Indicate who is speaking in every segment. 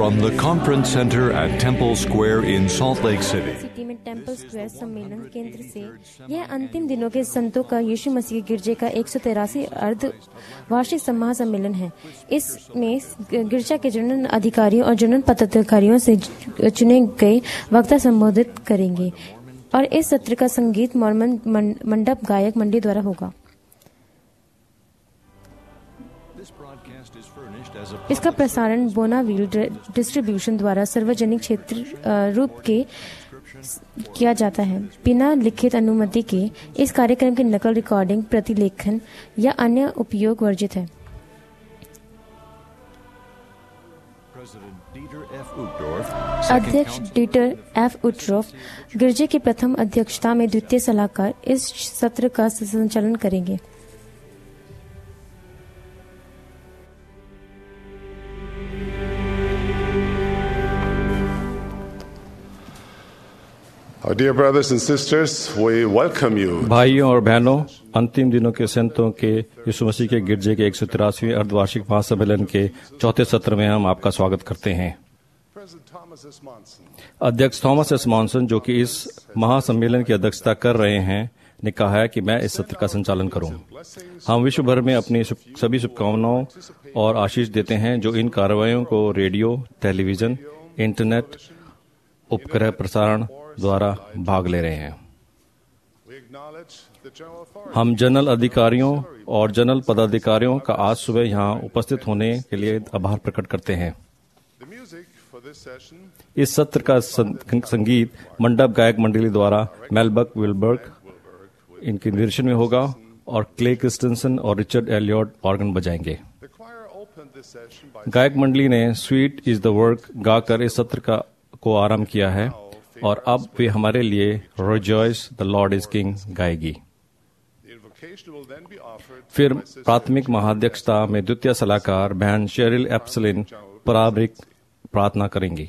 Speaker 1: from the Conference Center at Temple Square in Salt Lake City.
Speaker 2: City में temple square सम्मेलन केंद्र से यह अंतिम दिनों के संतों का यीशु मसीह गिरजे का 183 अर्ध वार्षिक महासम्मेलन है। इसमें गिरजा के जनरल अधिकारियों और जनरल पदाधिकारियों से चुने गए वक्ता संबोधित करेंगे और इस सत्र का संगीत मॉर्मन मंडप गायक मंडली द्वारा होगा। इसका प्रसारण बोनावील डिस्ट्रीब्यूशन द्वारा सार्वजनिक क्षेत्र रूप के किया जाता है। बिना लिखित अनुमति के इस कार्यक्रम की नकल, रिकॉर्डिंग, प्रतिलेखन या अन्य उपयोग वर्जित है। अध्यक्ष डीटर एफ उट्रोफ गिरजे की प्रथम अध्यक्षता में द्वितीय सलाहकार इस सत्र का संचालन करेंगे।
Speaker 3: Dear brothers and sisters, we welcome you.
Speaker 4: भाइयों और बहनों, अंतिम दिनों के संतों के यीशु मसीह के गिरजे के 183वें अर्धवार्षिक महासम्मेलन के चौथे सत्र में हम आपका स्वागत करते हैं। अध्यक्ष थॉमस एस मॉनसन, जो कि इस महासम्मेलन की अध्यक्षता कर रहे हैं, ने कहा है कि मैं इस सत्र का संचालन करूं। हम विश्व भर में अपनी सभी शुभकामनाओं और आशीष देते हैं जो इन कार्रवाइयों को रेडियो, टेलीविजन, इंटरनेट उपग्रह प्रसारण द्वारा भाग ले रहे हैं। हम जनरल अधिकारियों और जनरल पदाधिकारियों का आज सुबह यहाँ उपस्थित होने के लिए आभार प्रकट करते हैं। इस सत्र का संगीत मंडप गायक मंडली द्वारा मेलबक विलबर्ग इनके निर्देशन में होगा और क्ले क्रिस्टनसन और रिचर्ड एलियट ऑर्गन बजाएंगे। गायक मंडली ने स्वीट इज द वर्क गाकर इस सत्र को आरंभ किया है और अब वे हमारे लिए rejoice the Lord is king गाएगी। फिर प्राथमिक महाध्यक्षता में द्वितीय सलाहकार बहन शेरिल एप्सलिन पारंपरिक प्रार्थना करेंगी।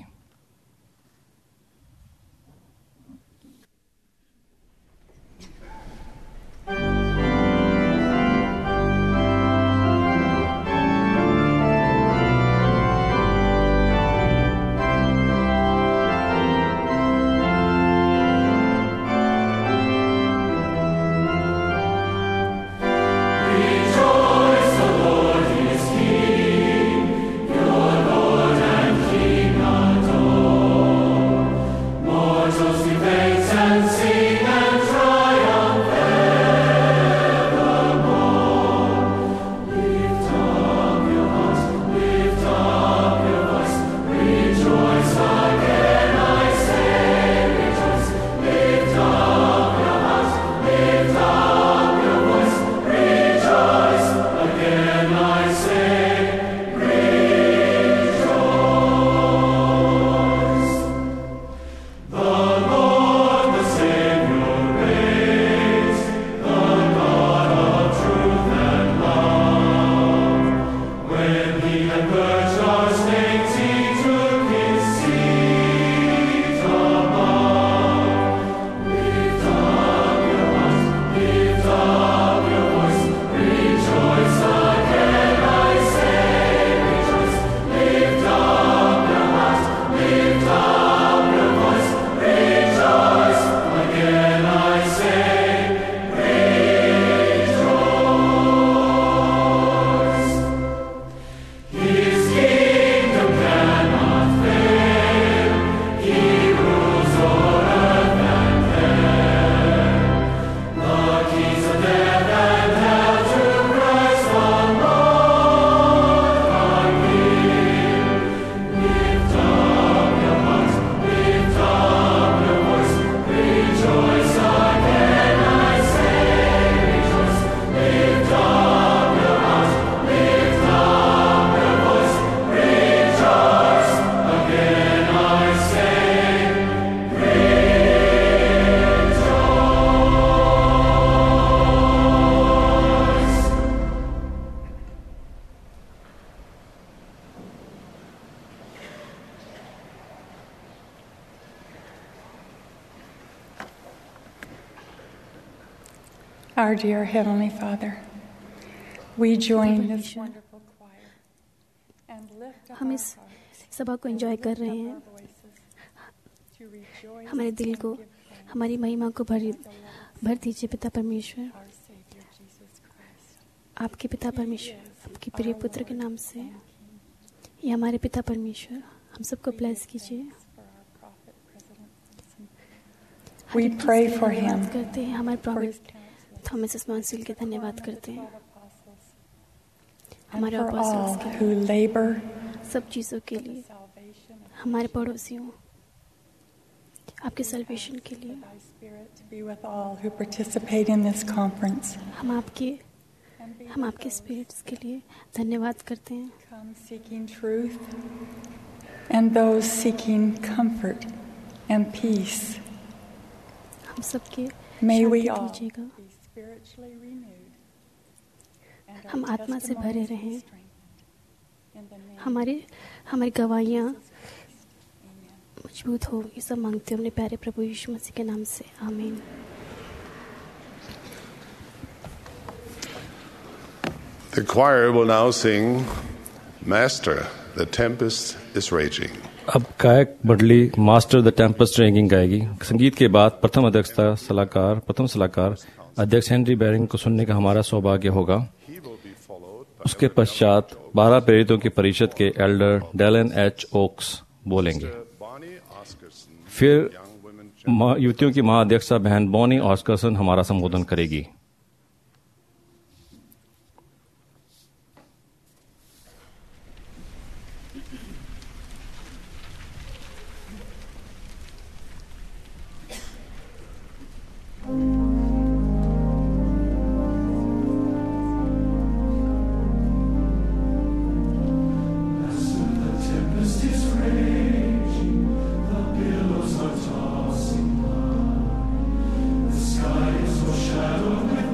Speaker 5: Our dear Heavenly Father, we join this wonderful choir and lift up
Speaker 2: हम
Speaker 5: our
Speaker 2: इस
Speaker 5: hearts
Speaker 6: सभा को एंजॉय कर रहे हैं। हमारे दिल को, हमारी महिमा को भर दीजिए पिता परमेश्वर। आपके पिता परमेश्वर, आपके प्रिय पुत्र के नाम से, ये हमारे पिता परमेश्वर, हम सबको ब्लेस कीजिए।
Speaker 5: We pray for him.
Speaker 6: करते हैं हमारे प्रॉफिट थॉमस स्मानसिल के धन्यवाद करते हैं, हमारे
Speaker 5: For all
Speaker 6: apostles के
Speaker 5: who labor
Speaker 6: सब चीज़ों के लिए, हमारे पड़ोसियों, आपके सल्वेशन के लिए।
Speaker 5: Thy Spirit to be with all who participate in this conference.
Speaker 6: हम आपके स्पिरिट्स के लिए धन्यवाद करते हैं।
Speaker 5: Come seeking truth and those seeking comfort and peace.
Speaker 6: हम सबके
Speaker 5: May we
Speaker 6: शांति
Speaker 5: all
Speaker 6: दीजिएगा,
Speaker 5: be spiritually renewed and
Speaker 6: हम
Speaker 5: our
Speaker 6: आत्मा से भरे
Speaker 5: testimonies
Speaker 6: रहें।
Speaker 5: strengthened. In the name
Speaker 6: हमारी गवाहियाँ
Speaker 5: Amen.
Speaker 6: मजबूत हो, ये सब मांगते हैं अपने प्यारे प्रभु यीशु मसीह के नाम से, आमीन।
Speaker 3: The choir will now sing, Master, the tempest is raging.
Speaker 4: अब गायक मंडली मास्टर द टेम्पेस्ट रेगिंग गाएगी। संगीत के बाद प्रथम सलाहकार अध्यक्ष हेनरी बैरिंग को सुनने का हमारा सौभाग्य होगा। उसके पश्चात 12 प्रेरितों की परिषद के एल्डर डेलन एच ओक्स बोलेंगे। फिर युवतियों की महाअध्यक्षा बहन बॉनी ऑस्करसन हमारा संबोधन करेगी।
Speaker 7: Shadow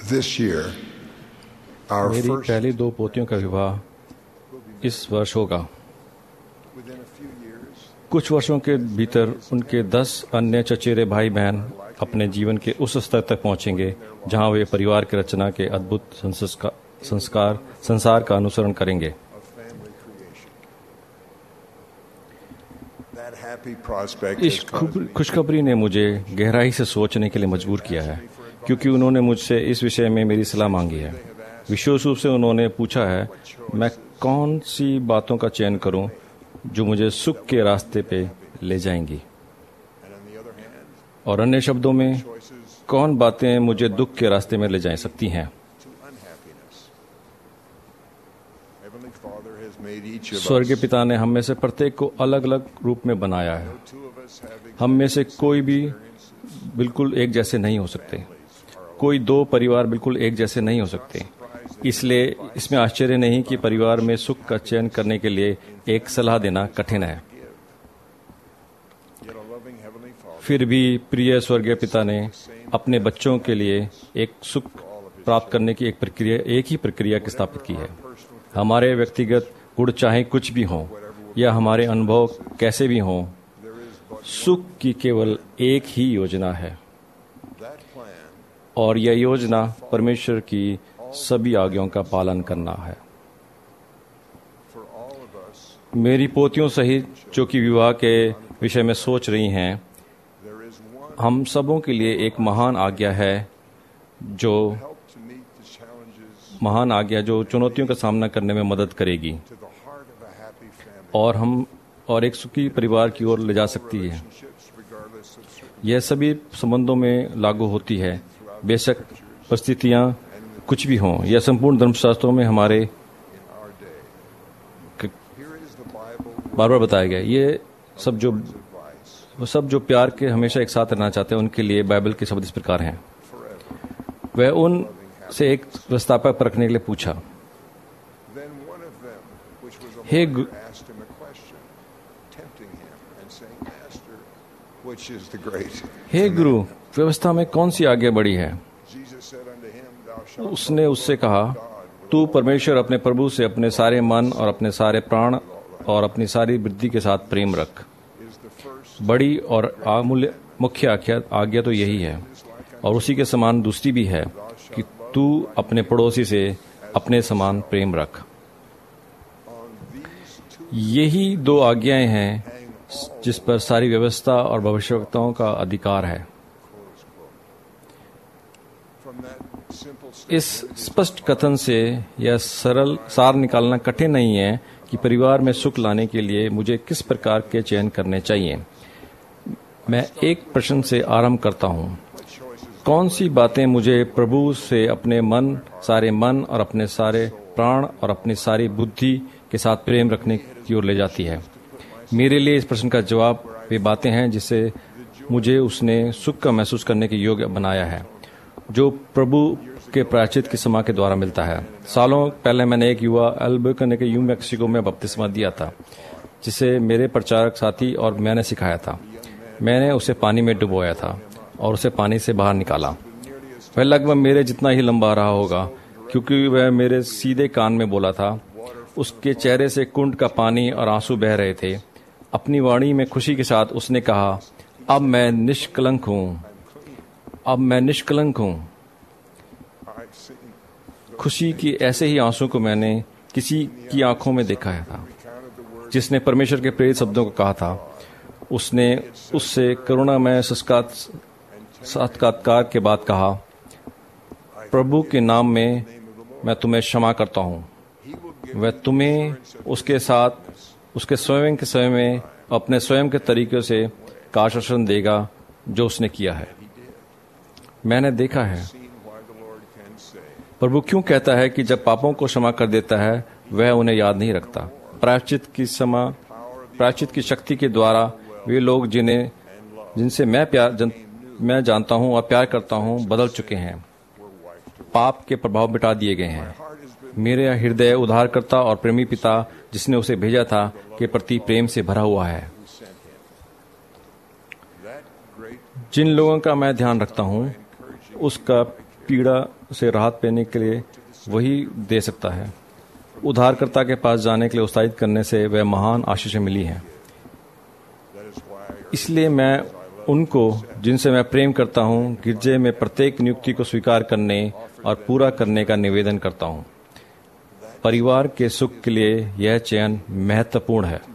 Speaker 3: This year, our
Speaker 4: मेरी
Speaker 3: first,
Speaker 4: पहली 2 पोतियों का विवाह इस वर्ष होगा।
Speaker 3: within a few years,
Speaker 4: कुछ वर्षों के भीतर उनके 10 अन्य चचेरे भाई बहन अपने जीवन के उस स्तर तक पहुंचेंगे जहां वे परिवार की रचना के अद्भुत संसार का अनुसरण करेंगे।
Speaker 3: of family creation. That happy prospect
Speaker 4: इस
Speaker 3: has caused me
Speaker 4: खुशखबरी ने मुझे गहराई से सोचने के लिए मजबूर किया है, क्योंकि उन्होंने मुझसे इस विषय में मेरी सलाह मांगी है। विशेष रूप से उन्होंने पूछा है मैं कौन सी बातों का चयन करूं जो मुझे सुख के रास्ते पे ले जाएंगी,
Speaker 3: and on the other hand,
Speaker 4: और अन्य शब्दों में
Speaker 3: choices
Speaker 4: कौन बातें मुझे दुख के रास्ते में ले जा सकती हैं।
Speaker 3: to unhappiness. Heavenly Father has made each of
Speaker 4: स्वर्गीय
Speaker 3: us,
Speaker 4: पिता ने हम में से प्रत्येक को अलग अलग रूप में बनाया है।
Speaker 3: two of us have
Speaker 4: हम में से कोई भी बिल्कुल एक जैसे नहीं हो सकते। कोई 2 परिवार बिल्कुल एक जैसे नहीं हो सकते। इसलिए इसमें आश्चर्य नहीं कि परिवार में सुख का चयन करने के लिए एक सलाह देना कठिन है।
Speaker 3: yet a loving Heavenly Father
Speaker 4: फिर भी प्रिय स्वर्गीय पिता ने अपने बच्चों के लिए एक सुख प्राप्त करने की एक ही प्रक्रिया की स्थापित की है। हमारे व्यक्तिगत गुण चाहे कुछ भी हों या हमारे अनुभव कैसे भी हों, सुख की केवल एक ही योजना है,
Speaker 3: that plan
Speaker 4: और यह योजना परमेश्वर की सभी आज्ञाओं का पालन करना है।
Speaker 3: for all of us.
Speaker 4: मेरी पोतियों सहित जो कि विवाह के विषय में सोच रही हैं,
Speaker 3: There is one
Speaker 4: हम सबों के लिए एक महान आज्ञा है जो
Speaker 3: help to meet the challenges
Speaker 4: महान आज्ञा जो चुनौतियों का सामना करने में मदद करेगी
Speaker 3: to the heart of a happy family.
Speaker 4: और एक सुखी परिवार की ओर ले जा सकती है।
Speaker 3: Relationships regardless of circumstances.
Speaker 4: यह सभी संबंधों में लागू होती है, बेशक परिस्थितियां कुछ भी हों। यह संपूर्ण धर्मशास्त्रों में हमारे
Speaker 3: In our day, here is the Bible
Speaker 4: बार बार बताया गया। ये सब जो
Speaker 3: advice
Speaker 4: वो सब जो प्यार के हमेशा एक साथ रहना चाहते हैं, उनके लिए बाइबल के शब्द इस प्रकार हैं।
Speaker 3: forever.
Speaker 4: वह उन से एक प्रस्तावक परखने के लिए पूछा,
Speaker 3: Then one of them, which was a
Speaker 4: Hey,
Speaker 3: lawyer, asked him a question, tempting him and saying, Master, which is the great?
Speaker 4: हे गुरु, व्यवस्था में कौन सी आज्ञा बड़ी है?
Speaker 3: Jesus said unto him, Thou shalt
Speaker 4: उसने उससे कहा, तू परमेश्वर अपने प्रभु से अपने सारे मन और अपने सारे प्राण और अपनी सारी बुद्धि के साथ प्रेम रख।
Speaker 3: is the first
Speaker 4: बड़ी और अमूल्य मुख्य आज्ञा तो यही है, और उसी के समान दूसरी भी है कि तू अपने पड़ोसी से अपने समान प्रेम रख।
Speaker 3: on these two.
Speaker 4: यही 2 आज्ञाएं हैं जिस पर सारी व्यवस्था और भविष्यवक्ताओं का अधिकार है।
Speaker 3: From that simple
Speaker 4: इस स्पष्ट कथन से यह सरल सार निकालना कठिन नहीं है कि परिवार में सुख लाने के लिए मुझे किस प्रकार के चयन करने चाहिए। मैं एक प्रश्न से आरंभ करता हूं, कौन सी बातें मुझे प्रभु से अपने सारे मन और अपने सारे प्राण और अपनी सारी बुद्धि के साथ प्रेम रखने की ओर ले जाती है। मेरे लिए इस प्रश्न का जवाब वे बातें हैं जिससे मुझे उसने सुख का महसूस करने के योग्य बनाया है, जो प्रभु के प्रायश्चित की समा के द्वारा मिलता है। सालों पहले मैंने एक युवा अल्बुकर्क के न्यू मैक्सिको में बपतिस्मा दिया था, जिसे मेरे प्रचारक साथी और मैंने सिखाया था। मैंने उसे पानी में डुबोया था और उसे पानी से बाहर निकाला। वह लगभग मेरे जितना ही लंबा रहा होगा, क्योंकि वह मेरे सीधे कान में बोला था। उसके चेहरे से कुंड का पानी और आंसू बह रहे थे। अपनी वाणी में खुशी के साथ उसने कहा, अब मैं निष्कलंक हूँ, अब मैं निष्कलंक हूँ।
Speaker 3: I've seen
Speaker 4: खुशी की ऐसे ही आंसू को मैंने किसी की आंखों में देखा था
Speaker 3: counted the words
Speaker 4: जिसने परमेश्वर के प्रेरित शब्दों को कहा था। उसने उससे करुणामय साक्षात्कार के बाद कहा, प्रभु के नाम में मैं तुम्हें क्षमा करता हूँ। वह तुम्हें उसके साथ उसके स्वयं के समय में अपने स्वयं के तरीके से का आश्वासन देगा जो उसने किया है। मैंने देखा है
Speaker 3: seen why the Lord can say,
Speaker 4: प्रभु क्यों कहता है कि जब पापों को क्षमा कर देता है वह उन्हें याद नहीं रखता। प्रायश्चित की शक्ति के द्वारा वे लोग जिनसे मैं जानता हूं और प्यार करता हूं बदल चुके हैं। पाप के प्रभाव मिटा दिए गए हैं। मेरे हृदय उद्धारकर्ता और प्रेमी पिता जिसने उसे भेजा था के प्रति प्रेम से भरा हुआ है।
Speaker 3: that great
Speaker 4: जिन लोगों का मैं ध्यान रखता हूं पीड़ा से राहत पाने के लिए वही दे सकता है। उद्धारकर्ता के पास जाने के लिए उत्साहित करने से वह महान आशीषें मिली हैं। इसलिए मैं उनको जिनसे मैं प्रेम करता हूँ गिरजे में प्रत्येक नियुक्ति को स्वीकार करने और पूरा करने का निवेदन करता हूँ। परिवार के सुख के लिए यह चयन महत्वपूर्ण है।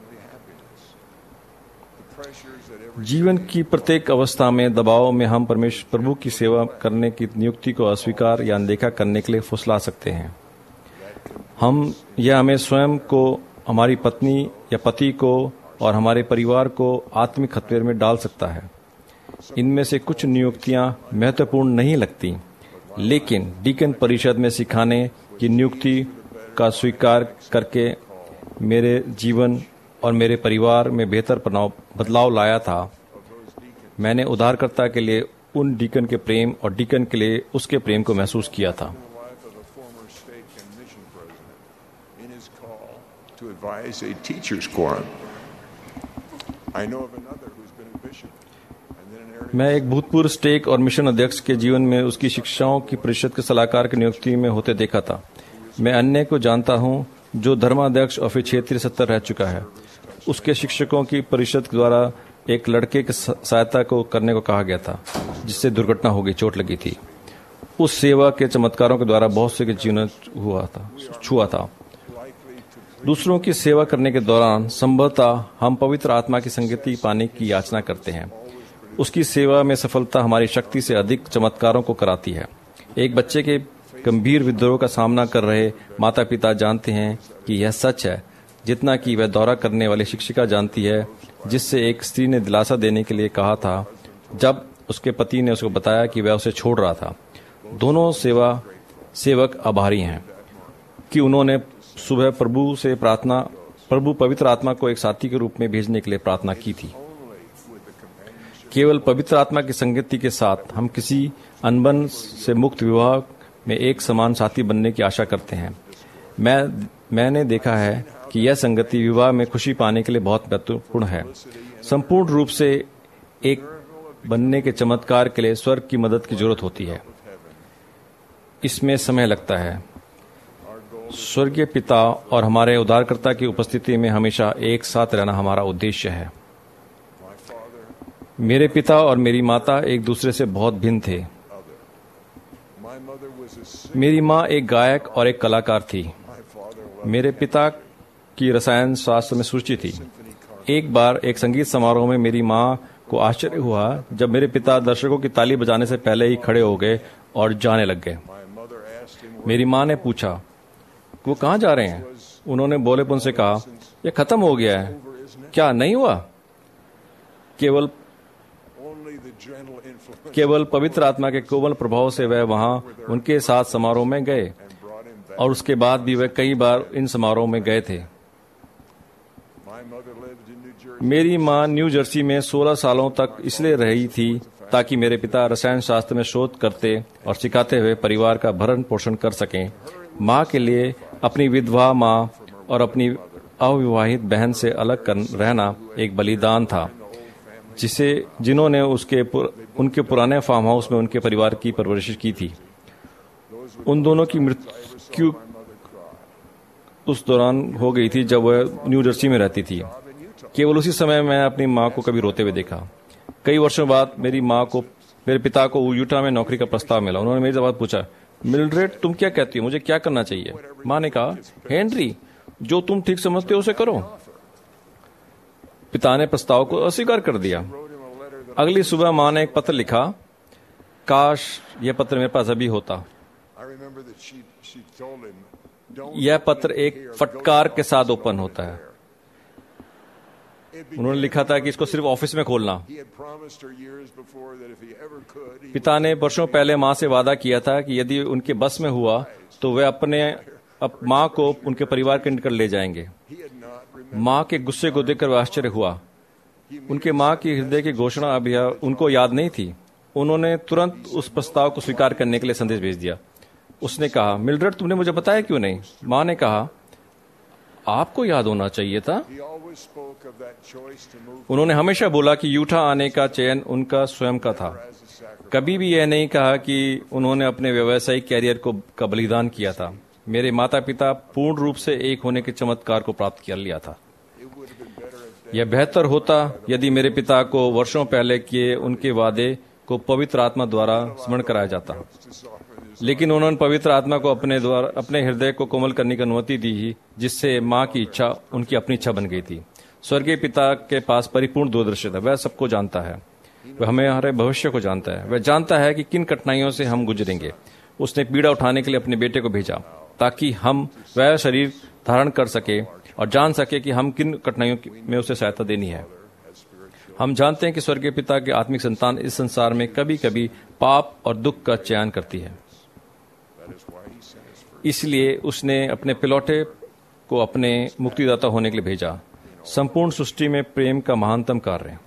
Speaker 4: जीवन की प्रत्येक अवस्था में दबाव में हम परमेश्वर प्रभु की सेवा करने की नियुक्ति को अस्वीकार या अनदेखा करने के लिए फुसला सकते हैं। हमें स्वयं को, हमारी पत्नी या पति को और हमारे परिवार को आत्मिक खतरे में डाल सकता है। इनमें से कुछ नियुक्तियां महत्वपूर्ण नहीं लगती, लेकिन डीकन परिषद में सिखाने की नियुक्ति का स्वीकार करके मेरे जीवन और मेरे परिवार में बेहतर बदलाव लाया था। मैंने उद्धारकर्ता के लिए उन डीकन के प्रेम और डीकन के लिए उसके प्रेम को महसूस किया था। मैं एक भूतपूर्व स्टेक और मिशन अध्यक्ष के जीवन में उसकी शिक्षाओं की परिषद के सलाहकार की नियुक्ति में होते देखा था। मैं अन्य को जानता हूं जो धर्माध्यक्ष और फिर क्षेत्रीय सत्तर रह चुका है। उसके शिक्षकों की परिषद द्वारा एक लड़के की सहायता को करने को कहा गया था जिससे दुर्घटना हो गई, चोट लगी थी। उस सेवा के चमत्कारों के द्वारा बहुत से के जीवन छुआ था। दूसरों की सेवा करने के दौरान संभवतः हम पवित्र आत्मा की संगति पाने की याचना करते हैं। उसकी सेवा में सफलता हमारी शक्ति से अधिक चमत्कारों को कराती है। एक बच्चे के गंभीर विद्रोह का सामना कर रहे माता पिता जानते हैं कि यह सच है, जितना कि वह दौरा करने वाली शिक्षिका जानती है, जिससे एक स्त्री ने दिलासा देने के लिए कहा था जब उसके पति ने उसको बताया कि वह उसे छोड़ रहा था। दोनों सेवक आभारी हैं कि उन्होंने सुबह प्रभु पवित्र आत्मा को एक साथी के रूप में भेजने के लिए प्रार्थना की थी। केवल पवित्र आत्मा की संगति के साथ हम किसी अनबन से मुक्त विवाह में एक समान साथी बनने की आशा करते हैं। मैंने देखा है कि यह संगति विवाह में खुशी पाने के लिए बहुत महत्वपूर्ण है। संपूर्ण रूप से एक बनने के चमत्कार के लिए स्वर्ग की मदद की जरूरत होती है। इसमें समय लगता है। स्वर्गीय पिता और हमारे उद्धारकर्ता की उपस्थिति में हमेशा एक साथ रहना हमारा उद्देश्य है। मेरे पिता और मेरी माता एक दूसरे से बहुत भिन्न थे। मेरी माँ एक गायक और एक कलाकार थी। मेरे पिता की रसायन शास्त्र में रुचि थी। एक बार एक संगीत समारोह में मेरी माँ को आश्चर्य हुआ जब मेरे पिता दर्शकों की ताली बजाने से पहले ही खड़े हो गए और जाने लग गए। मेरी माँ ने पूछा वो कहाँ जा रहे हैं। उन्होंने बोलेपन से कहा यह खत्म हो गया है। क्या नहीं हुआ? केवल पवित्र आत्मा के कोमल प्रभाव से वह वहां उनके साथ समारोह में गए और उसके बाद भी वह कई बार इन समारोह में गए थे। मेरी माँ न्यू जर्सी में 16 सालों तक इसलिए रही थी ताकि मेरे पिता रसायन शास्त्र में शोध करते और सिखाते हुए परिवार का भरण पोषण कर सकें। माँ के लिए अपनी विधवा माँ और अपनी अविवाहित बहन से अलग रहना एक बलिदान था जिन्होंने उनके पुराने फार्म हाउस में उनके परिवार की परवरिश की थी। उन दोनों की मृत्यु उस दौरान हो गई थी जब वह न्यू जर्सी में रहती थी। केवल उसी समय मैं अपनी माँ को कभी रोते हुए देखा। कई वर्षों बाद मेरे पिता को यूटा में नौकरी का प्रस्ताव मिला। उन्होंने मेरी बात पूछा, मिल्ड्रेड तुम क्या कहती हो, मुझे क्या करना चाहिए? माँ ने कहा, हेनरी जो तुम ठीक समझते हो उसे करो। पिता ने प्रस्ताव को अस्वीकार कर दिया। अगली सुबह माँ ने एक पत्र लिखा। काश यह पत्र मेरे पास अभी होता। यह पत्र एक फटकार के साथ ओपन होता है। उन्होंने लिखा था कि इसको सिर्फ ऑफिस में खोलना। पिता ने वर्षों पहले माँ से वादा किया था कि यदि उनके बस में हुआ तो वे अपने माँ को उनके परिवार के निकट ले जाएंगे। माँ के गुस्से को देखकर वह आश्चर्य हुआ। उनके माँ की हृदय की घोषणा अभी उनको याद नहीं थी। उन्होंने तुरंत उस प्रस्ताव को स्वीकार करने के लिए संदेश भेज दिया। उसने कहा, मिल्ड्रेड तुमने मुझे बताया क्यों नहीं? माँ ने कहा, आपको याद होना चाहिए था।
Speaker 3: He always spoke of that choice to move
Speaker 4: उन्होंने हमेशा बोला कि यूटा आने का चयन उनका स्वयं का था।
Speaker 3: as a sacrifice.
Speaker 4: कभी भी यह नहीं कहा कि उन्होंने अपने व्यावसायिक कैरियर का बलिदान किया था। मेरे माता पिता पूर्ण रूप से एक होने के चमत्कार को प्राप्त कर लिया था। यह बेहतर होता यदि मेरे पिता को वर्षों पहले किए उनके वादे को पवित्र आत्मा द्वारा स्मरण कराया जाता, लेकिन उन्होंने पवित्र आत्मा को अपने हृदय को कोमल करने की अनुमति दी, जिससे माँ की इच्छा उनकी अपनी इच्छा बन गई थी। स्वर्गीय पिता के पास परिपूर्ण दूरदर्शी था। वह सबको जानता है, वह हमारे भविष्य को जानता है, वह जानता है कि किन कठिनाइयों से हम गुजरेंगे। उसने पीड़ा उठाने के लिए अपने बेटे को भेजा ताकि हम वह शरीर धारण कर सके और जान सके कि हम किन कठिनाइयों में उसे सहायता देनी है। हम जानते हैं कि स्वर्गीय पिता के आत्मिक संतान इस संसार में कभी कभी पाप और दुख का चयन करती है। इसलिए उसने अपने पिलौटे को अपने मुक्तिदाता होने के लिए भेजा, संपूर्ण सृष्टि में प्रेम का महानतम कार्य।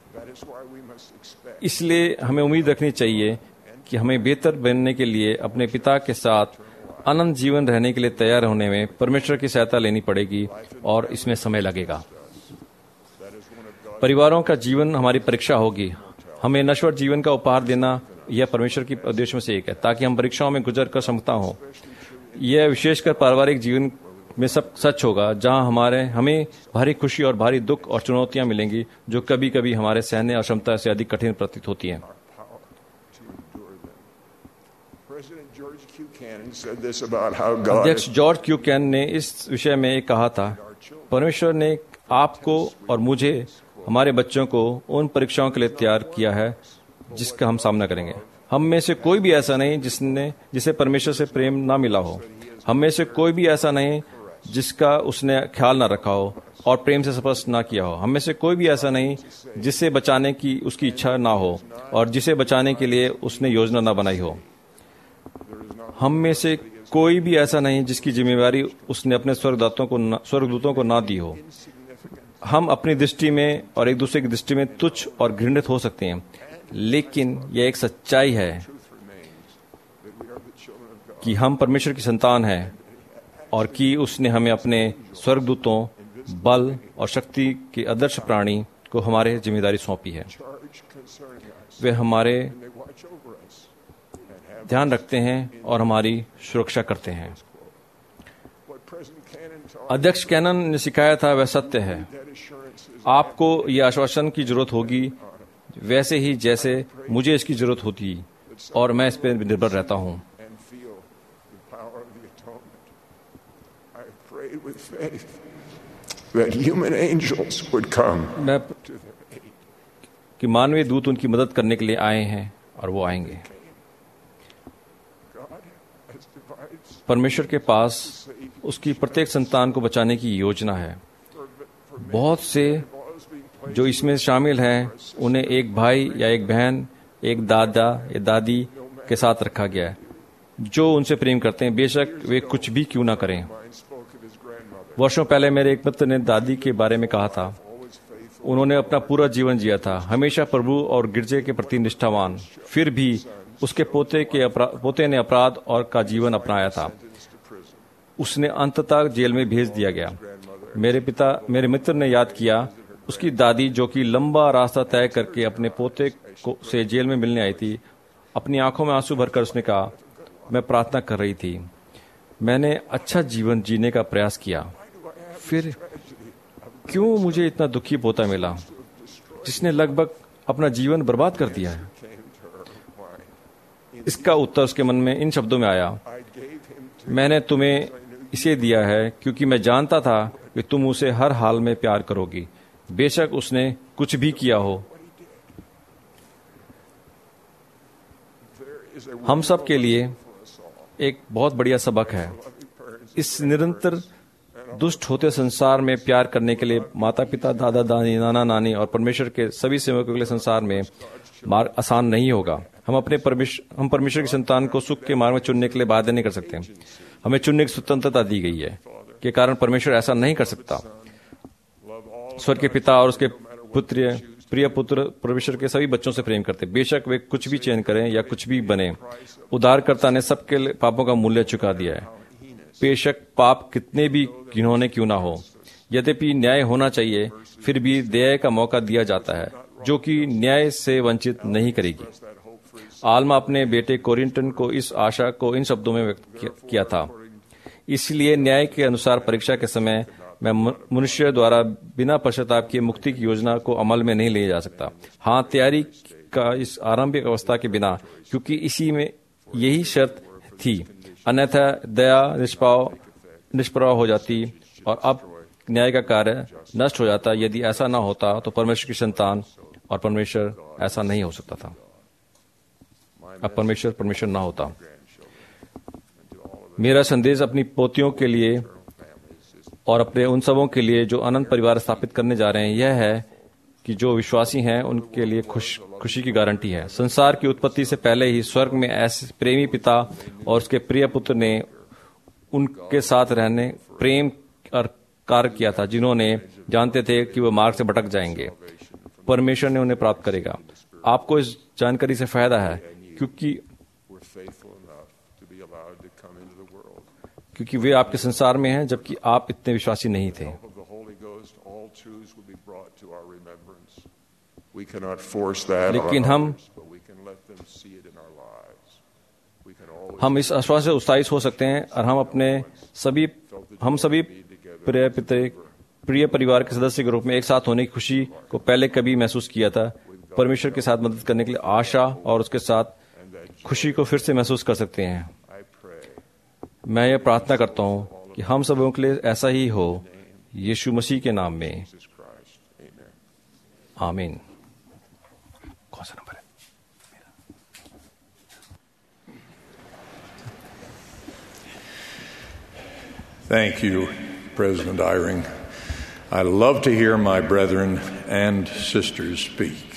Speaker 4: इसलिए हमें उम्मीद रखनी चाहिए कि हमें बेहतर बनने के लिए अपने पिता के साथ अनंत जीवन रहने के लिए तैयार होने में परमेश्वर की सहायता लेनी पड़ेगी और इसमें समय लगेगा। परिवारों का जीवन हमारी परीक्षा होगी। हमें नश्वर जीवन का उपहार देना यह परमेश्वर की उद्देश्य में से एक है, ताकि हम परीक्षाओं में गुजर कर क्षमता हो। यह विशेषकर पारिवारिक जीवन में सब सच होगा, जहां हमें भारी खुशी और भारी दुख और चुनौतियां मिलेंगी, जो कभी कभी हमारे सहने और क्षमता से अधिक कठिन प्रतीत होती हैं। अध्यक्ष जॉर्ज क्यूकैन ने इस विषय में कहा था, परमेश्वर ने आपको और मुझे, हमारे बच्चों को उन परीक्षाओं के लिए तैयार किया है जिसका हम सामना करेंगे। हम में से कोई भी ऐसा नहीं जिसे परमेश्वर से प्रेम ना मिला हो। हम में से कोई भी ऐसा नहीं जिसका उसने ख्याल ना रखा हो और प्रेम से स्पर्श ना किया हो। हम में से कोई भी ऐसा नहीं जिसे बचाने की उसकी इच्छा ना हो और जिसे बचाने के लिए उसने योजना ना बनाई हो। हम में से कोई भी ऐसा नहीं जिसकी जिम्मेवारी उसने अपने स्वर्गदूतों को ना दी हो। हम अपनी दृष्टि में और एक दूसरे की दृष्टि में तुच्छ और घृणित हो सकते हैं, लेकिन यह एक सच्चाई है कि हम परमेश्वर की संतान हैं और कि उसने हमें अपने स्वर्गदूतों, बल और शक्ति के आदर्श प्राणी को हमारे जिम्मेदारी सौंपी है। वे हमारे ध्यान रखते हैं और हमारी सुरक्षा करते हैं। अध्यक्ष कैनन ने सिखाया था वह सत्य है। आपको यह आश्वासन की जरूरत होगी वैसे ही जैसे मुझे इसकी जरूरत होती, और मैं इस पर निर्भर रहता हूं। मैं कि मानवीय दूत उनकी मदद करने के लिए आए हैं और वो आएंगे। परमेश्वर के पास उसकी प्रत्येक संतान को बचाने की योजना है। बहुत से जो इसमें शामिल हैं, उन्हें एक भाई या एक बहन, एक दादा या दादी के साथ रखा गया है जो उनसे प्रेम करते हैं, बेशक वे कुछ भी क्यों ना करें। वर्षों पहले मेरे एक मित्र ने दादी के बारे में कहा था, उन्होंने अपना पूरा जीवन जिया था, हमेशा प्रभु और गिरजे के प्रति निष्ठावान, फिर भी उसके पोते ने अपराध और का जीवन अपनाया था। उसने अंततः जेल में भेज दिया गया। मेरे मित्र ने याद किया उसकी दादी, जो कि लंबा रास्ता तय करके अपने पोते से जेल में मिलने आई थी। अपनी आंखों में आंसू भरकर उसने कहा, मैं प्रार्थना कर रही थी, मैंने अच्छा जीवन जीने का प्रयास किया, फिर क्यों मुझे इतना दुखी पोता मिला जिसने लगभग अपना जीवन बर्बाद कर दिया है। इसका उत्तर उसके मन में इन शब्दों में आया, मैंने तुम्हें इसे दिया है क्योंकि मैं जानता था कि तुम उसे हर हाल में प्यार करोगी, बेशक उसने कुछ भी किया हो। हम सब के लिए एक बहुत बढ़िया सबक है। इस निरंतर दुष्ट होते संसार में प्यार करने के लिए माता पिता, दादा दादी, नाना नानी और परमेश्वर के सभी सेवकों के लिए संसार में मार्ग आसान नहीं होगा। हम परमेश्वर की संतान को सुख के मार्ग में चुनने के लिए बाध्य नहीं कर सकते। हमें चुनने की स्वतंत्रता दी गई है, के कारण परमेश्वर ऐसा नहीं कर सकता। स्वर्ग के पिता और उसके प्रिय पुत्र परमेश्वर के सभी बच्चों से प्रेम करते, बेशक वे कुछ भी चयन करें या कुछ भी बने। उद्धारकर्ता ने सबके पापों का मूल्य चुका दिया है। बेशक पाप कितने भी घिनौने क्यों ना हो। यद्यपि न्याय होना चाहिए, फिर भी दया का मौका दिया जाता है जो कि न्याय से वंचित नहीं करेगी। आल्मा अपने बेटे कोरिंटन को इस आशा को इन शब्दों में व्यक्त किया था, इसलिए न्याय के अनुसार परीक्षा के समय मैं मनुष्य द्वारा बिना पश्चाताप किए मुक्ति की योजना को अमल में नहीं ले जा सकता। हाँ, तैयारी का इस आरंभिक अवस्था के बिना, क्योंकि इसी में यही शर्त थी, अन्यथा दया निष्प्रभाव हो जाती और अब न्याय का कार्य नष्ट हो जाता। यदि ऐसा न होता तो परमेश्वर की संतान और परमेश्वर ऐसा नहीं हो सकता था। अब परमेश्वर न होता। मेरा संदेश अपनी पोतियों के लिए और अपने उन सबों के लिए जो अनंत परिवार स्थापित करने जा रहे हैं, यह है कि जो विश्वासी हैं उनके लिए खुशी की गारंटी है। संसार की उत्पत्ति से पहले ही स्वर्ग में ऐसे प्रेमी पिता और उसके प्रिय पुत्र ने उनके साथ रहने प्रेम और कार्य किया था, जिन्होंने जानते थे कि वह मार्ग से भटक जाएंगे। परमेश्वर ने उन्हें प्राप्त करेगा। आपको इस जानकारी से फायदा है क्योंकि वे आपके संसार में हैं, जबकि आप इतने विश्वासी नहीं थे। लेकिन हम इस आश्वास से उत्साहित हो सकते हैं और हम सभी प्रिय परिवार के सदस्य के रूप में एक साथ होने की खुशी को पहले कभी महसूस किया था। परमेश्वर के साथ मदद करने के लिए आशा और उसके साथ खुशी को फिर से महसूस कर सकते हैं। मैं यह प्रार्थना करता हूं कि हम सबों के लिए ऐसा ही हो, यीशु मसीह के नाम में, आमीन। कौन सा नंबर है?
Speaker 7: Thank you, President Eyring. I love to hear my brethren and sisters speak.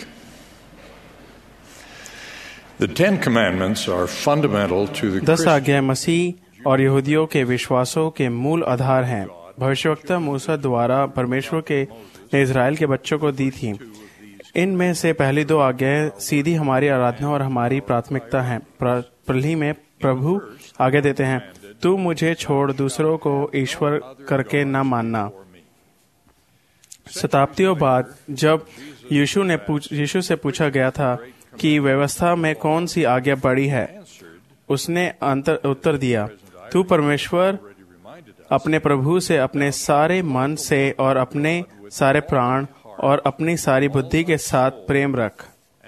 Speaker 7: The Ten Commandments are fundamental to the
Speaker 8: 10 आज्ञाएं मसीह और यहूदियों के विश्वासों के मूल आधार हैं। भविष्यवक्ता मूसा द्वारा परमेश्वर ने इज़राइल के बच्चों को दी थी। इनमें से पहली 2 आज्ञाएं सीधी हमारी आराधना और हमारी प्राथमिकता हैं। पहली में प्रभु आज्ञा देते हैं, तू मुझे छोड़ दूसरों को ईश्वर करके न मानना। शताब्दियों बाद जब यीशु से पूछा गया था कि व्यवस्था में कौन सी आज्ञा बड़ी है, उसने उत्तर दिया, तू परमेश्वर अपने प्रभु से अपने सारे मन से और अपने सारे प्राण और अपनी सारी बुद्धि के साथ प्रेम रख।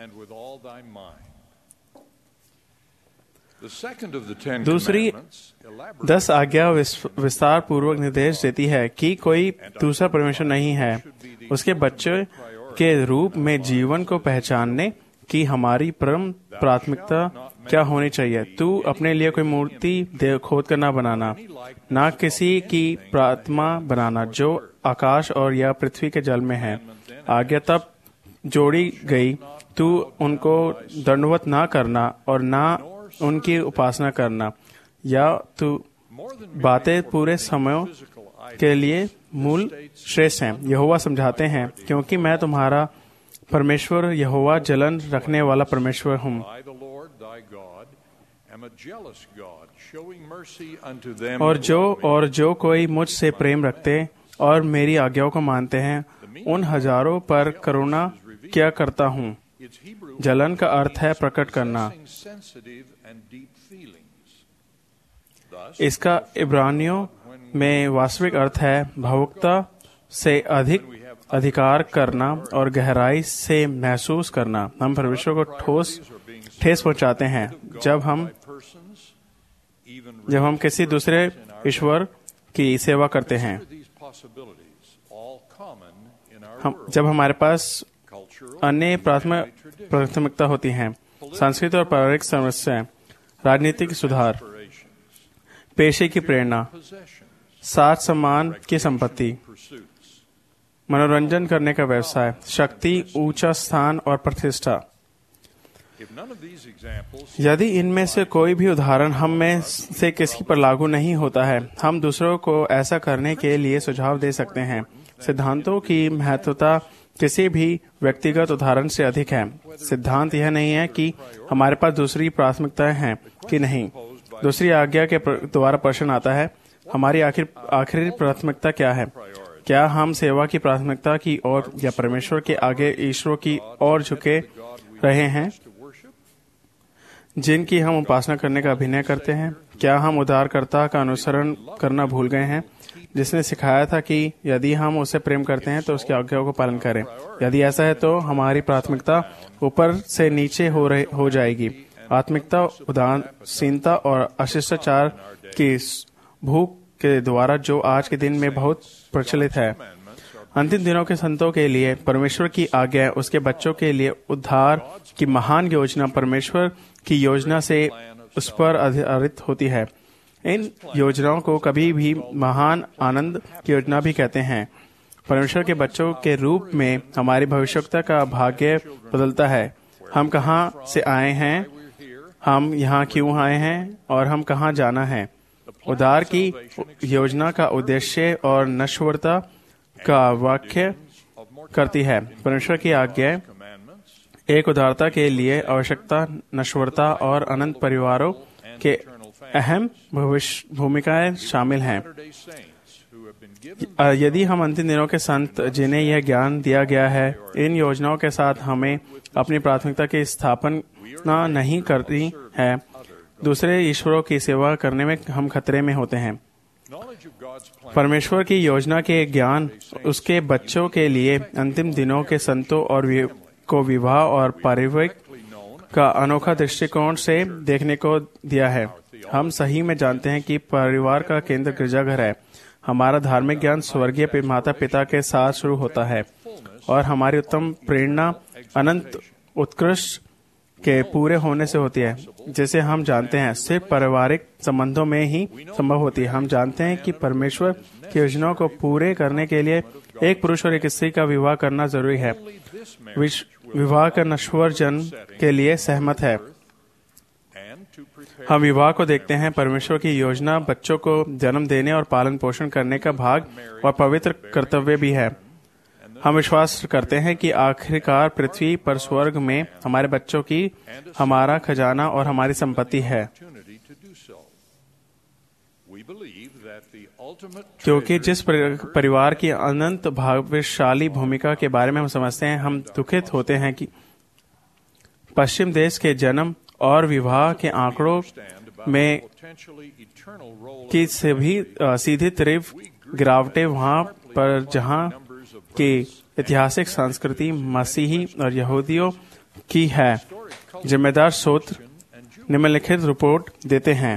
Speaker 8: दूसरी 10 आज्ञा विस्तार पूर्वक निर्देश देती है कि कोई दूसरा परमेश्वर नहीं है। उसके बच्चे के रूप में जीवन को पहचानने की हमारी परम प्राथमिकता क्या होनी चाहिए। तू अपने लिए कोई मूर्ति खोद कर ना बनाना, ना किसी की प्रात्मा बनाना जो आकाश और या पृथ्वी के जल में है। आज्ञा तब जोड़ी गई, तू उनको दंडवत ना करना और ना उनकी उपासना करना, या तू बातें पूरे समय के लिए मूल श्रेष्ठ हैं। यहोवा समझाते हैं, क्योंकि मैं तुम्हारा परमेश्वर यहोवा जलन रखने वाला परमेश्वर हूँ। और जो कोई मुझसे प्रेम रखते और मेरी आज्ञाओं को मानते हैं, उन हजारों पर करुणा क्या करता हूँ। जलन का अर्थ है प्रकट करना। इसका इब्रानियों में वास्तविक अर्थ है भावुकता से अधिक अधिकार करना और गहराई से महसूस करना। हम परमेश्वर को ठेस पहुंचाते हैं जब हम किसी दूसरे ईश्वर की सेवा करते हैं। जब हमारे पास अन्य प्राथमिकता होती हैं, सांस्कृतिक और पारिवारिक समस्याएं, राजनीतिक सुधार, पेशे की प्रेरणा, साथ सम्मान की संपत्ति, मनोरंजन करने का व्यवसाय, शक्ति, ऊंचा स्थान और प्रतिष्ठा। यदि इनमें से कोई भी उदाहरण हम में से किसी पर लागू नहीं होता है, हम दूसरों को ऐसा करने के लिए सुझाव दे सकते हैं। सिद्धांतों की महत्वता किसी भी व्यक्तिगत उदाहरण से अधिक है। सिद्धांत यह नहीं है कि हमारे पास दूसरी प्राथमिकताएं हैं कि नहीं। दूसरी आज्ञा के द्वारा प्रश्न आता है, हमारी आखिरी प्राथमिकता क्या है? क्या हम सेवा की प्राथमिकता की ओर या परमेश्वर के आगे ईश्वर की ओर झुके रहे हैं जिनकी हम उपासना करने का अभिनय करते हैं? क्या हम उद्धारकर्ता का अनुसरण करना भूल गए हैं, जिसने सिखाया था कि यदि हम उसे प्रेम करते हैं तो उसकी आज्ञाओं को पालन करें? यदि ऐसा है तो हमारी प्राथमिकता ऊपर से नीचे हो जाएगी। आत्मिकता, उदासीनता और अशिष्टाचार की भूख के द्वारा जो आज के दिन में बहुत प्रचलित है। अंतिम दिनों के संतों के लिए परमेश्वर की आज्ञा उसके बच्चों के लिए उद्धार की महान योजना परमेश्वर की योजना से उस पर आधारित होती है। इन योजनाओं को कभी भी महान आनंद की योजना भी कहते हैं। परमेश्वर के बच्चों के रूप में हमारी भविष्यवक्ता का भाग्य बदलता है। हम कहाँ से आए हैं, हम यहाँ क्यों आए हैं और हम कहाँ जाना है। उद्धार की योजना का उद्देश्य और नश्वरता का व्याख्या करती है। परमेश्वर की आज्ञा एक उदारता के लिए आवश्यकता, नश्वरता और अनंत परिवारों के अहम भूमिकाएं शामिल हैं। यदि हम अंतिम दिनों के संत जिन्हें यह ज्ञान दिया गया है, इन योजनाओं के साथ हमें अपनी प्राथमिकता की स्थापना नहीं करनी है, दूसरे ईश्वरों की सेवा करने में हम खतरे में होते हैं। परमेश्वर की योजना के ज्ञान उसके बच्चों के लिए अंतिम दिनों के संतों और को विवाह और पारिवारिक का अनोखा दृष्टिकोण से देखने को दिया है। हम सही में जानते हैं कि परिवार का केंद्र गिरजाघर है। हमारा धार्मिक ज्ञान स्वर्गीय माता पिता के साथ शुरू होता है और हमारी उत्तम प्रेरणा अनंत उत्कृष्ट के पूरे होने से होती है, जैसे हम जानते हैं सिर्फ पारिवारिक संबंधों में ही संभव होती है। हम जानते हैं कि परमेश्वर की योजनाओं को पूरे करने के लिए एक पुरुष और एक स्त्री का विवाह करना जरूरी है। विवाह का नश्वर जन्म के लिए सहमत है। हम विवाह को देखते हैं परमेश्वर की योजना बच्चों को जन्म देने और पालन पोषण करने का भाग और पवित्र कर्तव्य भी है। हम विश्वास करते हैं कि आखिरकार पृथ्वी पर स्वर्ग में हमारे बच्चों की हमारा खजाना और हमारी संपत्ति है, क्योंकि जिस परिवार की अनंत भाग्यशाली भूमिका के बारे में हम समझते हैं, हम दुखित होते हैं कि पश्चिम देश के जन्म और विवाह के आंकड़ों में की सभी सीधी तीव्र गिरावटें वहां पर जहां की ऐतिहासिक संस्कृति मसीही और यहूदियों की है। जिम्मेदार स्रोत निम्नलिखित रिपोर्ट देते हैं।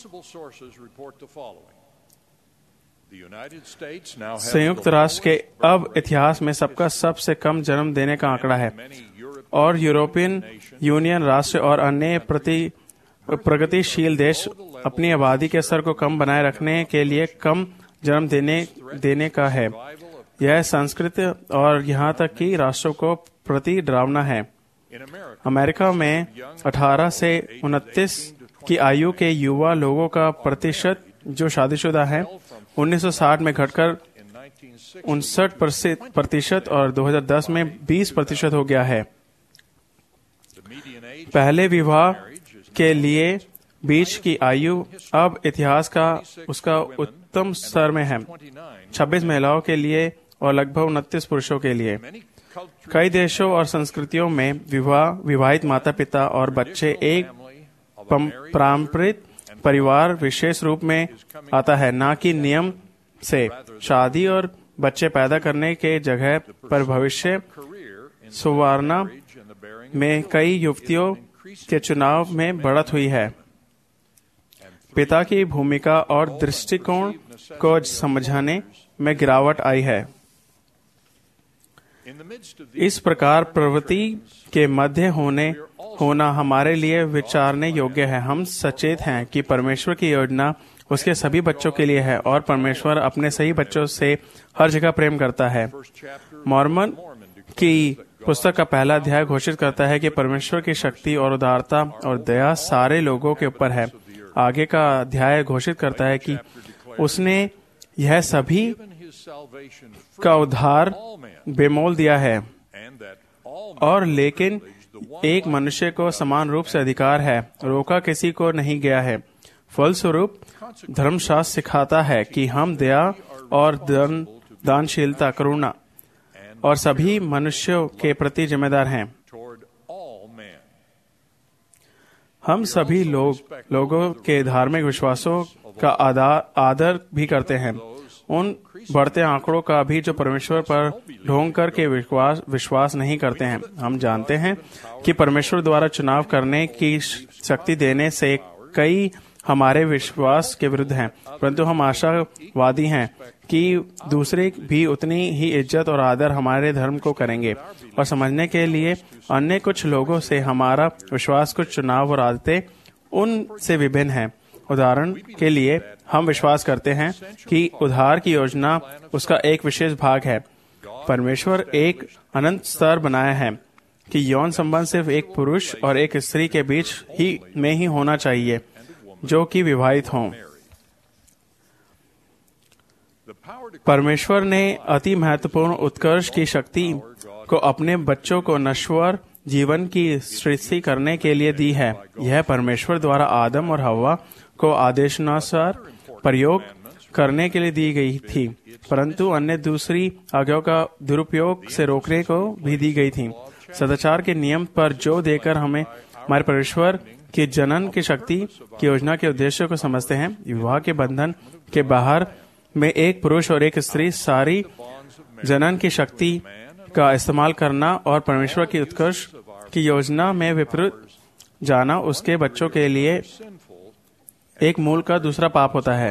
Speaker 8: संयुक्त राष्ट्र के अब इतिहास में सबका सबसे कम जन्म देने का आंकड़ा है और यूरोपियन यूनियन राष्ट्र और अन्य प्रगतिशील देश अपनी आबादी के स्तर को कम बनाए रखने के लिए कम जन्म देने का है। यह संस्कृत और यहाँ तक कि राष्ट्रों को प्रति डरावना है। अमेरिका में 18 से 29 की आयु के युवा लोगों का प्रतिशत जो शादीशुदा है 1960 में घटकर 59% और 2010 में 20% हो गया है। पहले विवाह के लिए बीच की आयु अब इतिहास का उसका उत्तम स्तर में है, 26 महिलाओं के लिए और लगभग 29 पुरुषों के लिए। कई देशों और संस्कृतियों में विवाहित माता पिता और बच्चे एक पारंपरिक परिवार विशेष रूप में आता है, न कि नियम से। शादी और बच्चे पैदा करने के जगह पर भविष्य सुवारना में कई युवतियों के चुनाव में बढ़त हुई है। पिता की भूमिका और दृष्टिकोण को समझाने में गिरावट आई है। इस प्रकार प्रवृत्ति के मध्य होना हमारे लिए विचारने योग्य है। हम सचेत हैं कि परमेश्वर की योजना उसके सभी बच्चों के लिए है और परमेश्वर अपने सही बच्चों से हर जगह प्रेम करता है। मॉर्मन की पुस्तक का पहला अध्याय घोषित करता है कि परमेश्वर की शक्ति और उदारता और दया सारे लोगों के ऊपर है। आगे का अध्याय घोषित करता है कि उसने यह सभी का उद्धार बेमोल दिया है और लेकिन एक मनुष्य को समान रूप से अधिकार है, रोका किसी को नहीं गया है। फलस्वरूप धर्मशास्त्र सिखाता है कि हम दया और दानशीलता, करुणा और सभी मनुष्यों के प्रति जिम्मेदार हैं। हम सभी लोगों के धार्मिक विश्वासों का आदर भी करते हैं, उन बढ़ते आंकड़ों का भी जो परमेश्वर पर ढोंग करके विश्वास नहीं करते हैं। हम जानते हैं कि परमेश्वर द्वारा चुनाव करने की शक्ति देने से कई हमारे विश्वास के विरुद्ध हैं, परंतु हम आशावादी हैं कि दूसरे भी उतनी ही इज्जत और आदर हमारे धर्म को करेंगे। और समझने के लिए अन्य कुछ लोगों से हमारा विश्वास, कुछ चुनाव और आदतें उनसे विभिन्न हैं। उदाहरण के लिए हम विश्वास करते हैं कि उद्धार की योजना उसका एक विशेष भाग है। परमेश्वर एक अनंत स्तर बनाया है कि यौन संबंध सिर्फ एक पुरुष और एक स्त्री के बीच में ही होना चाहिए जो कि विवाहित हों। परमेश्वर ने अति महत्वपूर्ण उत्कर्ष की शक्ति को अपने बच्चों को नश्वर जीवन की सृष्टि करने के लिए दी है। यह परमेश्वर द्वारा आदम और हव्वा को आदेशानुसार प्रयोग करने के लिए दी गई थी, परंतु अन्य दूसरी आज्ञाओं का दुरुपयोग से रोकने को भी दी गई थी। सदाचार के नियम पर जोर देकर हमारे परमेश्वर के जनन की शक्ति की योजना के उद्देश्य को समझते हैं। विवाह के बंधन के बाहर में एक पुरुष और एक स्त्री सारी जनन की शक्ति का इस्तेमाल करना और परमेश्वर की उत्कर्ष की योजना में विपरीत जाना उसके बच्चों के लिए एक मूल का दूसरा पाप होता है।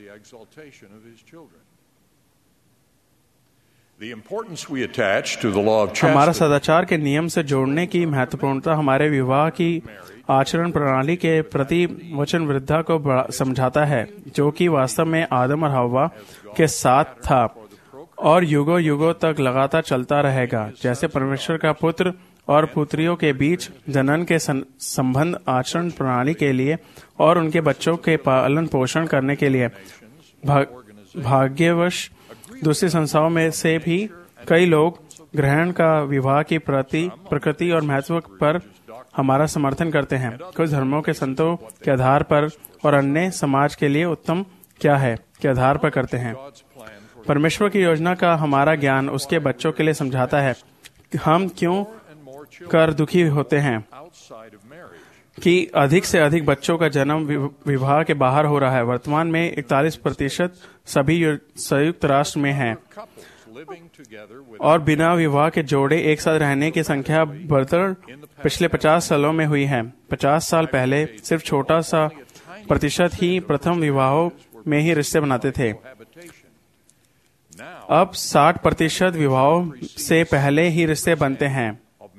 Speaker 8: हमारा सदाचार के नियम से जोड़ने की महत्वपूर्णता हमारे विवाह की आचरण प्रणाली के प्रति वचन वृद्धा को समझाता है, जो कि वास्तव में आदम और हव्वा के साथ था और युगों युगों तक लगातार चलता रहेगा। जैसे परमेश्वर का पुत्र और पुत्रियों के बीच जनन के संबंध आचरण प्रणाली के लिए और उनके बच्चों के पालन पोषण करने के लिए भाग्यवश दूसरी संस्थाओं में से भी कई लोग ग्रहण का विवाह की प्रकृति और महत्व पर हमारा समर्थन करते हैं। कुछ धर्मों के संतों के आधार पर और अन्य समाज के लिए उत्तम क्या है के आधार पर करते हैं। परमेश्वर की योजना का हमारा ज्ञान उसके बच्चों के लिए समझाता है। हम क्यों कर दुखी होते हैं कि अधिक से अधिक बच्चों का जन्म विवाह के बाहर हो रहा है। वर्तमान में 41% सभी संयुक्त राष्ट्र में हैं और बिना विवाह के जोड़े एक साथ रहने की संख्या बढ़कर पिछले 50 सालों में हुई है। 50 साल पहले सिर्फ छोटा सा प्रतिशत ही प्रथम विवाहों में ही रिश्ते बनाते थे। अब 60% विवाहों से पहले ही रिश्ते बनते हैं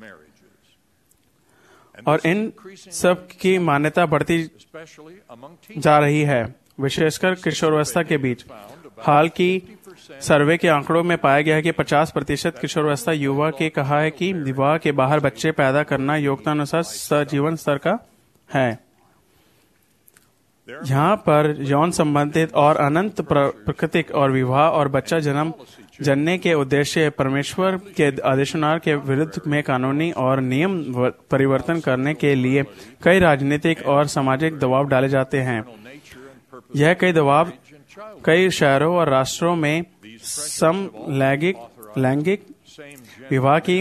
Speaker 8: और इन सब की मान्यता बढ़ती जा रही है, विशेषकर किशोरावस्था के बीच। हाल की सर्वे के आंकड़ों में पाया गया है कि 50% किशोरावस्था युवा के कहा है कि विवाह के बाहर बच्चे पैदा करना योग्यतानुसार सजीवन स्तर का है। यहाँ पर यौन संबंधित और अनंत प्राकृतिक और विवाह और बच्चा जन्म जनने के उद्देश्य परमेश्वर के आदेशानुसार के विरुद्ध में कानूनी और नियम परिवर्तन करने के लिए कई राजनीतिक और सामाजिक दबाव डाले जाते हैं। यह कई दबाव कई शहरों और राष्ट्रों में लैंगिक विवाह की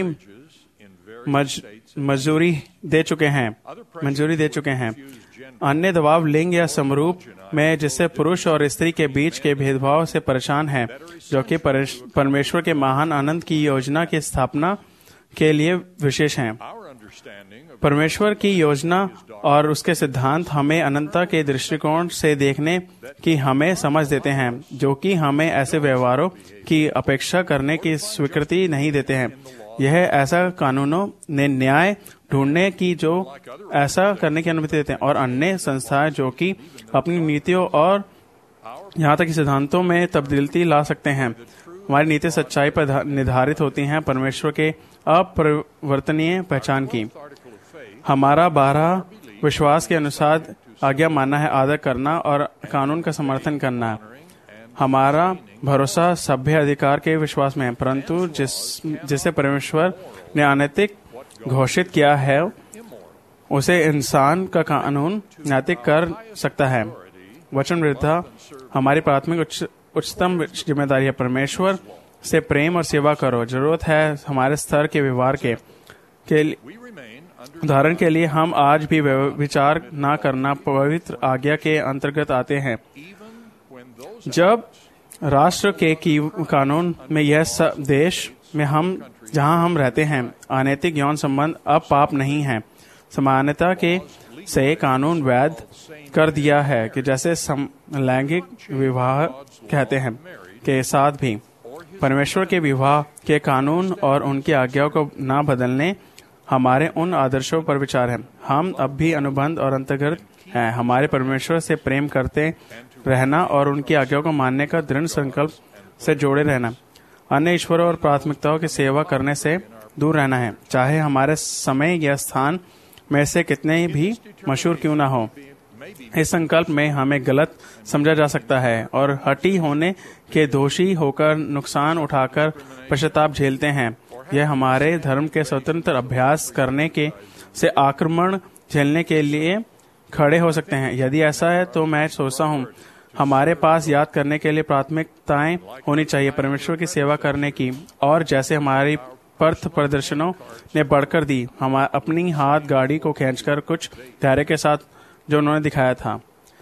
Speaker 8: मंजूरी दे चुके हैं। अन्य दबाव लिंग या समरूप में जिससे पुरुष और स्त्री के बीच के भेदभाव से परेशान है, जो कि परमेश्वर के महान आनंद की योजना की स्थापना के लिए विशेष हैं। परमेश्वर की योजना और उसके सिद्धांत हमें अनंतता के दृष्टिकोण से देखने की हमें समझ देते हैं, जो कि हमें ऐसे व्यवहारों की अपेक्षा करने की स्वीकृति नहीं देते हैं। यह ऐसा कानूनों ने न्याय ढूंढने की जो ऐसा करने की अनुमति देते हैं और अन्य संस्थाएं जो कि अपनी नीतियों और यहाँ तक कि सिद्धांतों में तब्दीली ला सकते हैं। हमारी नीति सच्चाई पर निर्धारित होती हैं परमेश्वर के अपरिवर्तनीय पहचान की। हमारा 12 विश्वास के अनुसार आज्ञा मानना है, आदर करना और कानून का समर्थन करना। हमारा भरोसा सभ्य अधिकार के विश्वास में है, परंतु जिसे परमेश्वर ने अनैतिक घोषित किया है उसे इंसान का कानून नैतिक कर सकता है। वचन विरुद्धा हमारी प्राथमिक उच्चतम जिम्मेदारी है। परमेश्वर से प्रेम और सेवा करो। जरूरत है हमारे स्तर के व्यवहार के उदाहरण के लिए हम आज भी विचार न करना पवित्र आज्ञा के अंतर्गत आते हैं। जब राष्ट्र के कानून में यह देश में जहां हम रहते हैं अनैतिक यौन संबंध अब पाप नहीं है, समानता के से कानून वैध कर दिया है कि जैसे लैंगिक विवाह कहते हैं के साथ भी परमेश्वर के विवाह के कानून और उनकी आज्ञाओं को न बदलने हमारे उन आदर्शों पर विचार है। हम अब भी अनुबंध और अंतर्गत हैं, हमारे परमेश्वर से प्रेम करते रहना और उनकी आज्ञाओं को मानने का दृढ़ संकल्प से जोड़े रहना, अन्य ईश्वरों और प्राथमिकताओं की सेवा करने से दूर रहना है, चाहे हमारे समय या स्थान में से कितने भी मशहूर क्यों ना हो। इस संकल्प में हमें गलत समझा जा सकता है और हठी होने के दोषी होकर नुकसान उठाकर पश्चाताप झेलते हैं। यह हमारे धर्म के स्वतंत्र अभ्यास करने के से आक्रमण झेलने के लिए खड़े हो सकते हैं। यदि ऐसा है तो मैं सोचता हूँ हमारे पास याद करने के लिए प्राथमिकताएं होनी चाहिए परमेश्वर की सेवा करने की, और जैसे हमारी पथ प्रदर्शनों ने बढ़कर दी, हम अपनी हाथ गाड़ी को खींचकर कुछ धैर्य के साथ जो उन्होंने दिखाया था।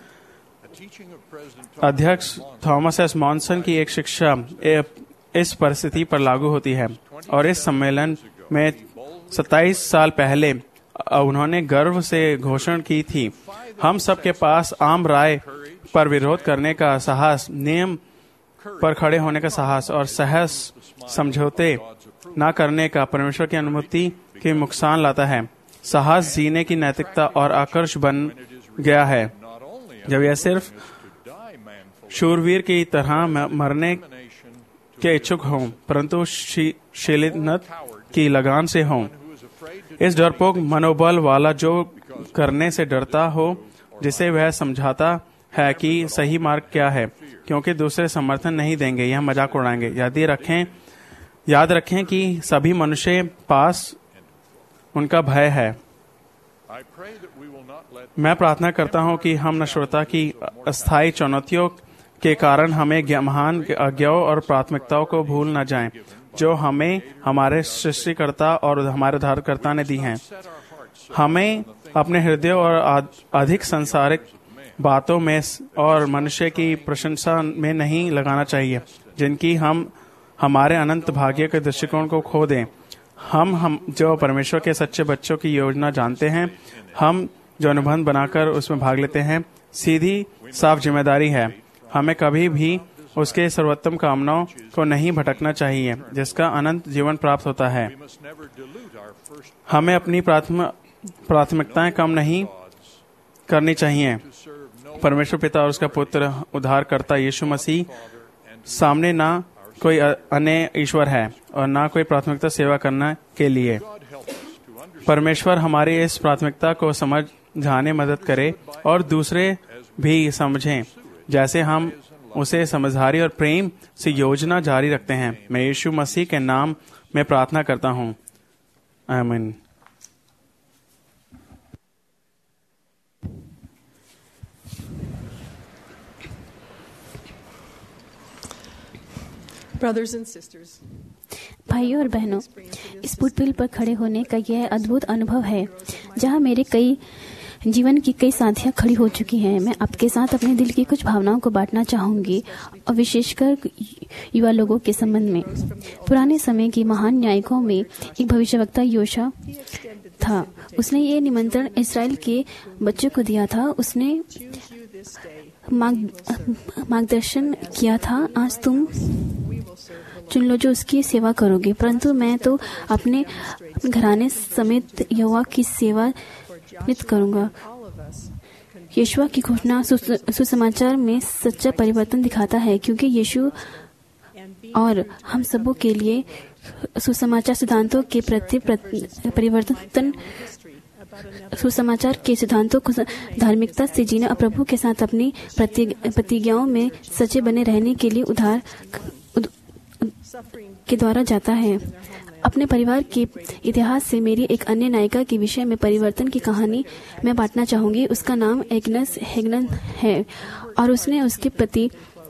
Speaker 8: अध्यक्ष थॉमस एस मॉनसन की एक शिक्षा इस परिस्थिति पर लागू होती है और इस सम्मेलन में 27 साल पहले उन्होंने गर्व से घोषणा की थी, हम सबके पास आम राय पर विरोध करने का साहस, नियम पर खड़े होने का साहस और सहज समझौते न करने का परमेश्वर की अनुमति के नुकसान लाता है। साहस जीने की नैतिकता और आकर्ष बन गया है। जब यह सिर्फ शूरवीर की तरह मरने के इच्छुक हों, परंतु शीलनत की लगान से हों। इस डरपोक मनोबल वाला जो करने से डरता हो, जिसे वह समझाता है कि सही मार्ग क्या है, क्योंकि दूसरे समर्थन नहीं देंगे, यह मजाक उड़ाएंगे। याद रखें कि सभी मनुष्य पास उनका भय है। मैं प्रार्थना करता हूं कि हम नश्वरता की अस्थायी चुनौतियों के कारण हमें महान आज्ञाओं और प्राथमिकताओं को भूल न जाएं, जो हमें हमारे सृष्टिकर्ता और हमारे उद्धारकर्ता ने दी हैं। हमें अपने हृदय और अधिक सांसारिक बातों में और मनुष्य की प्रशंसा में नहीं लगाना चाहिए, जिनकी हम हमारे अनंत भाग्य के दृष्टिकोण को खो दें। हम जो परमेश्वर के सच्चे बच्चों की योजना जानते हैं, हम जो अनुबंध बनाकर उसमें भाग लेते हैं, सीधी साफ जिम्मेदारी है। हमें कभी भी उसके सर्वोत्तम कामनाओं को नहीं भटकना चाहिए, जिसका अनंत जीवन प्राप्त होता है। हमें अपनी प्राथमिकताएं कम नहीं करनी चाहिए। परमेश्वर पिता और उसका पुत्र उद्धारकर्ता यीशु मसीह सामने ना कोई अन्य ईश्वर है और ना कोई प्राथमिकता सेवा करने के लिए। परमेश्वर हमारी इस प्राथमिकता को समझाने मदद करे और दूसरे भी समझें, जैसे हम उसे समझदारी और प्रेम से योजना जारी रखते हैं। मैं यीशु मसीह के नाम में प्रार्थना करता हूँ, आमीन।
Speaker 6: भाइयों और बहनों, इस पुटबिल पर खड़े होने का यह अद्भुत अनुभव है, जहां मेरे जीवन की कई साथियां खड़ी हो चुकी हैं। मैं आपके साथ अपने दिल की कुछ भावनाओं को बांटना चाहूंगी, और विशेषकर युवा लोगों के संबंध में। पुराने समय की महान न्यायिकों में एक भविष्यवक्ता योशा था। उसने ये निमंत्रण इस्राएल के बच्चों को दिया था। उसने मार्गदर्शन किया था, आज तुम चुन लो जो उसकी सेवा करोगे, परंतु मैं तो अपने घराने समेत यहोवा की सेवा नित करूंगा। यीशु की घोषणा सुसमाचार में सच्चा परिवर्तन दिखाता है, क्योंकि यीशु और हम सबों के लिए सुसमाचार सिद्धांतों के प्रति परिवर्तन, सुसमाचार के सिद्धांतों को धार्मिकता से जीना और प्रभु के साथ अपनी प्रतिज्ञाओं में सच्चे बने रहने के लिए उद्धार के द्वारा जाता है। अपने परिवार के इतिहास से मेरी एक अन्य नायिका के विषय में परिवर्तन की कहानी मैं बांटना चाहूंगी। उसका नाम एग्नेस हेगन है और उसने उसके पति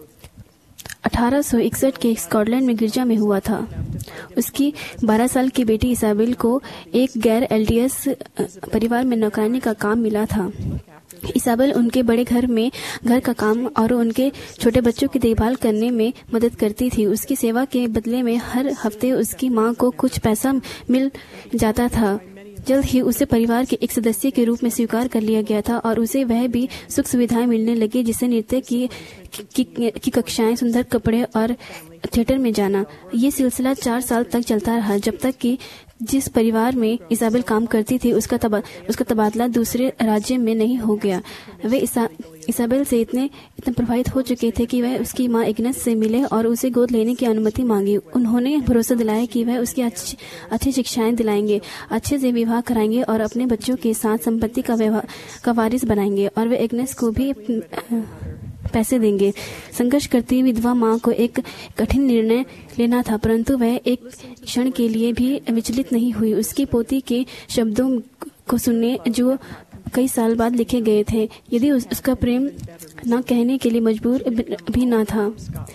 Speaker 6: 1861 के स्कॉटलैंड में गिरजा में हुआ था। उसकी 12 साल की बेटी इसाबेल को एक गैर एलडीएस परिवार में नौकरानी का काम मिला था। इसाबेल उनके बड़े घर में घर का काम और उनके छोटे बच्चों की देखभाल करने में मदद करती थी। उसकी सेवा के बदले में हर हफ्ते उसकी मां को कुछ पैसा मिल जाता था। जल्द ही उसे परिवार के एक सदस्य के रूप में स्वीकार कर लिया गया था और उसे वह भी सुख सुविधाएं मिलने लगी, जिसे नृत्य की कक्षाएं, सुंदर कपड़े और थिएटर में जाना। ये सिलसिला 4 साल तक चलता रहा, जब तक कि जिस परिवार में इसाबेल काम करती थी उसका तबादला दूसरे राज्य में नहीं हो गया। वे इसाबेल से इतने प्रभावित हो चुके थे कि वह उसकी मां एग्नेस से मिले और उसे गोद लेने की अनुमति मांगी। उन्होंने भरोसा दिलाया कि वह उसकी अच्छी शिक्षाएं दिलाएंगे, अच्छे से विवाह कराएंगे और अपने बच्चों के साथ संपत्ति का वारिस बनाएंगे और वे एग्नेस को भी पैसे देंगे। संघर्ष करती विधवा मां को एक कठिन निर्णय लेना था, परंतु वह एक क्षण के लिए भी विचलित नहीं हुई। उसकी पोती के शब्दों को सुनने जो कई साल बाद लिखे गए थे, यदि उसका प्रेम न कहने के लिए मजबूर भी न था।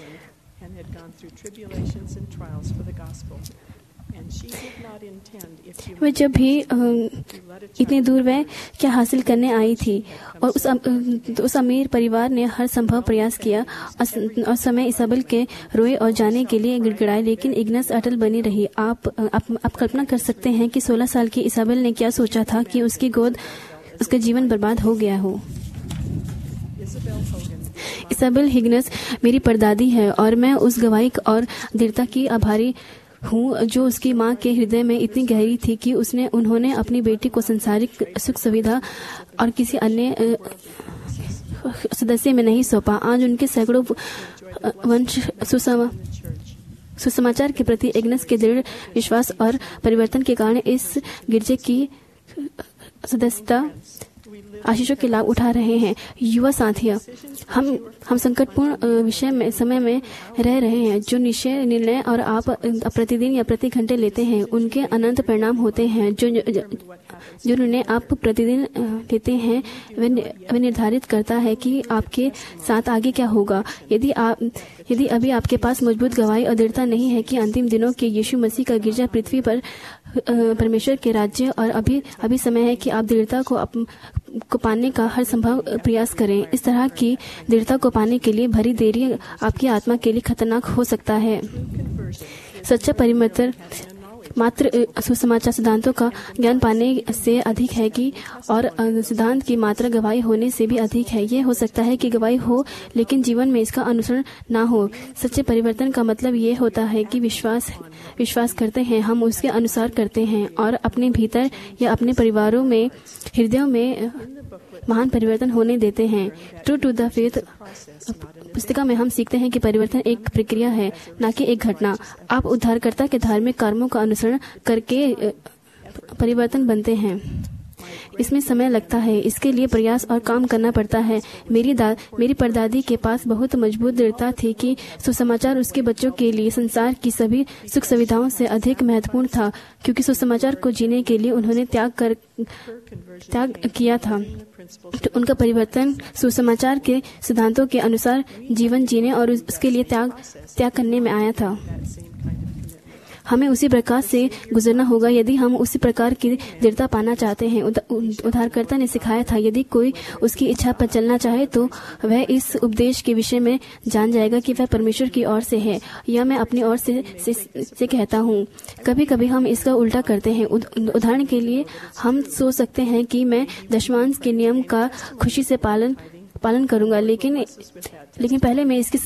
Speaker 6: वह जब भी इतनी दूर वह क्या हासिल करने आई थी और उस अमीर परिवार ने हर संभव प्रयास किया और समय इसाबेल के रोए और जाने के लिए गिड़गिड़ाए, लेकिन इग्नेस अटल बनी रही। आप कल्पना कर सकते हैं कि 16 साल की इसाबेल ने क्या सोचा था कि उसका जीवन बर्बाद हो गया हो। इसाबेल हिग्गिन्स मेरी परदादी है और मैं उस गवाही और दृढ़ता की आभारी हूँ जो उसकी माँ के हृदय में इतनी गहरी थी कि उन्होंने अपनी बेटी को संसारिक सुख सुविधा और किसी अन्य सदस्य में नहीं सौंपा। आज उनके सैकड़ों वंश सुसमाचार के प्रति एग्नेस के दृढ़ विश्वास और परिवर्तन के कारण इस गिरजे की सदस्यता आशीषों के लाभ उठा रहे हैं। युवा साथियों, हम संकटपूर्ण समय में रह रहे हैं। जो निर्णय और आप प्रतिदिन या प्रति घंटे लेते हैं उनके अनंत परिणाम होते हैं। जो निर्णय आप प्रतिदिन लेते हैं वह निर्धारित करता है कि आपके साथ आगे क्या होगा। यदि अभी आपके पास मजबूत गवाही और दृढ़ता नहीं है कि अंतिम दिनों के यीशु मसीह का गिरजा पृथ्वी पर परमेश्वर के राज्य, और अभी समय है कि आप दृढ़ता को पाने का हर संभव प्रयास करें। इस तरह की दृढ़ता को पाने के लिए भरी देरी आपकी आत्मा के लिए खतरनाक हो सकता है। सच्चा परिवर्तन मात्र सुसमाचार सिद्धांतों का ज्ञान पाने से अधिक है और सिद्धांत की मात्रा गवाही होने से भी अधिक है। यह हो सकता है कि गवाही हो लेकिन जीवन में इसका अनुसरण ना हो। सच्चे परिवर्तन का मतलब यह होता है कि विश्वास करते हैं, हम उसके अनुसार करते हैं और अपने भीतर या अपने परिवारों में, हृदयों में महान परिवर्तन होने देते हैं। ट्रू टू द फेथ पुस्तिका में हम सीखते हैं कि परिवर्तन एक प्रक्रिया है, न कि एक घटना। आप उद्धारकर्ता के धार्मिक कर्मों का अनुसरण करके परिवर्तन बनते हैं। इसमें समय लगता है, इसके लिए प्रयास और काम करना पड़ता है। मेरी परदादी के पास बहुत मजबूत दृढ़ता थी कि सुसमाचार उसके बच्चों के लिए संसार की सभी सुख सुविधाओं से अधिक महत्वपूर्ण था, क्योंकि सुसमाचार को जीने के लिए उन्होंने त्याग किया था। तो उनका परिवर्तन सुसमाचार के सिद्धांतों के अनुसार जीवन जीने और उसके लिए त्याग करने में आया था। हमें उसी प्रकार से गुजरना होगा यदि हम उसी प्रकार की दृढ़ता पाना चाहते हैं। उद्धारकर्ता ने सिखाया था, यदि कोई उसकी इच्छा पर चलना चाहे तो वह इस उपदेश के विषय में जान जाएगा कि वह परमेश्वर की ओर से है या मैं अपनी ओर से कहता हूँ। कभी कभी हम इसका उल्टा करते हैं। उदाहरण के लिए हम सोच सकते हैं कि मैं दशमांश के नियम का खुशी से पालन करूंगा, लेकिन पहले मैं इसकी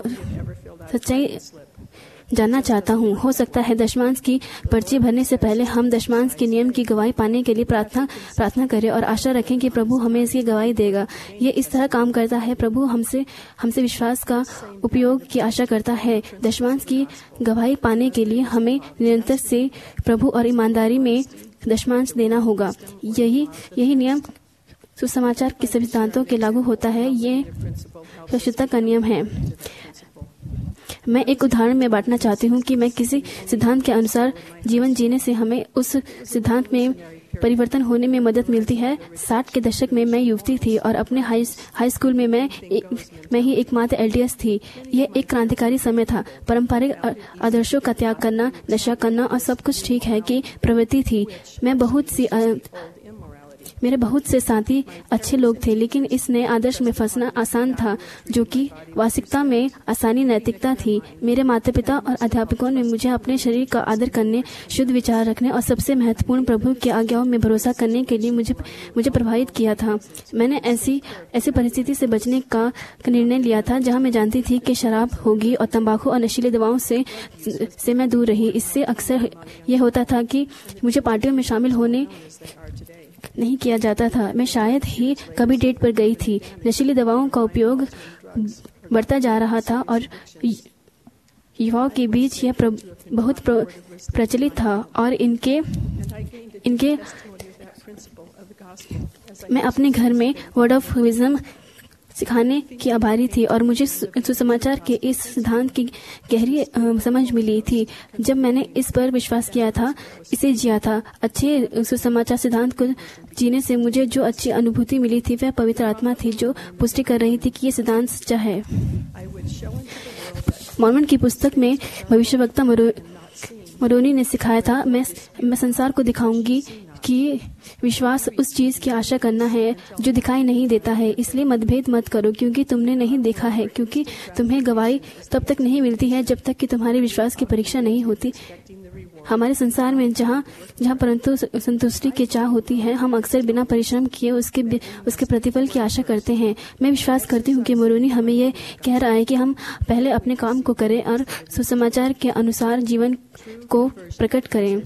Speaker 6: सच्चाई जानना चाहता हूँ। हो सकता है दशमांश की पर्ची भरने से पहले हम दशमांश के नियम की गवाही पाने के लिए प्रार्थना करें और आशा रखें कि प्रभु हमें इसकी गवाही देगा। ये इस तरह काम करता है। प्रभु हमसे विश्वास का उपयोग की आशा करता है। दशमांश की गवाही पाने के लिए हमें निरंतर से प्रभु और ईमानदारी में दशमांश देना होगा। यही नियम सुसमाचार के सभी सिद्धांतों के लागू होता है। ये शुद्धता का नियम है। मैं एक उदाहरण में बांटना चाहती हूँ कि मैं किसी सिद्धांत के अनुसार जीवन जीने से हमें उस सिद्धांत में परिवर्तन होने में मदद मिलती है। 60 के दशक में मैं युवती थी और अपने हाई स्कूल में मैं ही एकमात्र LDS थी। यह एक क्रांतिकारी समय था। पारंपरिक आदर्शों का त्याग करना, नशा करना और सब कुछ ठीक है कि प्रवृत्ति थी। मेरे बहुत से साथी अच्छे लोग थे, लेकिन इस नए आदर्श में फंसना आसान था, जो कि वास्तविकता में आसानी नैतिकता थी। मेरे माता पिता और अध्यापकों ने मुझे अपने शरीर का आदर करने, शुद्ध विचार रखने और सबसे महत्वपूर्ण प्रभु की आज्ञाओं में भरोसा करने के लिए मुझे प्रभावित किया था। मैंने ऐसी परिस्थिति से बचने का निर्णय लिया था जहां मैं जानती थी कि शराब होगी और तंबाकू और नशीली दवाओं से मैं दूर रही। इससे अक्सर यह होता था कि मुझे पार्टियों में शामिल होने नहीं किया जाता था। मैं शायद ही कभी डेट पर गई थी। नशीली दवाओं का उपयोग बढ़ता जा रहा था और युवाओं के बीच यह बहुत प्रचलित था और इनके मैं अपने घर में वर्ड ऑफ विजडम सिखाने की आभारी थी और मुझे सुसमाचार के इस सिद्धांत की गहरी समझ मिली थी जब मैंने इस पर विश्वास किया था, इसे जिया था। अच्छे सुसमाचार सिद्धांत को जीने से मुझे जो अच्छी अनुभूति मिली थी वह पवित्र आत्मा थी जो पुष्टि कर रही थी कि ये सिद्धांत सच्चा है। मॉर्मन की पुस्तक में भविष्यवक्ता मोरोनी ने सिखाया था, मैं संसार को दिखाऊंगी कि विश्वास उस चीज की आशा करना है जो दिखाई नहीं देता है। इसलिए मतभेद मत करो क्योंकि तुमने नहीं देखा है, क्योंकि तुम्हें गवाही तब तक नहीं मिलती है जब तक कि तुम्हारे विश्वास की परीक्षा नहीं होती। हमारे संसार में जहाँ परंतु संतुष्टि की चाह होती है, हम अक्सर बिना परिश्रम किए उसके प्रतिफल की आशा करते हैं। मैं विश्वास करती हूँ कि मोरोनी हमें यह कह रहा है कि हम पहले अपने काम को करें और सुसमाचार के अनुसार जीवन को प्रकट करें।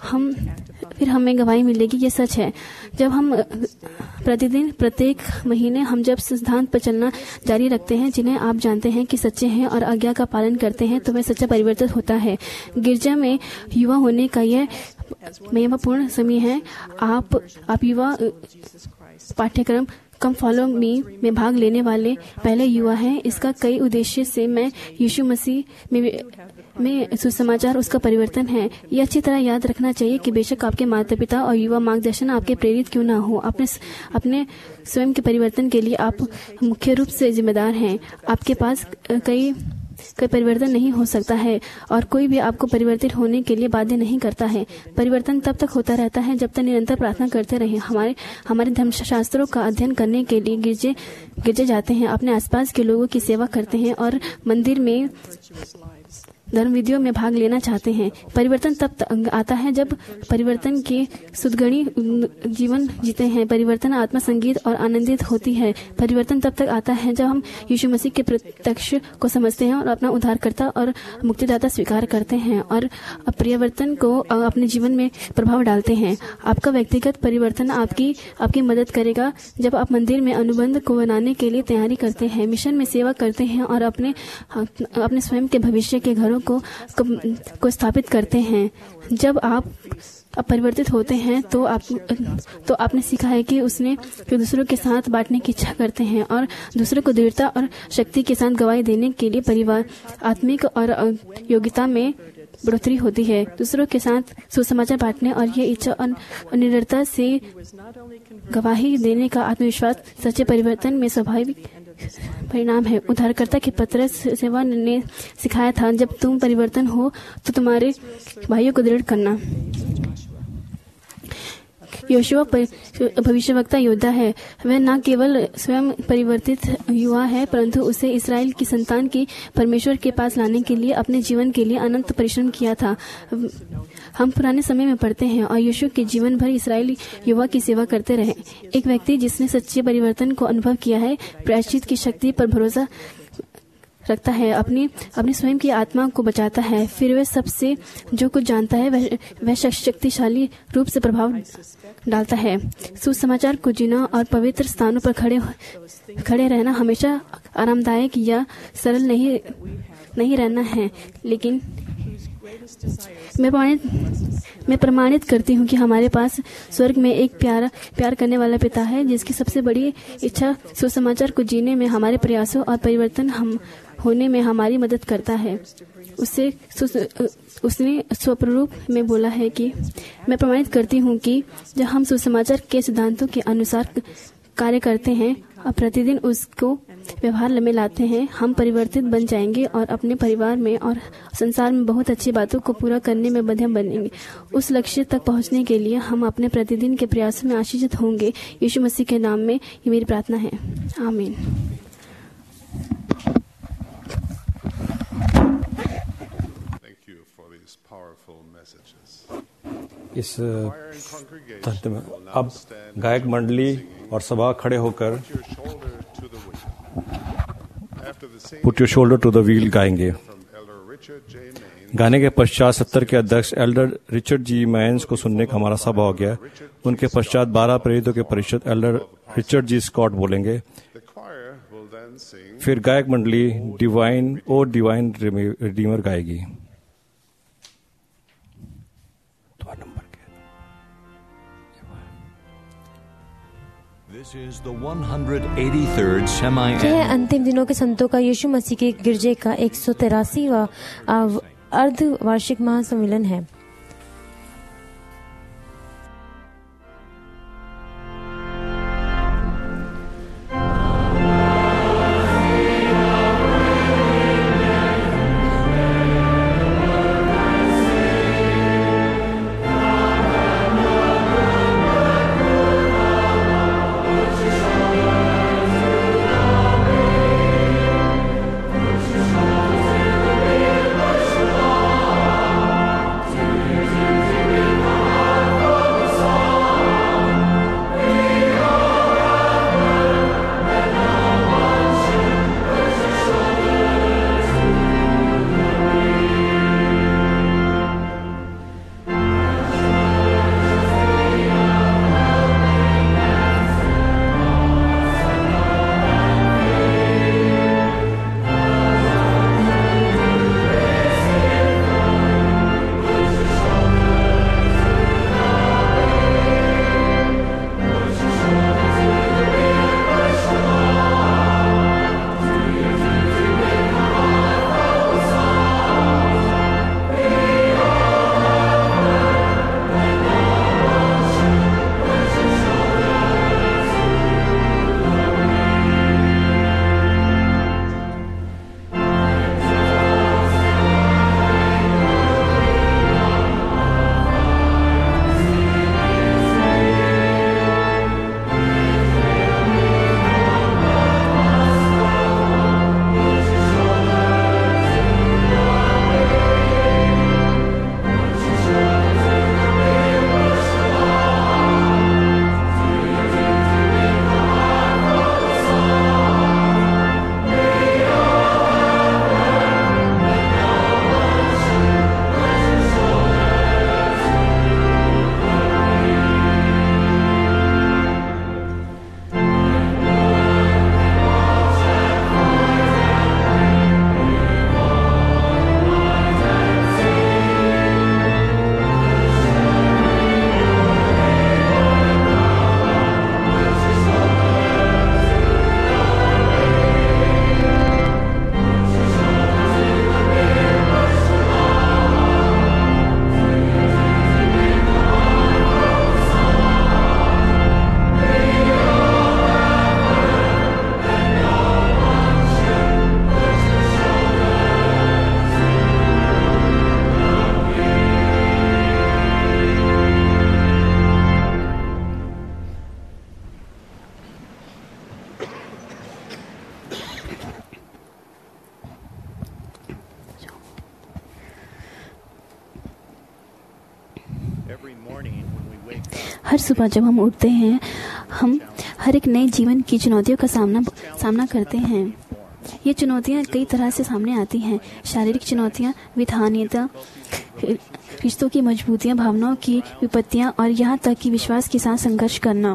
Speaker 6: फिर हमें गवाही मिलेगी। ये सच है। जब हम प्रतिदिन, प्रत्येक महीने हम जब सिद्धांत पर चलना जारी रखते हैं जिन्हें आप जानते हैं कि सच्चे हैं और आज्ञा का पालन करते हैं, तो वह सच्चा परिवर्तन होता है। गिरजा में युवा होने का यह महत्वपूर्ण समय है। आप युवा पाठ्यक्रम कम फॉलो मी में भाग लेने वाले पहले युवा हैं। इसका कई उद्देश्य से मैं यीशु मसीह में सुसमाचार उसका परिवर्तन है। यह अच्छी तरह याद रखना चाहिए कि बेशक आपके माता पिता और युवा मार्गदर्शन आपके प्रेरित क्यों ना हो, अपने स्वयं के परिवर्तन के लिए आप मुख्य रूप से जिम्मेदार हैं। आपके पास कई परिवर्तन नहीं हो सकता है और कोई भी आपको परिवर्तित होने के लिए बाध्य नहीं करता है। परिवर्तन तब तक होता रहता है जब तक निरंतर प्रार्थना करते रहे। हमारे धर्मशास्त्रों का अध्ययन करने के लिए गिरजे जाते हैं, अपने आसपास के लोगों की सेवा करते हैं और मंदिर में धर्म विधियों में भाग लेना चाहते हैं। परिवर्तन तब तक आता है जब परिवर्तन के सुदगणी जीवन जीते हैं। परिवर्तन आत्मा संगीत और आनंदित होती है। परिवर्तन तब तक आता है जब हम यीशु मसीह के प्रत्यक्ष को समझते हैं और अपना उद्धारकर्ता और मुक्तिदाता स्वीकार करते हैं और परिवर्तन को अपने जीवन में प्रभाव डालते हैं। आपका व्यक्तिगत परिवर्तन आपकी मदद करेगा जब आप मंदिर में अनुबंध को बनाने के लिए तैयारी करते हैं, मिशन में सेवा करते हैं और अपने स्वयं के भविष्य के घरों को स्थापित करते हैं। जब आप परिवर्तित होते हैं तो आपने सीखा है कि दूसरों के साथ बांटने की इच्छा करते हैं और दूसरों को दृढ़ता और शक्ति के साथ गवाही देने के लिए परिवार आत्मिक और योग्यता में बढ़ोतरी होती है। दूसरों के साथ सुसमाचार बांटने और ये इच्छा और निडरता से गवाही देने का आत्मविश्वास सच्चे परिवर्तन में स्वाभाविक परिणाम है। उद्धारकर्ता के पत्रस सेवा ने सिखाया था, जब तुम परिवर्तन हो तो तुम्हारे भाइयों को दृढ़ करना। योशुआ भविष्यवक्ता योद्धा है। वह न केवल स्वयं परिवर्तित युवा है, परंतु उसे इस्राएल की संतान की परमेश्वर के पास लाने के लिए अपने जीवन के लिए अनंत परिश्रम किया था। हम पुराने समय में पढ़ते हैं और यीशु के जीवन भर इस्राएली युवा की सेवा करते रहे। एक व्यक्ति जिसने सच्चे परिवर्तन को अनुभव किया है, प्रायश्चित की शक्ति पर भरोसा रखता है, अपनी स्वयं की आत्मा को बचाता है, फिर वह सबसे जो कुछ जानता है वह शक्तिशाली रूप से प्रभाव डालता है। सुसमाचार को जीना और पवित्र स्थानों पर खड़े रहना हमेशा आरामदायक या सरल नहीं रहना है, लेकिन मैं प्रमाणित करती हूँ कि हमारे पास स्वर्ग में एक प्यार करने वाला पिता है जिसकी सबसे बड़ी इच्छा सुसमाचार को जीने में हमारे प्रयासों और परिवर्तन होने में हमारी मदद करता है। उसने स्वरूप में बोला है कि मैं प्रमाणित करती हूँ कि जब हम सुसमाचार के सिद्धांतों के अनुसार कार्य करते हैं और प्रतिदिन उसको व्यवहार में लाते हैं, हम परिवर्तित बन जाएंगे और अपने परिवार में और संसार में बहुत अच्छी बातों को पूरा करने में मध्यम बनेंगे। उस लक्ष्य तक पहुंचने के लिए हम अपने प्रतिदिन के प्रयासों में आशीषित होंगे। यीशु मसीह के नाम में ये मेरी प्रार्थना है, आमीन।
Speaker 4: इस तंत्र में अब गायक मंडली और सभा खड़े होकर put your shoulder to the wheel गाएंगे। गाने के पश्चात 70 के अध्यक्ष एल्डर रिचर्ड जी मैन्स को सुनने का हमारा सभा हो गया। उनके पश्चात 12 प्रेरितों के परिषद एल्डर रिचर्ड जी स्कॉट बोलेंगे। फिर गायक मंडली डिवाइन रिडीमर गाएगी।
Speaker 2: यह अंतिम दिनों के संतों का यीशु मसीह के गिरजे का 183वां अर्धवार्षिक महासम्मेलन है।
Speaker 6: हर सुबह जब हम उठते हैं, हम हर एक नए जीवन की चुनौतियों का सामना करते हैं। ये चुनौतियाँ कई तरह से सामने आती हैं। शारीरिक चुनौतियाँ, विधानीयता, रिश्तों की मजबूतियाँ, भावनाओं की विपत्तियाँ और यहाँ तक कि विश्वास के साथ संघर्ष करना।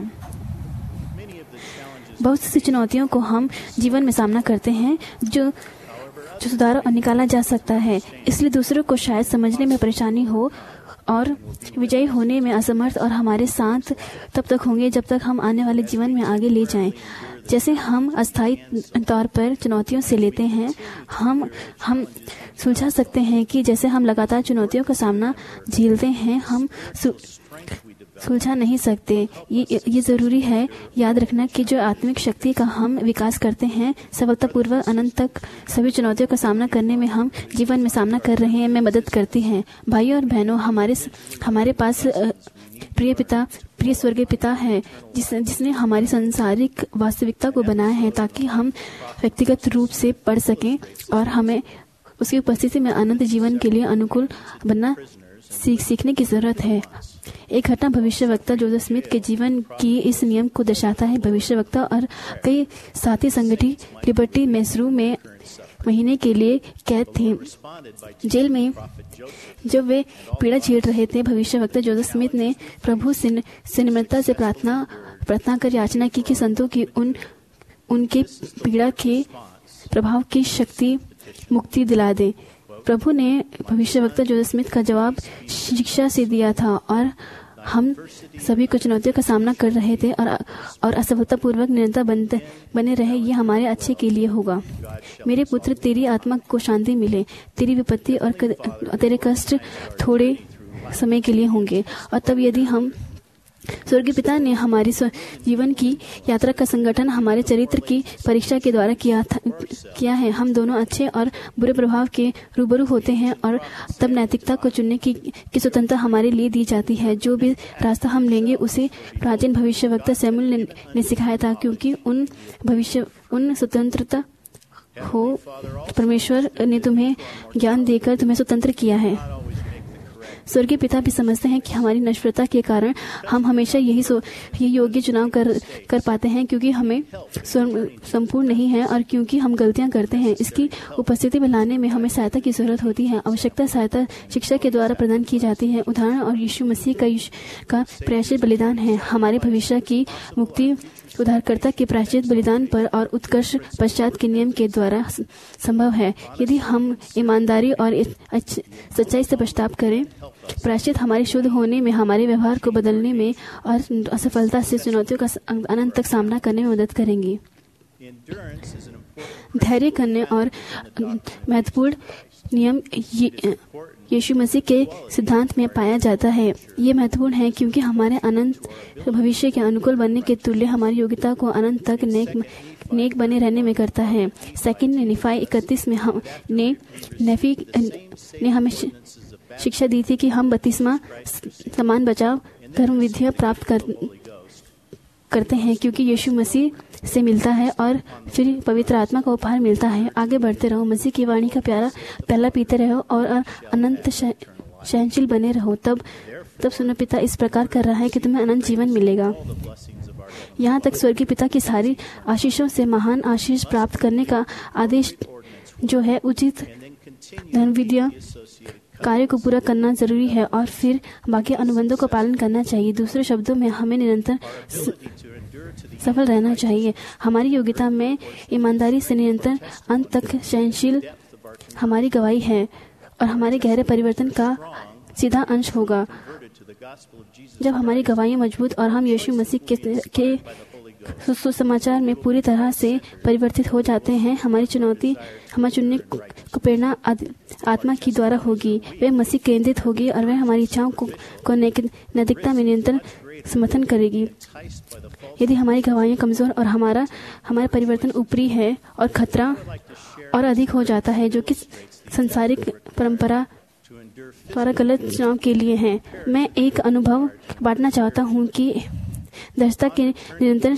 Speaker 6: बहुत सी चुनौतियों को हम जीवन में सामना करते हैं जो सुधारा और निकाला जा सकता है। इसलिए दूसरों को शायद समझने में परेशानी हो और विजयी होने में असमर्थ और हमारे साथ तब तक होंगे जब तक हम आने वाले जीवन में आगे ले जाएं। जैसे हम अस्थायी तौर पर चुनौतियों से लेते हैं, हम सुलझा सकते हैं कि जैसे हम लगातार चुनौतियों का सामना झेलते हैं, हम सुलझा नहीं सकते। ये जरूरी है याद रखना कि जो आत्मिक शक्ति का हम विकास करते हैं, सफलतापूर्वक अनंत तक सभी चुनौतियों का सामना करने में हम जीवन में सामना कर रहे हैं, में मदद करती हैं। भाइयों और बहनों, हमारे पास प्रिय स्वर्गीय पिता है जिसने हमारी सांसारिक वास्तविकता को बनाया है ताकि हम व्यक्तिगत रूप से पढ़ सकें और हमें उसकी उपस्थिति में अनंत जीवन के लिए अनुकूल बनना सीखने की जरूरत है। एक घटना भविष्यवक्ता जोसेफ स्मिथ के जीवन की इस नियम को दर्शाता है। भविष्यवक्ता और कई साथी संगठित लिबर्टी मैसूर में महीने के लिए कैद थे। जेल में जब वे पीड़ा झेल रहे थे, भविष्यवक्ता जोसेफ स्मिथ ने प्रभु से निम्रता से प्रार्थना कर याचना की कि संतों की उनके पीड़ा के प्रभाव की शक्ति मुक्ति दिला दे। प्रभु ने भविष्यवक्ता जोसेफ स्मिथ का जवाब शिक्षा से दिया था और हम सभी कुछ चुनौतियों का सामना कर रहे थे और असफलतापूर्वक निरंतर बने रहे। ये हमारे अच्छे के लिए होगा। मेरे पुत्र, तेरी आत्मा को शांति मिले। तेरी विपत्ति और तेरे कष्ट थोड़े समय के लिए होंगे और तब यदि हम स्वर्गीय पिता ने हमारी जीवन की यात्रा का संगठन हमारे चरित्र की परीक्षा के द्वारा किया है। हम दोनों अच्छे और बुरे प्रभाव के रूबरू होते हैं और तब नैतिकता को चुनने की स्वतंत्रता हमारे लिए दी जाती है। जो भी रास्ता हम लेंगे उसे प्राचीन भविष्यवक्ता सैमुएल ने सिखाया था, क्योंकि उन स्वतंत्रता हो परमेश्वर ने तुम्हें ज्ञान देकर तुम्हें स्वतंत्र किया है। स्वर्गीय पिता भी समझते हैं कि हमारी नश्वरता के कारण हम हमेशा यही योग्य चुनाव कर पाते हैं, क्योंकि हमें संपूर्ण नहीं है और क्योंकि हम गलतियां करते हैं। इसकी उपस्थिति में लाने में हमें सहायता की जरूरत होती है। आवश्यकता सहायता शिक्षा के द्वारा प्रदान की जाती है। उदाहरण और यीशु मसीह का प्रायश्चित बलिदान है। हमारे भविष्य की मुक्ति उद्धारकर्ता के प्रायश्चित बलिदान पर और उत्कर्ष पश्चात के नियम के द्वारा संभव है। यदि हम ईमानदारी और सच्चाई से पश्चाताप करें, प्रायश्चित हमारे शुद्ध होने में, हमारे व्यवहार को बदलने में और असफलता से चुनौतियों का अनंत तक सामना करने में मदद करेंगी। धैर्य करने और महत्वपूर्ण नियम यीशु मसीह के सिद्धांत में पाया जाता है। ये महत्वपूर्ण है क्योंकि हमारे अनंत भविष्य के अनुकूल बनने के तुल्य हमारी योग्यता को अनंत तक नेक बने रहने में करता है। सेकंड निफाई 31 में नेफी ने हमें शिक्षा दी थी कि हम बपतिस्मा समान बचाव धर्म विधियां प्राप्त करते हैं, क्योंकि यीशु मसीह से मिलता है और फिर पवित्र आत्मा का उपहार मिलता है। आगे बढ़ते रहो, मसीह की वाणी का प्याला पीते रहो और अनंत सहनशील बने रहो। तब सुनो, पिता इस प्रकार कर रहा है कि तुम्हें अनंत जीवन मिलेगा। यहाँ तक स्वर्गीय पिता की सारी आशीषों से महान आशीष प्राप्त करने का आदेश जो है उचित धर्म विधियां कार्य को पूरा करना जरूरी है और फिर बाकी अनुबंधों का पालन करना चाहिए। दूसरे शब्दों में हमें निरंतर सफल रहना चाहिए। हमारी योग्यता में ईमानदारी से निरंतर अंत तक सहनशील हमारी गवाही है और हमारे गहरे परिवर्तन का सीधा अंश होगा। जब हमारी गवाही मजबूत और हम यीशु मसीह के सुसमाचार में पूरी तरह से परिवर्तित हो जाते हैं, हमारी चुनने को प्रेरणा आत्मा की द्वारा होगी। वे मसीह केंद्रित होगी और वे हमारी इच्छाओं को नैतिकता में निरंतर समर्थन करेगी। यदि हमारी गवाहियां कमजोर और हमारा परिवर्तन ऊपरी है और खतरा और अधिक हो जाता है, जो कि सांसारिक परंपरा द्वारा गलत चुनाव के लिए है। मैं एक अनुभव बांटना चाहता हूँ कि दर्शता के निरंतर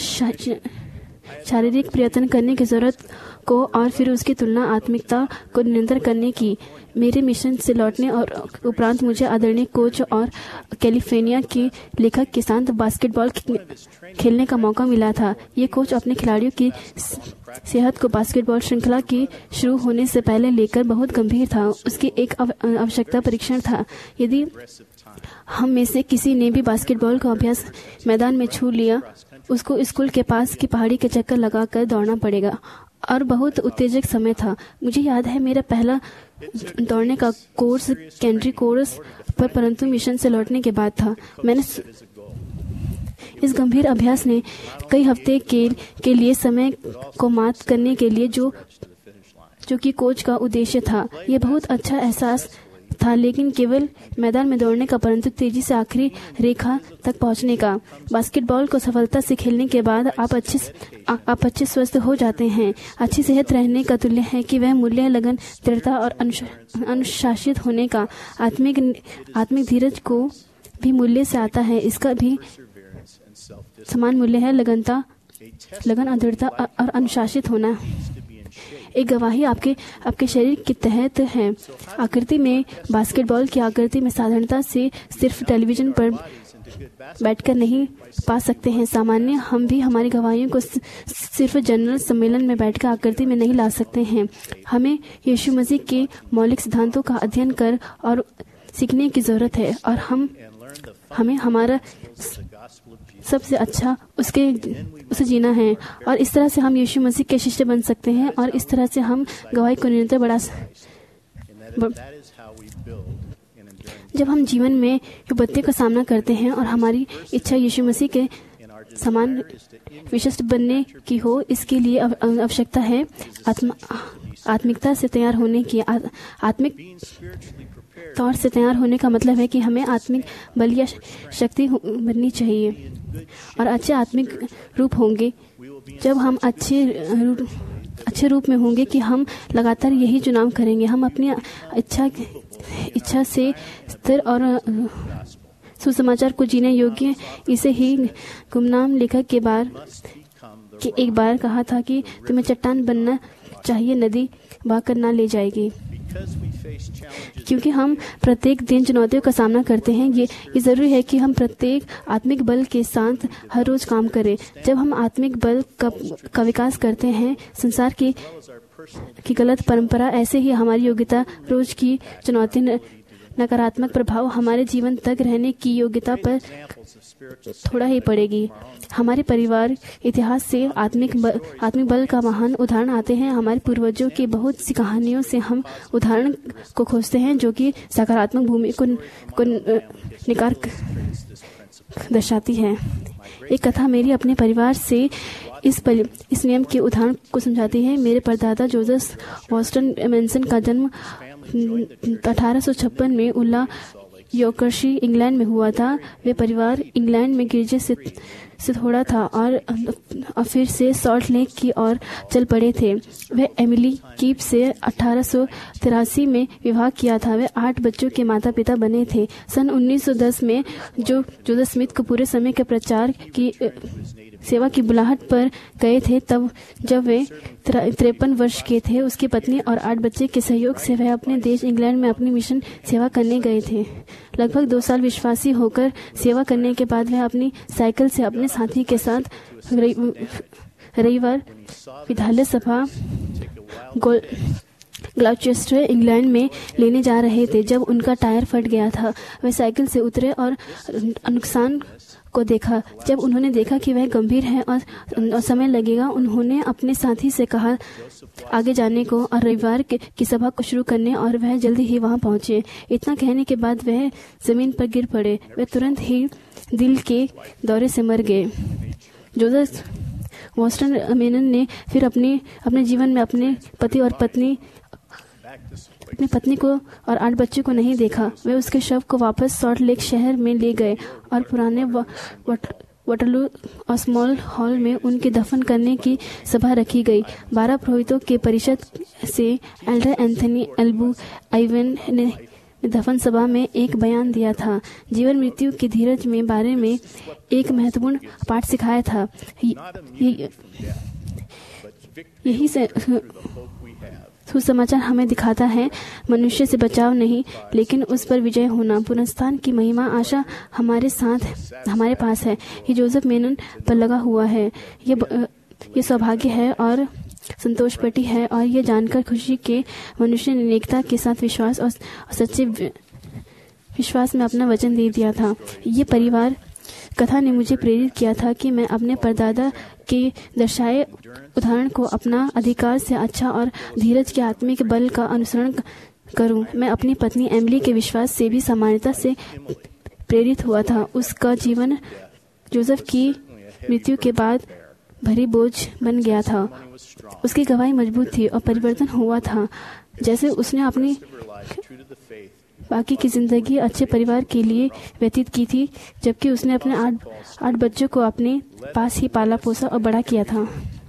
Speaker 6: शारीरिक प्रयत्न करने की जरूरत को और फिर उसकी तुलना आत्मिकता को निरंतर करने की। मेरे मिशन से लौटने और उपरांत मुझे आदरणीय कोच और कैलिफोर्निया के लेखक के साथ बास्केटबॉल खेलने का मौका मिला था। ये कोच अपने खिलाड़ियों की सेहत को बास्केटबॉल श्रृंखला की शुरू होने से पहले लेकर बहुत गंभीर था। उसकी एक आवश्यकता परीक्षण था। यदि हम में से किसी ने भी बास्केटबॉल का अभ्यास मैदान में छू लिया, उसको स्कूल के पास की पहाड़ी के चक्कर लगाकर दौड़ना पड़ेगा और बहुत उत्तेजक समय था। मुझे याद है मेरा पहला दौड़ने का कोर्स कैंट्री कोर्स पर परंतु मिशन से लौटने के बाद था। मैंने इस गंभीर अभ्यास ने कई हफ्ते के लिए समय को मात करने के लिए जो कि कोच का उद्देश्य था। यह बहुत अच्छा एहसास था, लेकिन केवल मैदान में दौड़ने का, परंतु तेजी से आखिरी रेखा तक पहुंचने का। बास्केटबॉल को सफलता से खेलने के बाद आप अच्छे स्वस्थ हो जाते हैं। अच्छी सेहत रहने का तुल्य है कि वह मूल्य, लगन, दृढ़ता और अनुशासित होने का। आत्मिक धीरज को भी मूल्य से आता है। इसका भी समान मूल्य है, लगन, दृढ़ता और अनुशासित होना। एक गवाही आपके शरीर के तहत है। आकृति में बास्केटबॉल की आकृति में साधारणता से सिर्फ टेलीविजन पर बैठकर नहीं पा सकते हैं। सामान्य हम भी हमारी गवाहियों को सिर्फ जनरल सम्मेलन में बैठकर आकृति में नहीं ला सकते हैं। हमें यीशु मसीह के मौलिक सिद्धांतों का अध्ययन कर और सीखने की जरूरत है, और हमें हमारा सबसे अच्छा उसे जीना है, और इस तरह से हम यीशु मसीह के शिष्य बन सकते हैं, और इस तरह से हम गवाही को निरंतर जब हम जीवन में विपत्ति का सामना करते हैं और हमारी इच्छा यीशु मसीह के समान विशिष्ट बनने की हो, इसके लिए आवश्यकता है आत्मिकता से तैयार होने की। आत्मिक तौर से तैयार होने का मतलब है कि हमें आत्मिक बल या शक्ति बननी चाहिए, और अच्छे आत्मिक रूप होंगे जब हम अच्छे रूप में होंगे कि हम लगातार यही चुनाव करेंगे। हम अपनी इच्छा से स्थिर और सुसमाचार को जीने योग्य। इसे ही गुमनाम लेखक के एक बार कहा था कि तुम्हें चट्टान बनना चाहिए, नदी बहाकर ना ले जाएगी। क्योंकि हम प्रत्येक दिन चुनौतियों का सामना करते हैं, ये जरूरी है कि हम प्रत्येक आत्मिक बल के साथ हर रोज काम करें। जब हम आत्मिक बल का विकास करते हैं, संसार की गलत परंपरा, ऐसे ही हमारी योग्यता, रोज की चुनौती, नकारात्मक प्रभाव हमारे जीवन तक रहने की योग्यता पर थोड़ा ही पड़ेगी। हमारे परिवार इतिहास से आत्मिक बल का महान उदाहरण आते हैं। हमारे पूर्वजों की बहुत सी कहानियों से हम उदाहरण को खोजते हैं जो कि सकारात्मक भूमि को निकार दर्शाती है। एक कथा मेरी अपने परिवार से इस नियम के उदाहरण को समझाती है। मेरे परदादा जोसेफ वॉस्टन मेंसन का जन्म 1856 में उल्ला यॉर्कशायर इंग्लैंड में हुआ था। वे परिवार इंग्लैंड में गिरजे से थोड़ा था और फिर से सॉल्ट लेक की ओर चल पड़े थे। वे एमिली कीप से 1883 में विवाह किया था। वे 8 बच्चों के माता पिता बने थे। सन 1910 में जोसेफ स्मिथ को पूरे समय के प्रचार की सेवा की बुलाहट पर गए थे। तब जब वे 53 वर्ष के थे, उसकी पत्नी और 8 बच्चे के सहयोग से वह अपने देश इंग्लैंड में अपनी मिशन सेवा करने गए थे। लगभग 2 साल विश्वासी होकर सेवा करने के बाद वह अपनी साइकिल से अपने साथी के साथ रविवार विद्यालय सभा ग्लौचेस्टर इंग्लैंड में लेने जा रहे थे। जब उनका टायर फट गया था, वे साइकिल से उतरे और नुकसान को देखा। जब उन्होंने देखा कि वह गंभीर है और समय लगेगा, उन्होंने अपने साथी से कहा आगे जाने को और रविवार की सभा को शुरू करने, और वह जल्दी ही वहां पहुंचे। इतना कहने के बाद वह जमीन पर गिर पड़े। वे तुरंत ही दिल के दौरे से मर गए। जोसेफ वॉस्टन मेनन ने फिर अपने जीवन में अपने पत्नी को और 8 बच्चों को नहीं देखा। वे उसके शव को वापस सॉल्ट लेक शहर में ले गए और पुराने वाटरलू और स्मॉल हॉल में उनके दफन करने की सभा रखी गई। 12 पुरोहितों के परिषद से एल्डर एंथनी एल्बू आइवन ने दफन सभा में एक बयान दिया था। जीवन मृत्यु के धीरज में बारे में एक महत्वपूर्ण पाठ सिखाया था। यही से सुसमाचार हमें दिखाता है मनुष्य से बचाव नहीं, लेकिन उस पर विजय होना। पुनरुत्थान की महिमा आशा हमारे पास है। ये जोसेफ मेनन पर लगा हुआ है। ये सौभाग्य है और संतोष पटी है, और ये जानकर खुशी के मनुष्य ने नेकता के साथ विश्वास और सच्चे विश्वास में अपना वचन दे दिया था। ये परिवार कथा ने मुझे प्रेरित किया था कि मैं अपने परदादा के दर्शाए उदाहरण को अपना अधिकार से अच्छा और धीरज के आत्मिक बल का अनुसरण करूं। मैं अपनी पत्नी एमिली के विश्वास से भी सामान्यता से प्रेरित हुआ था। उसका जीवन जोसेफ की मृत्यु के बाद भारी बोझ बन गया था। उसकी गवाही मजबूत थी और परिवर्तन हुआ था। जैसे उसने अपनी बाकी की जिंदगी अच्छे परिवार के लिए व्यतीत की थी, जबकि उसने अपने आठ बच्चों को अपने पास ही पाला पोसा और बड़ा किया था।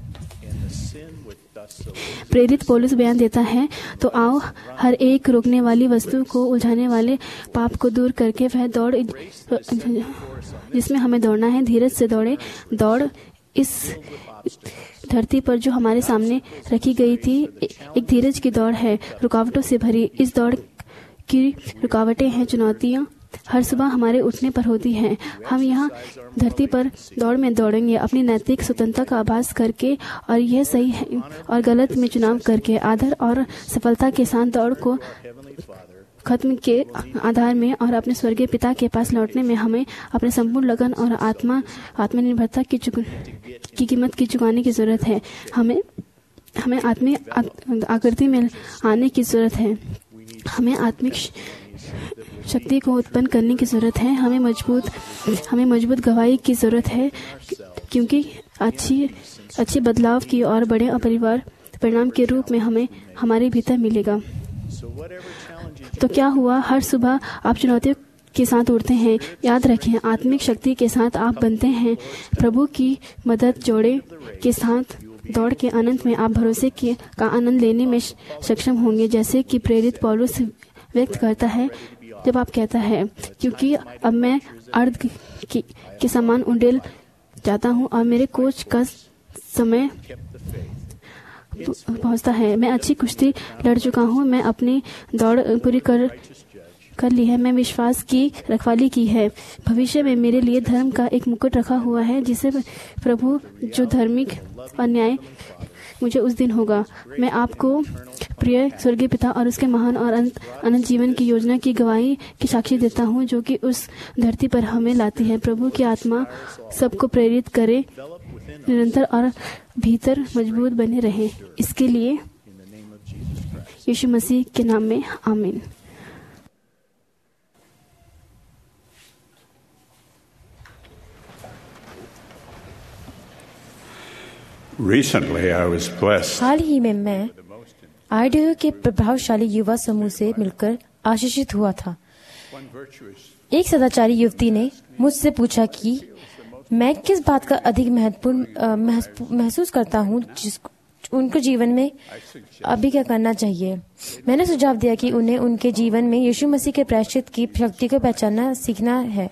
Speaker 6: प्रेरित पौलुस बयान देता है, तो आओ हर एक रोकने वाली वस्तु को उलझाने वाले पाप को दूर करके वह दौड़ जिसमें हमें दौड़ना है, धीरज से दौड़ इस धरती पर जो हमारे सामने रखी गई थी। एक धीरज की दौड़ है, रुकावटों से भरी। इस दौड़ की रुकावटें हैं, चुनौतियां हर सुबह हमारे उठने पर होती हैं। हम यहाँ धरती पर दौड़ में दौड़ेंगे, अपनी नैतिक स्वतंत्रता का आभास करके और यह सही है और गलत में चुनाव करके, आदर और सफलता के साथ दौड़ को खत्म के आधार में और अपने स्वर्गीय पिता के पास लौटने में हमें अपने संपूर्ण लगन और आत्मनिर्भरता की कीमत की चुकाने की जरूरत है। हमें आत्मिक आकृति में आने की जरूरत है। हमें आत्मिक शक्ति को उत्पन्न करने की जरूरत है। हमें मजबूत गवाही की जरूरत है, क्योंकि अच्छी बदलाव की और बड़े परिवार परिणाम के रूप में हमें हमारे भीतर मिलेगा। तो क्या हुआ? हर सुबह आप चुनौतियों के साथ उठते हैं। याद रखें, आत्मिक शक्ति के साथ आप बनते हैं। प्रभु की मदद जोड़े के साथ दौड़ के अनंत में आप भरोसे का आनंद लेने में सक्षम होंगे, जैसे कि प्रेरित पौलुस व्यक्त करता है जब आप कहता है, क्योंकि अब मैं अर्ध के समान उंडेल जाता हूँ और मेरे कोच का समय पहुँचता है। मैं अच्छी कुश्ती लड़ चुका हूँ, मैं अपनी दौड़ पूरी कर ली है, मैं विश्वास की रखवाली की है। भविष्य में मेरे लिए धर्म का एक मुकुट रखा हुआ है, जिसे प्रभु जो धार्मिक और न्याय मुझे उस दिन होगा। मैं आपको प्रिय स्वर्गीय पिता और उसके महान और अनंत जीवन की योजना की गवाही की साक्षी देता हूँ, जो कि उस धरती पर हमें लाती है। प्रभु की आत्मा सबको प्रेरित करे, निरंतर और भीतर मजबूत बने रहे। इसके लिए यीशु मसीह के नाम में आमीन।
Speaker 2: हाल ही में मैं आइडियो के प्रभावशाली युवा समूह से मिलकर आशीषित हुआ था। एक सदाचारी युवती ने मुझसे पूछा कि मैं किस बात का अधिक महत्वपूर्ण महसूस करता हूँ, उनके जीवन में अभी क्या करना चाहिए। मैंने सुझाव दिया कि उन्हें उनके जीवन में यीशु मसीह के प्रायश्चित की शक्ति को पहचानना सीखना है।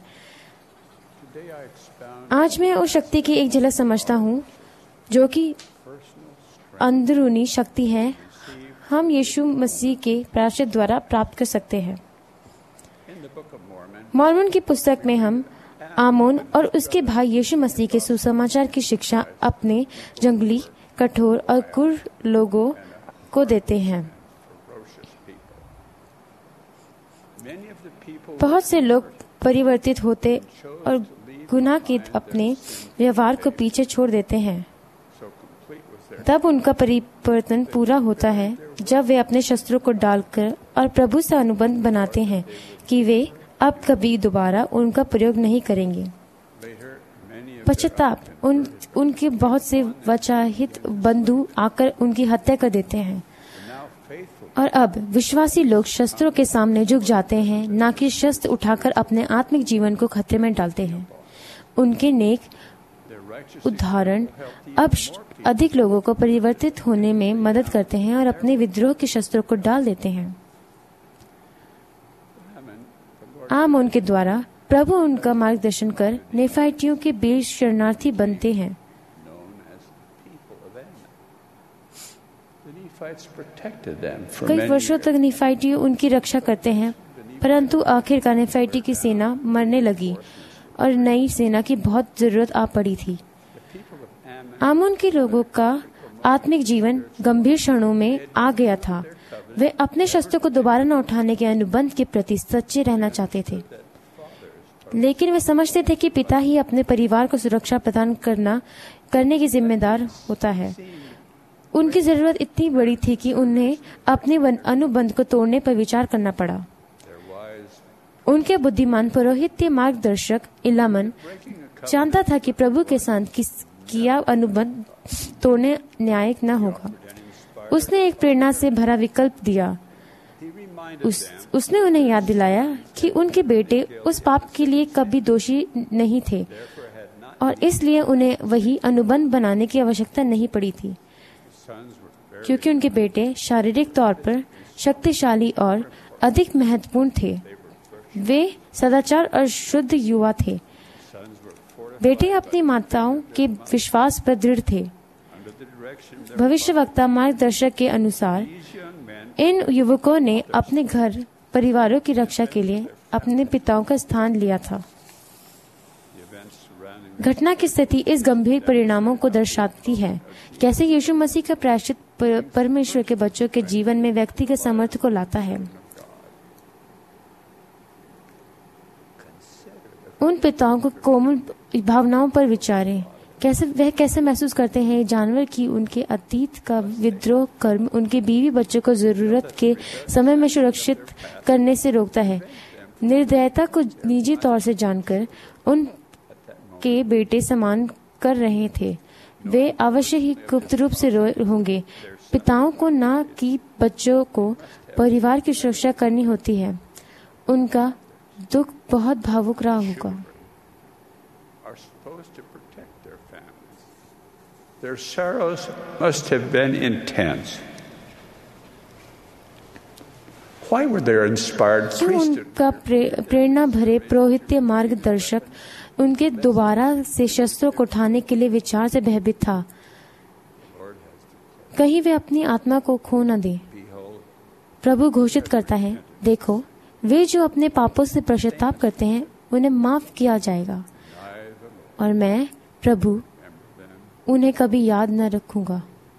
Speaker 2: आज मैं उस शक्ति की एक झलक समझता हूँ, जो कि अंदरूनी शक्ति है, हम यीशु मसीह के प्रायश्चित द्वारा प्राप्त कर सकते हैं। मॉर्मन की पुस्तक में हम आमोन और उसके भाई यीशु मसीह के सुसमाचार की शिक्षा अपने जंगली, कठोर और क्रूर लोगों को देते हैं। बहुत से लोग परिवर्तित होते और गुनाह के अपने व्यवहार को पीछे छोड़ देते हैं। तब उनका परिवर्तन पूरा होता है जब वे अपने शस्त्रों को डालकर और प्रभु से अनुबंध बनाते हैं कि वे अब कभी दोबारा उनका प्रयोग नहीं करेंगे। पश्चाताप उनके बहुत से वचाहित बंधु आकर उनकी हत्या कर देते हैं, और अब विश्वासी लोग शस्त्रों के सामने झुक जाते हैं, न कि शस्त्र उठाकर अपने आत्मिक जीवन को खतरे में डालते हैं। उनके नेक उदाहरण अब अधिक लोगों को परिवर्तित होने में मदद करते हैं और अपने विद्रोह के शस्त्रों को डाल देते हैं। आमोन के द्वारा प्रभु उनका मार्गदर्शन कर नेफाइटियों के बीच शरणार्थी बनते हैं। कई वर्षों तक नेफाइटी उनकी रक्षा करते हैं, परंतु आखिरकार नेफाइटी की सेना मरने लगी और नई सेना की बहुत जरूरत आ पड़ी थी। आमोन के लोगों का आत्मिक जीवन गंभीर क्षणों में आ गया था। वे अपने शस्त्रों को दोबारा न उठाने के अनुबंध के प्रति सच्चे रहना चाहते थे, लेकिन वे समझते थे कि पिता ही अपने परिवार को सुरक्षा प्रदान करने की जिम्मेदार होता है। उनकी जरूरत इतनी बड़ी थी कि उन्हें अपने अनुबंध को तोड़ने पर विचार करना पड़ा। उनके बुद्धिमान पुरोहित मार्गदर्शक इलामन जानता था कि प्रभु के साथ किया अनुबंध तोड़ने न्यायिक न होगा। उसने एक प्रेरणा से भरा विकल्प दिया। उसने उन्हें याद दिलाया कि उनके बेटे उस पाप के लिए कभी दोषी नहीं थे और इसलिए उन्हें वही अनुबंध बनाने की आवश्यकता नहीं पड़ी थी, क्योंकि उनके बेटे शारीरिक तौर पर शक्तिशाली और अधिक महत्वपूर्ण थे। वे सदाचार और शुद्ध युवा थे। बेटे अपनी माताओं के विश्वास पर दृढ़ थे। भविष्यवक्ता मार्गदर्शक के अनुसार इन युवकों ने अपने घर परिवारों की रक्षा के लिए अपने पिताओं का स्थान लिया था। घटना की स्थिति इस गंभीर परिणामों को दर्शाती है, कैसे यीशु मसीह का प्रायश्चित परमेश्वर के बच्चों के जीवन में व्यक्तिगत सामर्थ्य को लाता है। उन पिताओं को कोमल भावनाओं पर विचारें। कैसे महसूस करते हैं जानवर की उनके अतीत का विद्रोह कर्म उनके बीवी बच्चों को जरूरत के समय में सुरक्षित करने से रोकता है। निर्दयता को निजी तौर से जानकर उनके बेटे सम्मान कर रहे थे। वे अवश्य ही गुप्त रूप से होंगे। पिताओं को ना कि बच्चों को परिवार की सुरक्षा करनी होती है। उनका दुख बहुत भावुक रहा होगा।
Speaker 9: Their sorrows must have been intense. Why were their inspired priesthood?
Speaker 2: उनका प्रेरणा भरे पुरोहित्य मार्गदर्शक उनके दोबारा से शस्त्रों को उठाने के लिए विचार से भयभीत था। कहीं वे अपनी आत्मा को खो न दे। प्रभु घोषित करता है, देखो वे जो अपने पापों से पश्चाताप करते हैं उन्हें माफ किया जाएगा और मैं प्रभु उन्हें कभी याद न रखूंगा।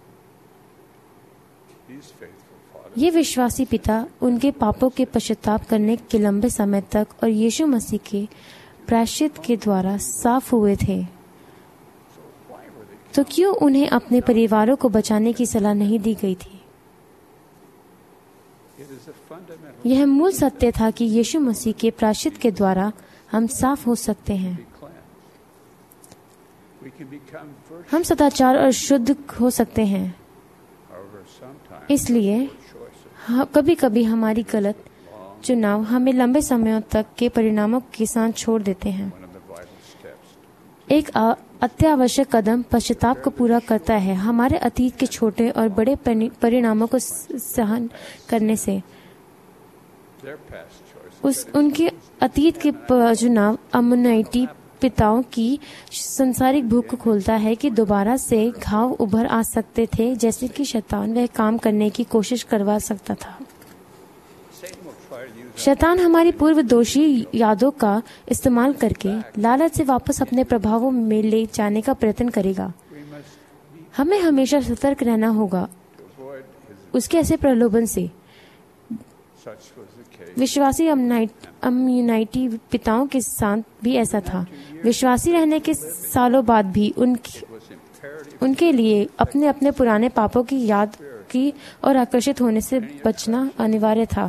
Speaker 2: ये विश्वासी पिता उनके पापों के पश्चाताप करने के लंबे समय तक और यीशु मसीह के प्रायश्चित के द्वारा साफ हुए थे। तो क्यों उन्हें अपने परिवारों को बचाने की सलाह नहीं दी गई थी? यह मूल सत्य था कि यीशु मसीह के प्रायश्चित के द्वारा हम साफ हो सकते हैं। हम सदाचार और शुद्ध हो सकते हैं। इसलिए कभी कभी हमारी गलत चुनाव हमें लंबे समयों तक के परिणामों के साथ छोड़ देते हैं। एक अत्यावश्यक कदम पश्चाताप को पूरा करता है। हमारे अतीत के छोटे और बड़े परिणामों को सहन करने से उनके अतीत के चुनाव अमोनाइटी पिताओं की संसारिक भूख को खोलता है कि दोबारा से घाव उभर आ सकते थे, जैसे कि शैतान वह काम करने की कोशिश करवा सकता था। शैतान हमारी पूर्व दोषी यादों का इस्तेमाल करके लालच से वापस अपने प्रभावों में ले जाने का प्रयत्न करेगा। हमें हमेशा सतर्क रहना होगा उसके ऐसे प्रलोभन से। विश्वासी अमोनाइटी पिताओं के साथ भी ऐसा था। विश्वासी रहने के सालों बाद भी उनके लिए अपने अपने पुराने पापों की याद की और आकर्षित होने से बचना अनिवार्य था।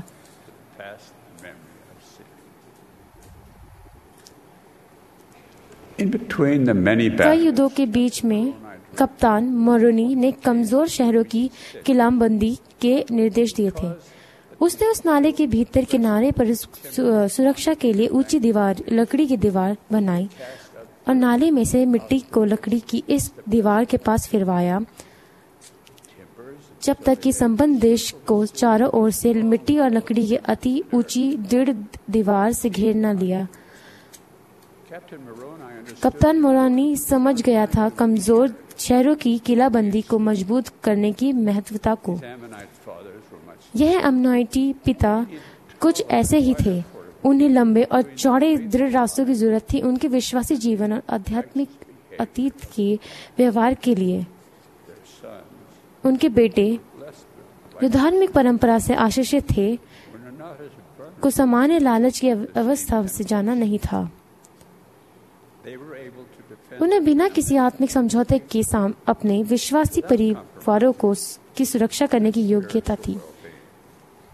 Speaker 2: कई युद्धों के बीच में कप्तान मोरोनी ने कमजोर शहरों की किलाबंदी के निर्देश दिए थे। उसने उस नाले के भीतर किनारे पर सुरक्षा के लिए ऊंची दीवार लकड़ी की दीवार बनाई और नाले में से मिट्टी को लकड़ी की इस दीवार के पास फिरवाया जब तक कि संबंध देश को चारों ओर से मिट्टी और लकड़ी की अति ऊंची दृढ़ दीवार से घेर न लिया। कप्तान मोरानी समझ गया था कमजोर शहरों की किलाबंदी को मजबूत करने की महत्वता को। यह अमोनाइटी पिता कुछ ऐसे ही थे। उन्हें लंबे और चौड़े दृढ़ रास्तों की जरूरत थी उनके विश्वासी जीवन और आध्यात्मिक अतीत के व्यवहार के लिए। उनके बेटे जो धार्मिक परंपरा से आशीषित थे को सामान्य लालच की अवस्था से जाना नहीं था। उन्हें बिना किसी आत्मिक समझौते के अपने विश्वासी परिवारों को की सुरक्षा करने की योग्यता थी।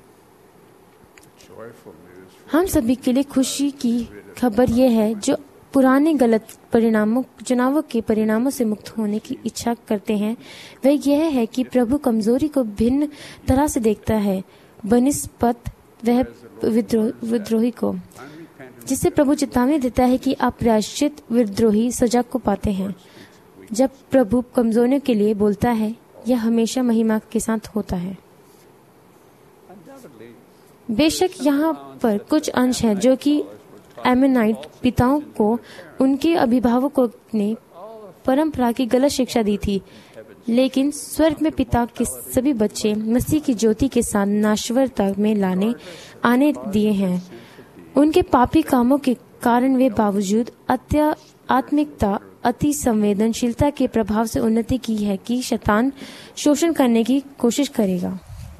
Speaker 2: हम सभी के लिए खुशी की खबर यह है जो पुराने गलत चुनावों के परिणामों से मुक्त होने की इच्छा करते हैं, वह यह है कि प्रभु कमजोरी को भिन्न तरह से देखता है बनिस्पत वह विद्रोही को, जिससे प्रभु चेतावनी देता है कि अप्रायश्चित विद्रोही सजा को पाते हैं। जब प्रभु कमजोरियों के लिए बोलता है, यह हमेशा महिमा के साथ होता है। बेशक यहाँ पर कुछ अंश हैं जो कि एमेनाइट पिताओं को उनके अभिभावकों ने परंपरा की गलत शिक्षा दी थी, लेकिन स्वर्ग में पिता के सभी बच्चे मसीह की ज्योति के साथ नाश्वरता में आने दिए हैं। उनके पापी कामों के कारण वे बावजूद आत्मिकता अति संवेदनशीलता के प्रभाव से उन्नति की है कि शैतान शोषण करने की कोशिश करेगा।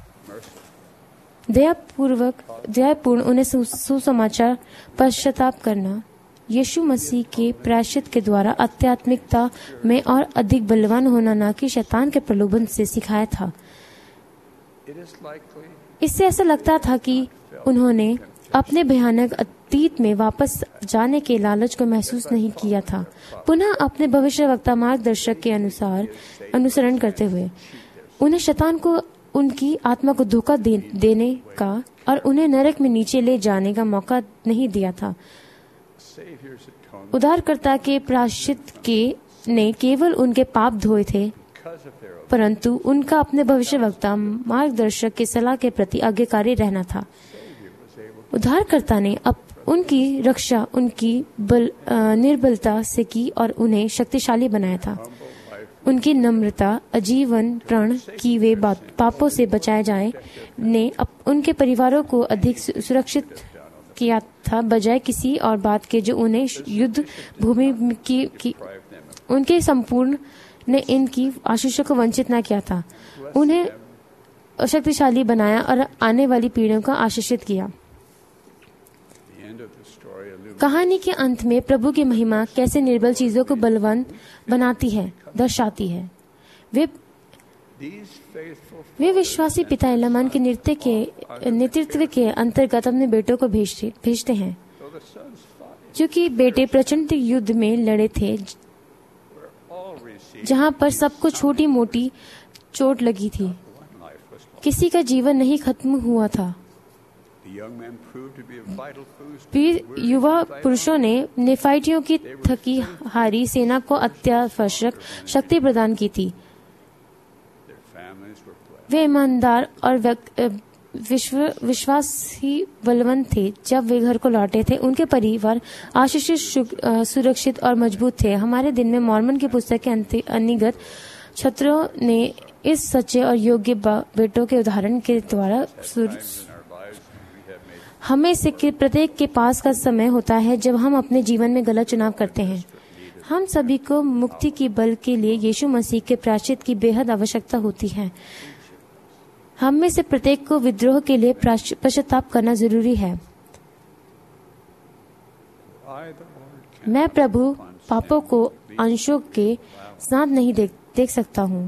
Speaker 2: दयापूर्ण उन्हें सुसमाचार पश्चाताप करना यीशु मसीह के प्रायश्चित के द्वारा आध्यात्मिकता में और अधिक बलवान होना, न कि शैतान के प्रलोभन से सिखाया था। इससे ऐसा लगता था कि उन्होंने अपने भयानक अतीत में वापस जाने के लालच को महसूस नहीं किया था, पुनः अपने भविष्यवक्ता मार्गदर्शक के अनुसरण करते हुए उन्हें शैतान को उनकी आत्मा को धोखा देने का और उन्हें नरक में नीचे ले जाने का मौका नहीं दिया था। उद्धारकर्ता के प्रायश्चित ने केवल उनके पाप धोए थे, परंतु उनका अपने भविष्यवक्ता मार्गदर्शक के सलाह के प्रति आज्ञाकारी रहना था। उद्धारकर्ता ने उनकी रक्षा उनकी निर्बलता से की और उन्हें शक्तिशाली बनाया था। उनकी नम्रता आजीवन प्रण की वे पापों से बचाए जाए ने उनके परिवारों को अधिक सुरक्षित किया था, बजाय किसी और बात के जो उन्हें युद्ध भूमि की उनके संपूर्ण ने इनकी आशीषों को वंचित न किया था, उन्हें शक्तिशाली बनाया और आने वाली पीढ़ियों को आशीषित किया। कहानी के अंत में प्रभु की महिमा कैसे निर्बल चीजों को बलवान बनाती है दर्शाती है। वे विश्वासी पिता एलामान के नेतृत्व के अंतर्गत अपने बेटों को भेजते हैं, क्योंकि बेटे प्रचंड युद्ध में लड़े थे जहां पर सबको छोटी मोटी चोट लगी थी। किसी का जीवन नहीं खत्म हुआ था। युवा पुरुषों ने नेफाइटियों की थकी हारी सेना को अत्यावश्यक शक्ति प्रदान की थी। वे ईमानदार और विश्वासी बलवंत थे। जब वे घर को लौटे थे, उनके परिवार आशीषित, सुरक्षित और मजबूत थे। हमारे दिन में मॉर्मन की पुस्तक के अनिगत छात्रों ने इस सच्चे और योग्य बेटों के उदाहरण के द्वारा हमें से प्रत्येक के पास का समय होता है जब हम अपने जीवन में गलत चुनाव करते हैं। हम सभी को मुक्ति की बल के लिए यीशु मसीह के प्रायश्चित की बेहद आवश्यकता होती है। हम में से प्रत्येक को विद्रोह के लिए पश्चाताप करना जरूरी है। मैं प्रभु पापों को अंशों के साथ नहीं देख सकता हूँ।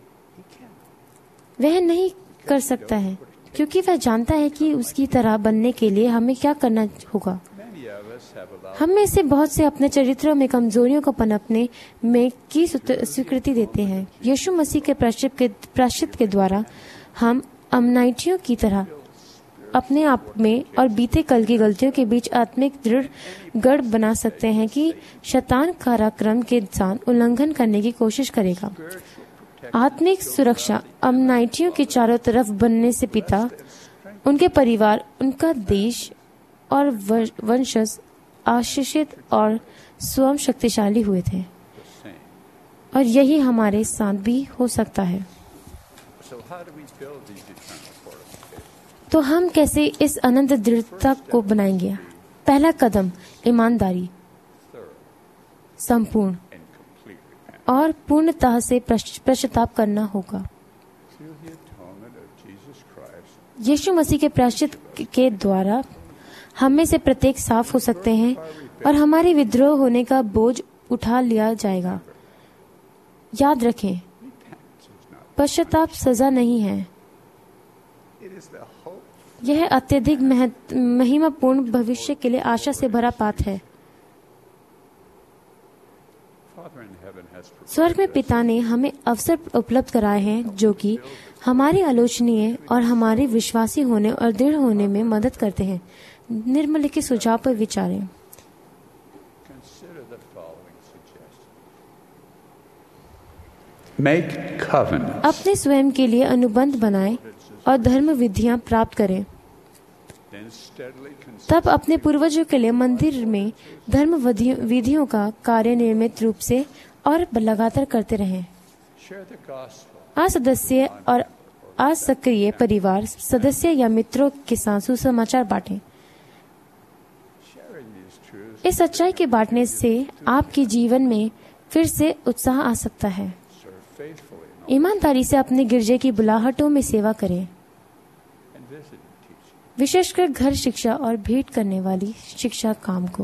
Speaker 2: वह नहीं कर सकता है, क्योंकि वह जानता है कि उसकी तरह बनने के लिए हमें क्या करना होगा। हम में से बहुत से अपने चरित्रों में कमजोरियों को पनपने में की स्वीकृति देते हैं। यीशु मसीह के प्रायश्चित के द्वारा हम अमनाइटियों की तरह अपने आप में और बीते कल की गलतियों के बीच आत्मिक दृढ़ गढ़ बना सकते हैं कि शैतान काराक्रम के साथ उल्लंघन करने की कोशिश करेगा। आत्मिक सुरक्षा अमनाइटियों के चारों तरफ बनने से पिता, उनके परिवार, उनका देश और वंशज आशीषित और स्वयं शक्तिशाली हुए थे, और यही हमारे साथ भी हो सकता है। तो हम कैसे इस अनंत दृढ़ता को बनाएंगे? पहला कदम ईमानदारी, संपूर्ण और पूर्णतः से पश्चाताप करना होगा। यीशु मसीह के प्रायश्चित के द्वारा हम में से प्रत्येक साफ हो सकते हैं और हमारे विद्रोह होने का बोझ उठा लिया जाएगा। याद रखें, पश्चाताप सजा नहीं है, यह अत्यधिक महिमापूर्ण भविष्य के लिए आशा से भरा पाठ है। स्वर्ग में पिता ने हमें अवसर उपलब्ध कराए हैं जो कि हमारे आलोचनीय और हमारे विश्वासी होने और दृढ़ होने में मदद करते हैं। निम्नलिखित सुझाव पर विचारें। अपने स्वयं के लिए अनुबंध बनाएं और धर्म विधियां प्राप्त करें। तब अपने पूर्वजों के लिए मंदिर में धर्म विधियों का कार्य नियमित रूप से और लगातार करते रहें। असदस्य और असक्रिय परिवार सदस्य या मित्रों के साथ सुसमाचार बांटें। इस सच्चाई के बांटने से आपके जीवन में फिर से उत्साह आ सकता है। ईमानदारी से अपने गिरजे की बुलाहटों में सेवा करें, विशेषकर घर शिक्षा और भेंट करने वाली शिक्षा काम को।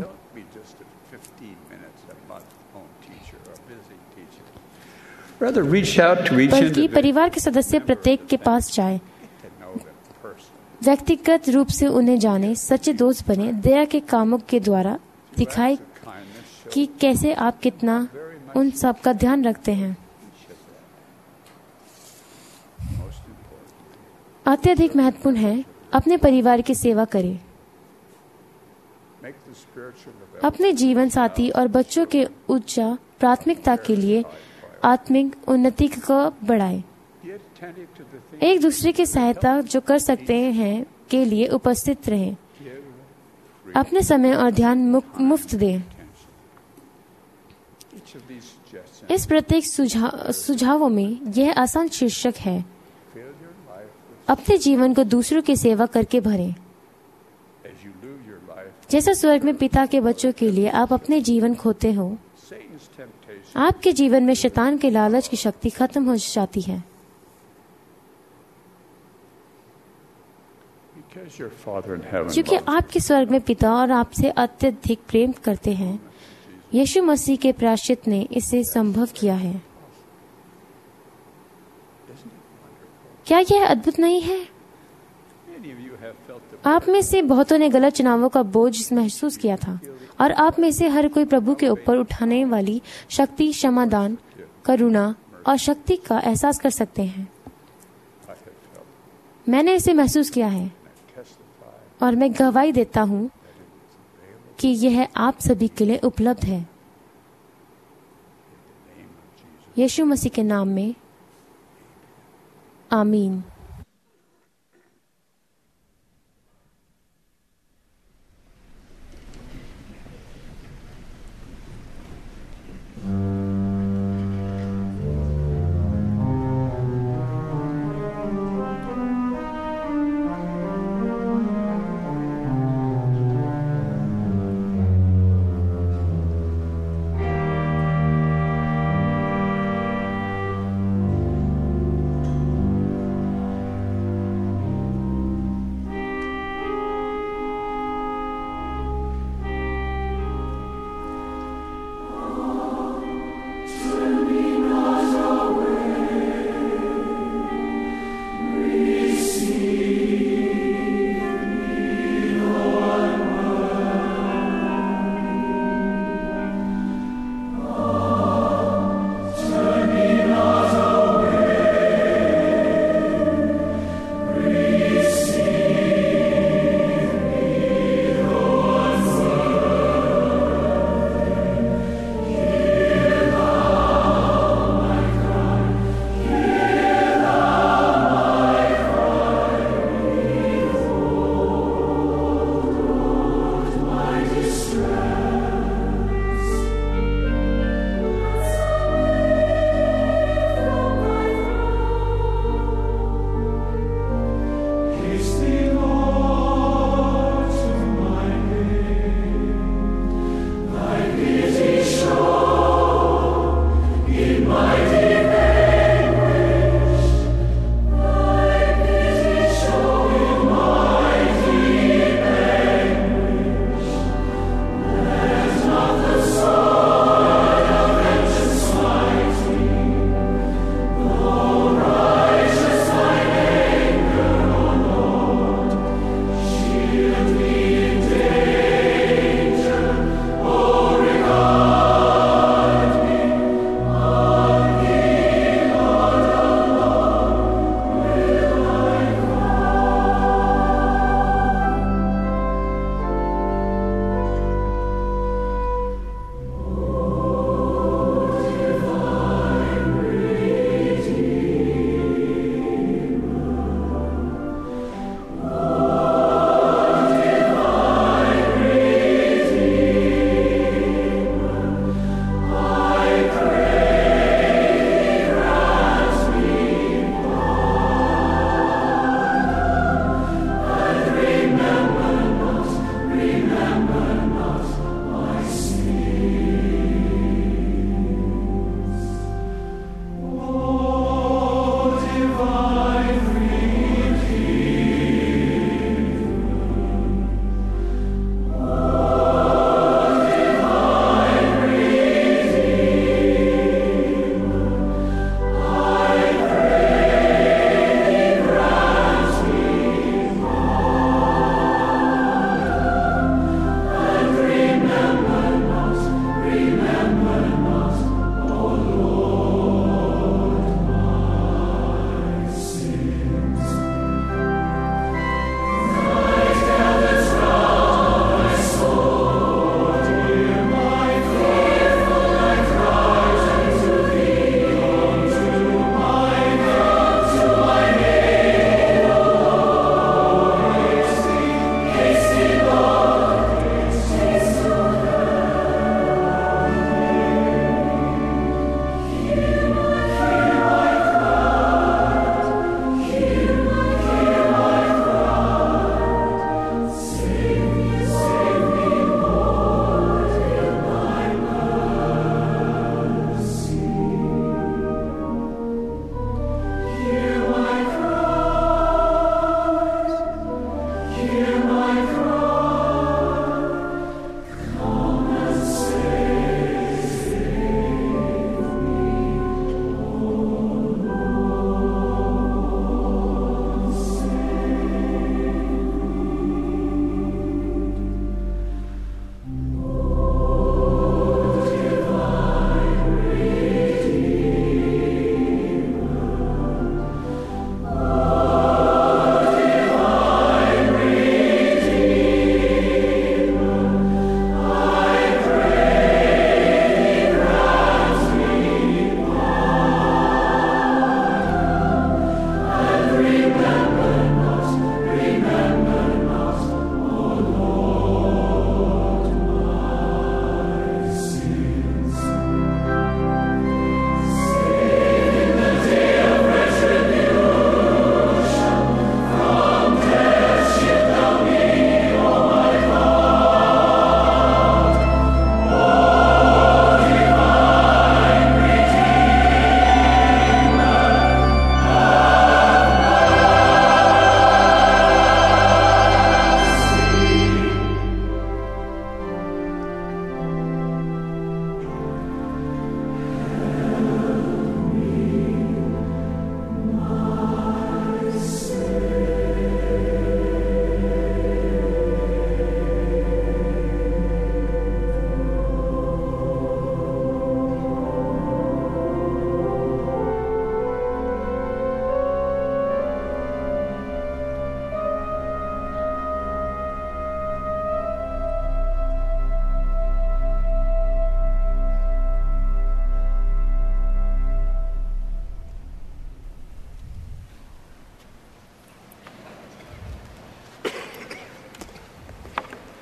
Speaker 2: बल्कि परिवार के सदस्य प्रत्येक के पास जाए, व्यक्तिगत रूप से उन्हें जाने, सच्चे दोस्त बने, दया के कामों के द्वारा दिखाए कि कैसे आप कितना उन सब का ध्यान रखते हैं। अत्यधिक महत्वपूर्ण है, अपने परिवार की सेवा करें। अपने जीवन साथी और बच्चों के उच्च प्राथमिकता के लिए आत्मिक उन्नति को बढ़ाएं। एक दूसरे की सहायता जो कर सकते हैं के लिए उपस्थित रहें। अपने समय और ध्यान मुफ्त दें। इस प्रत्येक सुझावों में यह आसान शीर्षक है, अपने जीवन को दूसरों की सेवा करके भरें। जैसा स्वर्ग में पिता के बच्चों के लिए आप अपने जीवन खोते हो, आपके जीवन में शैतान के लालच की शक्ति खत्म हो जाती है। क्योंकि आपके स्वर्ग में पिता और आपसे अत्यधिक प्रेम करते हैं, यीशु मसीह के प्रायश्चित ने इसे संभव किया है। क्या यह अद्भुत नहीं है? आप में से बहुतों ने गलत चुनावों का बोझ महसूस किया था, और आप में से हर कोई प्रभु के ऊपर उठाने वाली शक्ति, क्षमादान, करुणा और शक्ति का एहसास कर सकते हैं। मैंने इसे महसूस किया है और मैं गवाही देता हूँ कि यह आप सभी के लिए उपलब्ध है। यीशु मसीह के नाम में आमीन।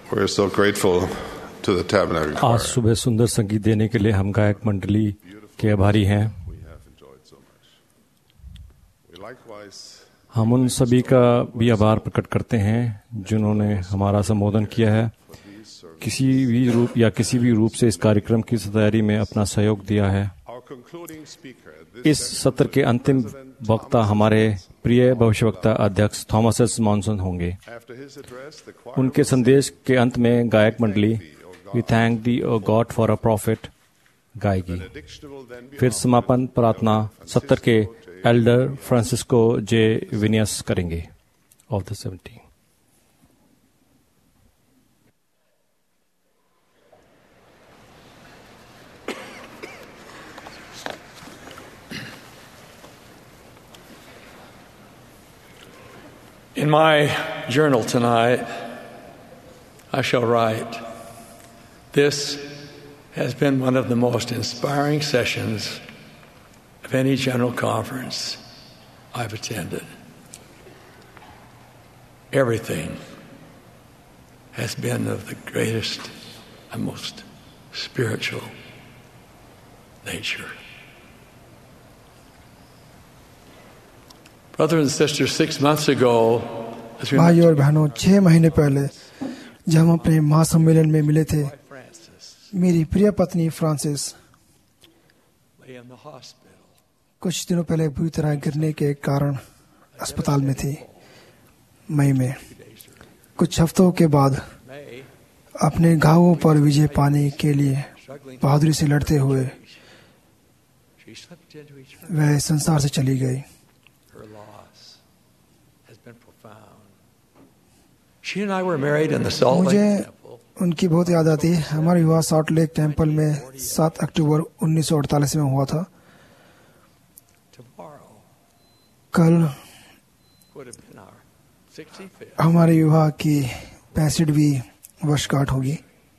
Speaker 3: We're so grateful to the Tabernacle
Speaker 4: आज
Speaker 3: Choir.
Speaker 4: सुबह सुंदर संगीत देने के लिए हम गायक मंडली के आभारी हैं।
Speaker 3: We have enjoyed so much. We likewise
Speaker 4: हम उन सभी का भी आभार प्रकट करते हैं जिन्होंने हमारा संबोधन किया है, किसी भी रूप से इस कार्यक्रम की तैयारी में अपना सहयोग दिया है।
Speaker 3: our concluding speaker.
Speaker 4: इस सत्र के अंतिम वक्ता हमारे प्रिय भविष्यवक्ता अध्यक्ष थॉमस एस मॉनसन होंगे।
Speaker 3: After his address, the choir
Speaker 4: उनके संदेश के अंत में गायक मंडली we thank thee O God for a prophet गाएगी। फिर समापन प्रार्थना सत्र के एल्डर फ्रांसिस्को जे विनियस करेंगे of the 17।
Speaker 9: In my journal tonight, I shall write, "This has been one of the most inspiring sessions of any general conference I've attended. Everything has been of the greatest and most spiritual nature." Brothers and sisters, 6 months ago, as we
Speaker 10: भाई और बहनों, 6 महीने पहले जब हम अपने महासम्मेलन में मिले थे, मेरी प्रिय पत्नी Frances
Speaker 9: lay in the hospital.
Speaker 10: कुछ दिनों पहले बुरी तरह गिरने के कारण अस्पताल में थी। मई में कुछ हफ्तों के बाद अपने घावों पर विजय पाने के लिए बहादुरी से लड़ते हुए
Speaker 9: She slipped into eternity.
Speaker 10: वह संसार से चली गई।
Speaker 9: Her loss has been profound. She and I were married in the Salt Lake
Speaker 10: मुझे
Speaker 9: Temple.
Speaker 10: उनकी बहुत याद आती है। हमारा विवाह सॉल्ट लेक टेम्पल में 7 अक्टूबर 1948 में हुआ था।
Speaker 9: Tomorrow
Speaker 10: कल
Speaker 9: would have been our 65th.
Speaker 10: हमारे विवाह की 65वीं वर्षगांठ होगी।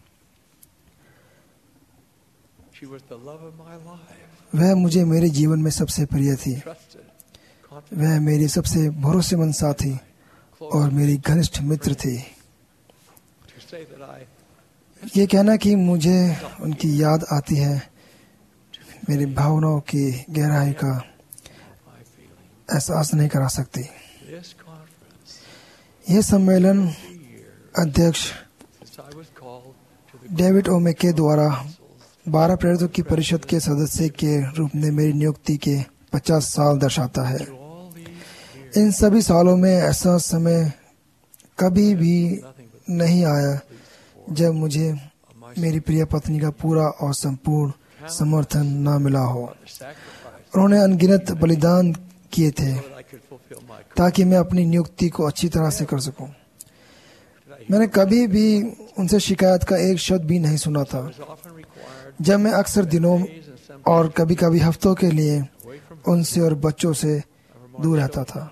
Speaker 9: She was the love of my life.
Speaker 10: वह मुझे मेरे जीवन में सबसे प्रिय थी।
Speaker 9: Trusted, confident,
Speaker 10: वह मेरी सबसे भरोसेमंद साथी और मेरी घनिष्ठ मित्र थी।
Speaker 9: to say that I
Speaker 10: ये कहना कि मुझे उनकी याद आती है मेरी भावनाओं की गहराई का
Speaker 9: my feeling.
Speaker 10: एहसास नहीं करा सकती।
Speaker 9: This conference,
Speaker 10: यह सम्मेलन अध्यक्ष
Speaker 9: since I was called to the
Speaker 10: David ओमे के द्वारा 12 प्रेरितों की परिषद के सदस्य के रूप में मेरी नियुक्ति के 50 साल दर्शाता है।
Speaker 9: all these
Speaker 10: इन सभी सालों में ऐसा समय कभी भी नहीं आया जब मुझे मेरी प्रिय पत्नी का पूरा और संपूर्ण समर्थन न मिला हो।
Speaker 9: sacrifice
Speaker 10: उन्होंने अनगिनत बलिदान किए थे
Speaker 9: that I could fulfill my call.
Speaker 10: ताकि मैं अपनी नियुक्ति को अच्छी तरह से कर सकूं। मैंने कभी भी उनसे शिकायत का एक शब्द भी नहीं सुना था।
Speaker 9: I was often required
Speaker 10: जब मैं अक्सर दिनों
Speaker 9: days and some
Speaker 10: और कभी कभी हफ्तों के लिए
Speaker 9: away from
Speaker 10: उनसे और बच्चों से दूर रहता था।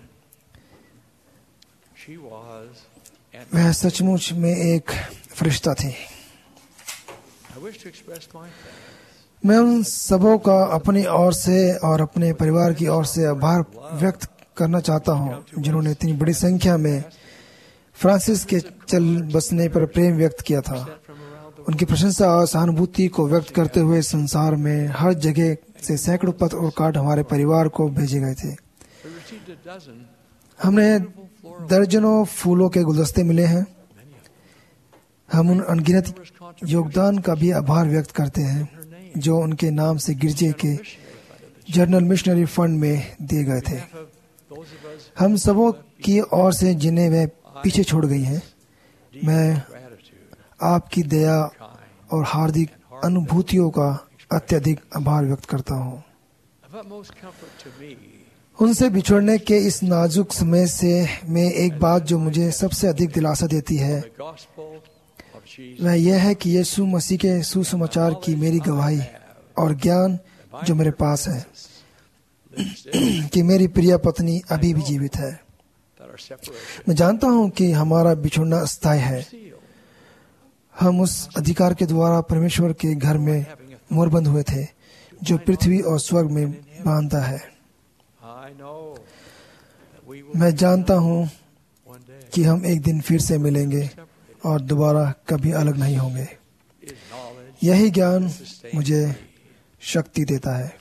Speaker 9: she was, and
Speaker 10: वह सचमुच में एक फरिश्ता थी।
Speaker 9: I wish to express my thanks
Speaker 10: मैं उन सबों का अपनी ओर से और अपने परिवार की ओर से आभार व्यक्त करना चाहता हूं जिन्होंने इतनी बड़ी संख्या में फ्रांसिस के चल बसने पर प्रेम व्यक्त किया था।
Speaker 9: from around the
Speaker 10: उनकी प्रशंसा और सहानुभूति को व्यक्त करते हुए संसार में हर जगह से सैकड़ों पत्र और कार्ड हमारे परिवार को भेजे गए थे।
Speaker 9: We received a dozen,
Speaker 10: हमने दर्जनों फूलों के गुलदस्ते मिले हैं। हम उन अनगिनत योगदान का भी आभार व्यक्त करते हैं जो उनके नाम से गिरजे के जर्नल मिशनरी फंड में दिए गए थे।
Speaker 9: those of us
Speaker 10: हम सबों की ओर से जिन्हें वे पीछे छोड़ गई हैं, मैं
Speaker 9: gratitude,
Speaker 10: आपकी दया और हार्दिक अनुभूतियों का अत्यधिक आभार व्यक्त करता हूँ।
Speaker 9: of utmost comfort to me
Speaker 10: उनसे बिछड़ने के इस नाजुक समय से में एक बात जो मुझे सबसे अधिक दिलासा देती है
Speaker 9: the gospel of Jesus.
Speaker 10: वह यह है कि यीशु मसीह के सुसमाचार की मेरी गवाही और ज्ञान जो मेरे पास है कि मेरी प्रिय पत्नी अभी भी जीवित है।
Speaker 9: That our separation
Speaker 10: मैं जानता हूँ कि हमारा बिछड़ना अस्थायी है।
Speaker 9: sealed,
Speaker 10: हम उस अधिकार के द्वारा परमेश्वर के घर में मोरबंद हुए थे जो पृथ्वी और स्वर्ग में बांधता है।
Speaker 9: I know that we will
Speaker 10: मैं जानता हूँ
Speaker 9: one day
Speaker 10: कि हम एक दिन फिर से मिलेंगे और दोबारा कभी अलग नहीं होंगे। यही ज्ञान मुझे शक्ति देता है।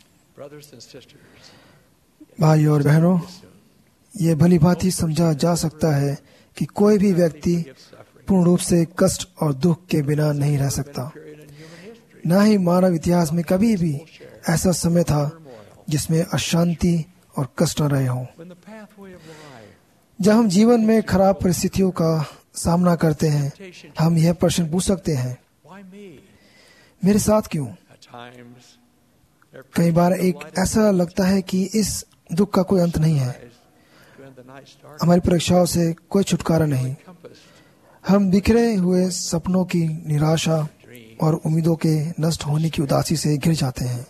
Speaker 10: भाई और बहनों, ये भली भांति समझा जा सकता है कि कोई भी व्यक्ति पूर्ण रूप से कष्ट और दुख के बिना नहीं रह सकता। न ही मानव इतिहास में कभी भी ऐसा समय था जिसमें अशांति और कष्ट न रहे हों। जब हम जीवन में खराब परिस्थितियों का सामना करते हैं, हम यह प्रश्न पूछ सकते हैं, मेरे साथ क्यों? कई बार एक ऐसा लगता है कि इस दुख का कोई अंत नहीं है, हमारी परीक्षाओं से कोई छुटकारा नहीं। हम बिखरे हुए सपनों की निराशा और उम्मीदों के नष्ट होने की उदासी से घिर जाते हैं।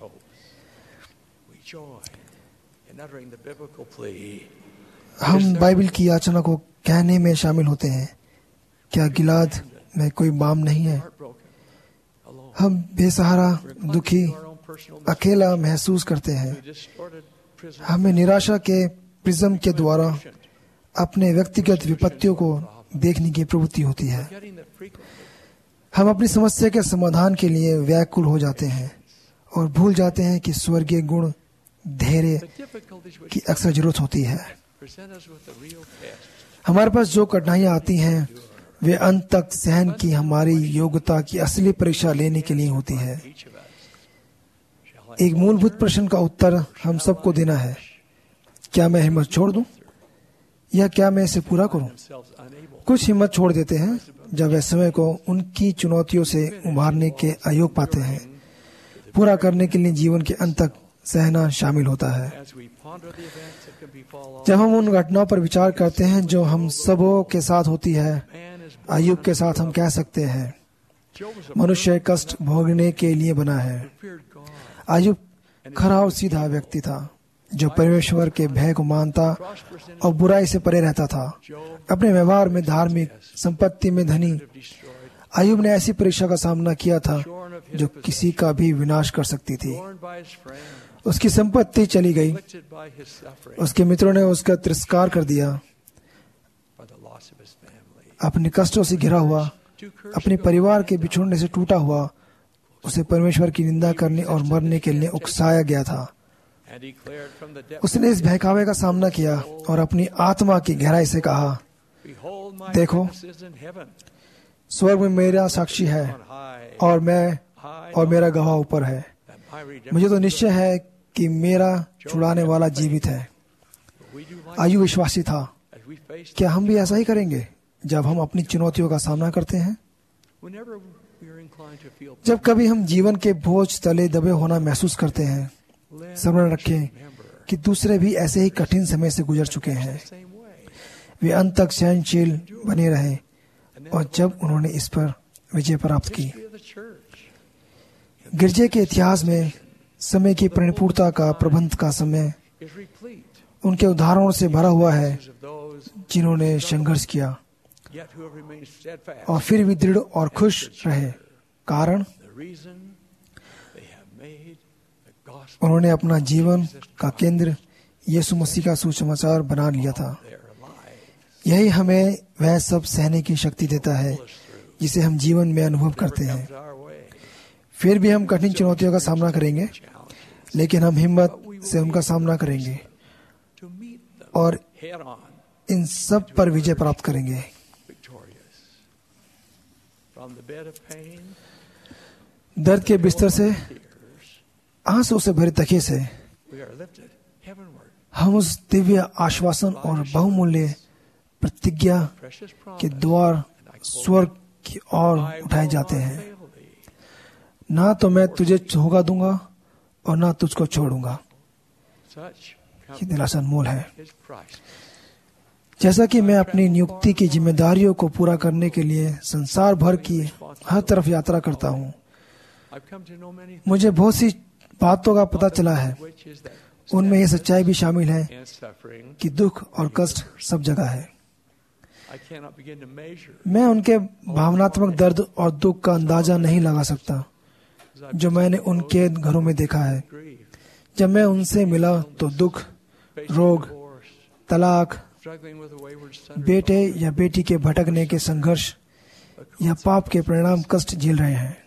Speaker 10: हम बाइबल की याचना को कहने में शामिल होते हैं, क्या गिलाद में कोई बाम नहीं है? हम बेसहारा, दुखी, अकेला महसूस करते हैं। हमें निराशा के प्रिज्म के द्वारा अपने व्यक्तिगत विपत्तियों को देखने की प्रवृत्ति होती है। हम अपनी समस्या के समाधान के लिए व्याकुल हो जाते हैं और भूल जाते हैं कि स्वर्गीय गुण धैर्य की अक्सर जरूरत होती है। हमारे पास जो कठिनाइयां आती हैं, वे अंत तक सहन की हमारी योग्यता की असली परीक्षा लेने के लिए होती है। एक मूलभूत प्रश्न का उत्तर हम सबको देना है, क्या मैं हिम्मत छोड़ दूं या क्या मैं इसे पूरा करूं? कुछ हिम्मत छोड़ देते हैं जब वे समय को उनकी चुनौतियों से उभारने के अयोग पाते हैं। पूरा करने के लिए जीवन के अंत तक सहना शामिल होता है। जब हम उन घटनाओं पर विचार करते हैं जो हम सबों के साथ होती है, अय्यूब के साथ हम कह सकते हैं, मनुष्य कष्ट भोगने के लिए बना है। अय्यूब खरा और सीधा व्यक्ति था जो परमेश्वर के भय को मानता और बुराई से परे रहता था। अपने व्यवहार में धार्मिक, संपत्ति में धनी, अय्यूब ने ऐसी परीक्षा का सामना किया था जो किसी का भी विनाश कर सकती थी। उसकी संपत्ति चली गई, उसके मित्रों ने उसका तिरस्कार कर दिया, अपने कष्टों से घिरा हुआ, अपने परिवार के बिछुड़ने से टूटा हुआ, उसे परमेश्वर की निंदा करने और मरने के लिए उकसाया गया था। उसने इस बहकावे का सामना किया और अपनी आत्मा की गहराई से कहा, देखो, स्वर्ग में मेरा साक्षी है और मेरा गवाह ऊपर है। मुझे तो निश्चय है कि मेरा छुड़ाने वाला जीवित है। अय्यूब विश्वासी था। क्या हम भी ऐसा ही करेंगे जब हम अपनी चुनौतियों का सामना करते हैं? जब कभी हम जीवन के बोझ तले दबे होना महसूस करते हैं, स्मरण रखें कि दूसरे भी ऐसे ही कठिन समय से गुजर चुके हैं। वे अंत तक सहनशील बने रहे और जब उन्होंने इस पर विजय प्राप्त की। गिरजे के इतिहास में समय की परिपूर्णता का प्रबंध का समय उनके उदाहरणों से भरा हुआ है, जिन्होंने संघर्ष किया और फिर भी दृढ़ और खुश रहे। कारण उन्होंने अपना जीवन का केंद्र यीशु मसीह का सुसमाचार बना लिया था। यही हमें वह सब सहने की शक्ति देता है जिसे हम जीवन में अनुभव करते हैं। फिर भी हम कठिन चुनौतियों का सामना करेंगे, लेकिन हम हिम्मत से उनका सामना करेंगे और इन सब पर विजय प्राप्त करेंगे। दर्द के बिस्तर से, आंसू से भरे तकिए से हम उस दिव्य आश्वासन और बहुमूल्य प्रतिज्ञा के द्वार स्वर्ग की ओर उठाए जाते हैं। ना तो मैं तुझे धोखा दूंगा और ना तुझको छोड़ूंगा। ये दिलासा अनमोल है। जैसा कि मैं अपनी नियुक्ति की जिम्मेदारियों को पूरा करने के लिए संसार भर की हर तरफ यात्रा करता हूँ, मुझे बहुत सी बातों का पता चला है। उनमें यह सच्चाई भी शामिल है कि दुख और कष्ट सब जगह है। मैं उनके भावनात्मक दर्द और दुख का अंदाजा नहीं लगा सकता जो मैंने उनके घरों में देखा है। जब मैं उनसे मिला तो दुख, रोग, तलाक, बेटे या बेटी के भटकने के संघर्ष या पाप के परिणाम कष्ट झेल रहे हैं।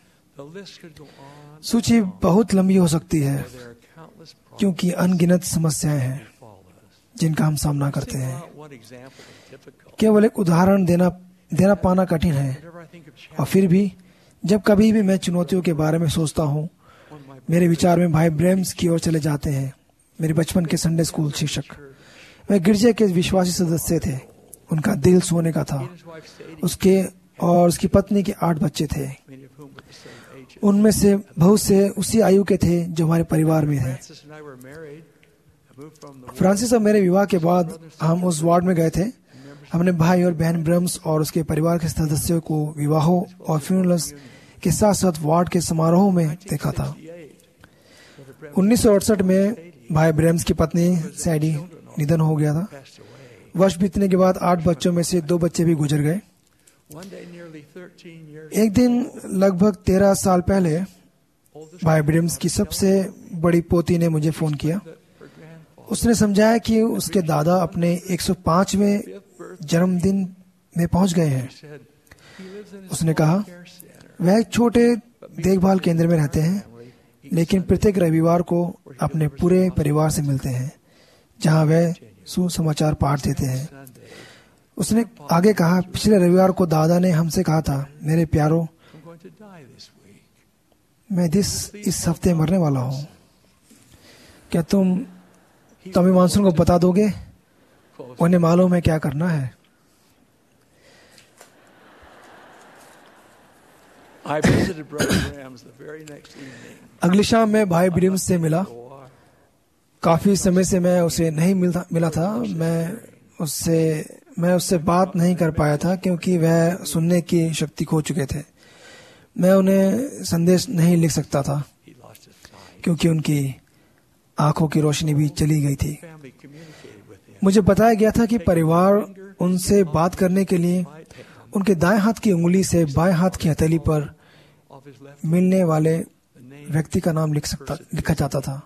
Speaker 10: सूची बहुत लंबी हो सकती है क्योंकि अनगिनत समस्याएं हैं जिनका हम सामना करते हैं। केवल एक उदाहरण देना पाना कठिन है, और फिर भी जब कभी भी मैं चुनौतियों के बारे में सोचता हूँ, मेरे विचार में भाई ब्रेम्स की ओर चले जाते हैं। मेरे बचपन के संडे स्कूल शिक्षक, वे गिरजे के विश्वासी सदस्य थे। उनका दिल सोने का था। उसके और उसकी पत्नी के 8 बच्चे थे। उनमें से बहुत से उसी आयु के थे जो हमारे परिवार में थे। फ्रांसिस और मेरे विवाह के बाद हम उस वार्ड में गए थे। हमने भाई और बहन ब्रम्स और उसके परिवार के सदस्यों को विवाहों और फ्यूनरल्स के साथ साथ वार्ड के समारोह में देखा था। 1968 में भाई ब्रम्स की पत्नी सैडी निधन हो गया था। वर्ष बीतने के बाद 8 बच्चों में से 2 बच्चे भी गुजर गए। एक दिन लगभग 13 साल पहले भाई ब्रम्स की सबसे बड़ी पोती ने मुझे फोन किया। उसने समझाया कि उसके दादा अपने 105वें जन्मदिन में पहुंच गए हैं। उसने कहा वह एक छोटे देखभाल केंद्र में रहते हैं, लेकिन प्रत्येक रविवार को अपने पूरे परिवार से मिलते हैं, जहां वह सुसमाचार पाठ देते हैं। उसने आगे कहा, पिछले रविवार को दादा ने हमसे कहा था, मेरे प्यारों, मैं इस हफ्ते मरने वाला हूँ। क्या तुम टॉमी मॉनसन को बता दोगे? उन्हें मालूम है क्या करना है। अगली शाम मैं भाई ब्रिम्स से मिला। काफी समय से मैं उसे नहीं मिला था। मैं उससे बात नहीं कर पाया था क्योंकि वह सुनने की शक्ति खो चुके थे। मैं उन्हें संदेश नहीं लिख सकता था क्योंकि उनकी आंखों की रोशनी भी चली गई थी। मुझे बताया गया था कि परिवार उनसे बात करने के लिए उनके दाएं हाथ की उंगली से बाएं हाथ की हथेली पर मिलने वाले व्यक्ति का नाम लिखा जाता था।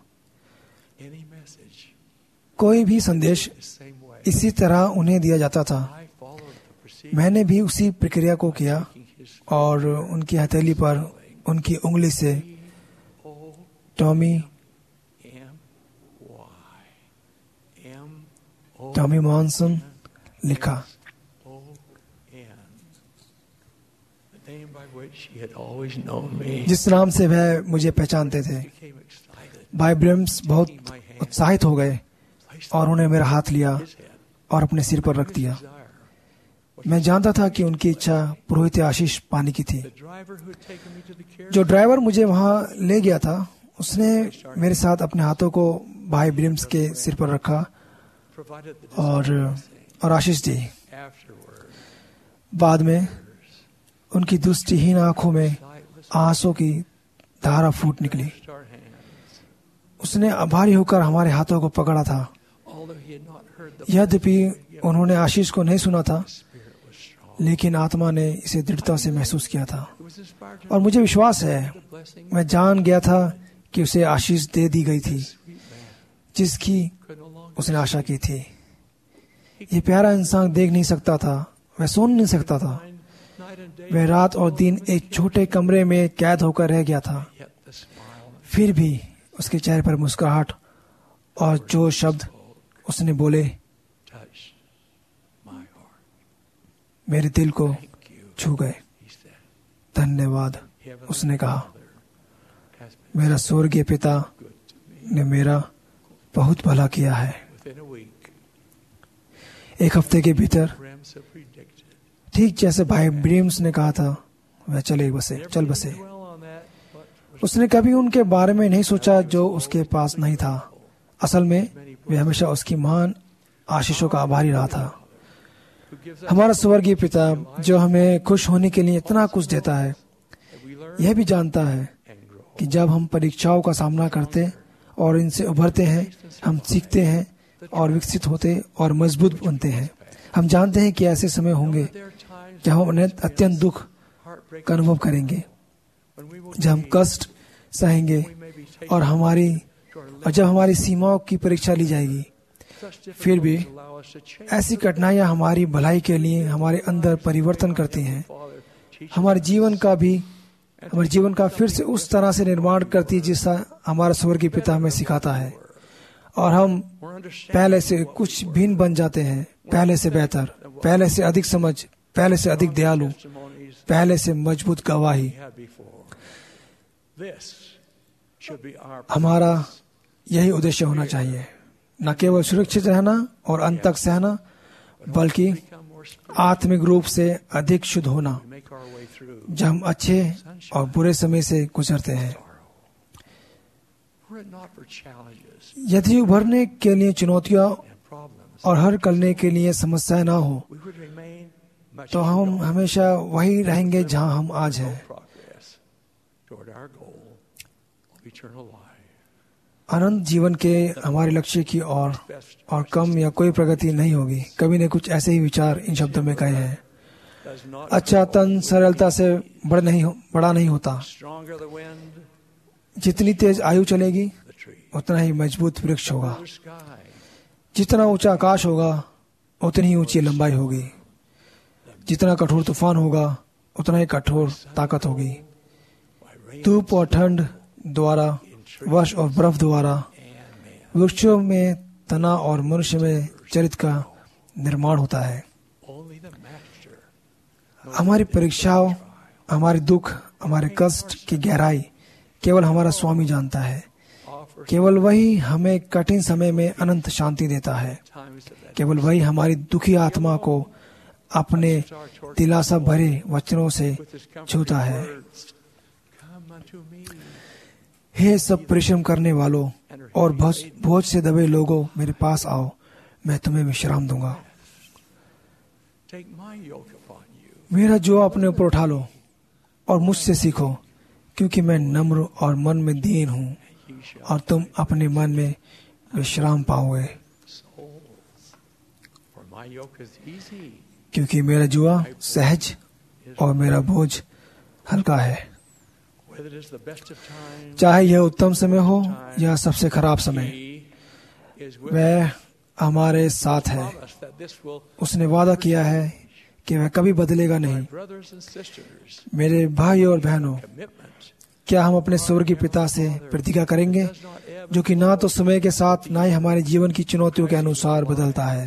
Speaker 10: कोई भी संदेश इसी तरह उन्हें दिया जाता था। मैंने भी उसी प्रक्रिया को किया और उनकी हथेली पर उनकी उंगली से टॉमी मॉनसन लिखा। जिस नाम से वह मुझे पहचानते थे। भाई ब्रिम्स बहुत उत्साहित हो गए और उन्हें मेरा हाथ लिया और अपने सिर पर रख दिया। मैं जानता था कि उनकी इच्छा पुरोहित आशीष पाने की थी। जो ड्राइवर मुझे वहां ले गया था, उसने मेरे साथ अपने हाथों को भाई ब्रिम्स के सिर पर रखा और आशीष दी। बाद में उनकी दृष्टिहीन आंखों में आंसू की धारा फूट निकली। उसने आभारी होकर हमारे हाथों को पकड़ा था। यद्यपि उन्होंने आशीष को नहीं सुना था, लेकिन आत्मा ने इसे दृढ़ता से महसूस किया था और मुझे विश्वास है, मैं जान गया था कि उसे आशीष दे दी गई थी जिसकी उसने आशा की थी। ये प्यारा इंसान देख नहीं सकता था, वह सुन नहीं सकता था। वह रात और दिन एक छोटे कमरे में कैद होकर रह गया था। फिर भी उसके चेहरे पर मुस्कुराहट और जो शब्द उसने बोले मेरे दिल को छू गए। धन्यवाद, उसने कहा। मेरा स्वर्गीय पिता ने मेरा बहुत भला किया है। एक हफ्ते के भीतर, ठीक जैसे भाई ब्रिम्स ने कहा था, वह चल बसे। उसने कभी उनके बारे में नहीं सोचा जो उसके पास नहीं था। असल में वह हमेशा उसकी महान आशीषों का आभारी रहा था। हमारा स्वर्गीय पिता जो हमें खुश होने के लिए इतना कुछ देता है, यह भी जानता है कि जब हम परीक्षाओं का सामना करते और इनसे उभरते हैं, हम सीखते हैं और विकसित होते और मजबूत बनते हैं। हम जानते हैं कि ऐसे समय होंगे जब हम अत्यंत दुख का अनुभव करेंगे, जब हम कष्ट सहेंगे और जब हमारी सीमाओं की परीक्षा ली जाएगी। फिर भी ऐसी कठिनाइयां हमारी भलाई के लिए हमारे अंदर परिवर्तन करती हैं, हमारे जीवन का फिर से उस तरह से निर्माण करती है जिसका हमारा स्वर्गीय पिता हमें सिखाता है, और हम पहले से कुछ भिन्न बन जाते हैं, पहले से बेहतर, पहले से अधिक समझ, पहले से अधिक दयालु, पहले से मजबूत गवाही। हमारा यही उद्देश्य होना चाहिए, न केवल सुरक्षित रहना और अंत तक सहना, बल्कि आत्मिक रूप से अधिक शुद्ध होना जब हम अच्छे और बुरे समय से गुजरते हैं। यदि उभरने के लिए चुनौतियां और हल करने के लिए समस्याएं ना हो, तो हम हमेशा वही रहेंगे जहां हम आज हैं। अनंत जीवन के हमारे लक्ष्य की और कम या कोई प्रगति नहीं होगी। कभी ने कुछ ऐसे ही विचार इन शब्दों में कहे हैं, अच्छा तन सरलता से बड़ा नहीं होता। जितनी तेज आयु चलेगी उतना ही मजबूत वृक्ष होगा, जितना ऊंचा आकाश होगा उतनी ही ऊंची लंबाई होगी, जितना कठोर तूफान होगा उतना ही कठोर ताकत होगी। धूप और ठंड द्वारा, वर्ष और बर्फ द्वारा वृक्षों में तना और मनुष्य में चरित्र का निर्माण होता है। हमारी परीक्षाओं, हमारे दुख, हमारे कष्ट की गहराई केवल हमारा स्वामी जानता है। केवल वही हमें कठिन समय में अनंत शांति देता है। केवल वही हमारी दुखी आत्मा को अपने दिलासा भरे वचनों से छूता है। हे सब परिश्रम करने वालों और बोझ से दबे लोगों, मेरे पास आओ, मैं तुम्हें विश्राम दूंगा। मेरा जो अपने ऊपर उठा लो और मुझसे सीखो, क्योंकि मैं नम्र और मन में दीन हूँ, और तुम अपने मन में विश्राम पाओगे। क्योंकि मेरा जुआ सहज और मेरा बोझ हल्का है। चाहे यह उत्तम समय हो या सबसे खराब समय, वह हमारे साथ है। उसने वादा किया है कि वह कभी बदलेगा नहीं। मेरे भाई और बहनों, क्या हम अपने स्वर्गीय पिता से प्रतिज्ञा करेंगे, जो कि ना तो समय के साथ ना ही हमारे जीवन की चुनौतियों के अनुसार बदलता है।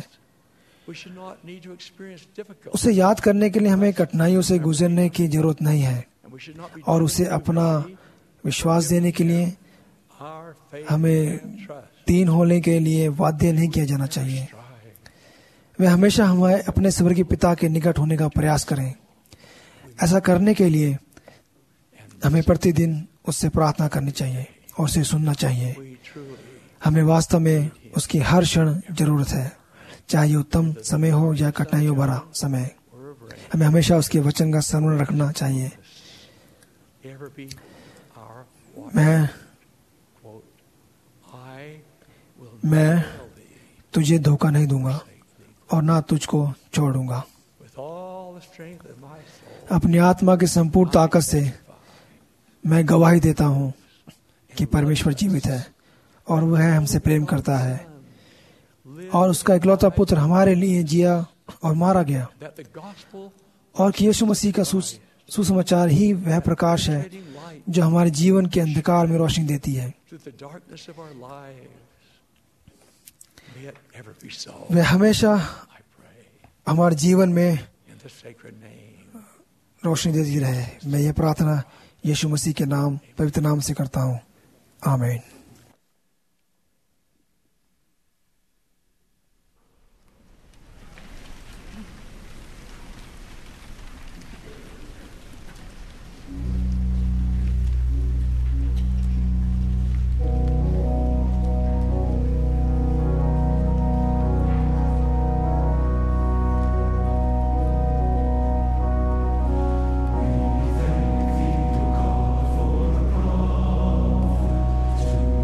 Speaker 10: उसे याद करने के लिए हमें कठिनाइयों से गुजरने की जरूरत नहीं है, और उसे अपना विश्वास देने के लिए हमें दीन होने के लिए बाध्य नहीं किया जाना चाहिए। वह हमेशा हमें अपने स्वर्गीय पिता के निकट होने का प्रयास करें। ऐसा करने के लिए हमें प्रतिदिन उससे प्रार्थना करनी चाहिए और उसे सुनना चाहिए। हमें वास्तव में उसकी हर क्षण जरूरत है, चाहे उत्तम समय हो या कठिनाइयों भरा समय। हमें हमेशा उसके वचन का स्मरण रखना चाहिए। मैं तुझे धोखा नहीं दूंगा और ना तुझको छोड़ूंगा। अपनी आत्मा की संपूर्ण ताकत से मैं गवाही देता हूँ कि परमेश्वर जीवित है और वह हमसे प्रेम करता है, और उसका इकलौता पुत्र हमारे लिए जिया और मारा गया, और कि यीशु मसीह का सुसमाचार ही वह प्रकाश है जो हमारे जीवन के अंधकार में रोशनी देती है। वह हमेशा हमारे जीवन में रोशनी देती रहे। मैं ये प्रार्थना यीशु मसीह के नाम, पवित्र नाम से करता हूँ। आमीन।
Speaker 11: To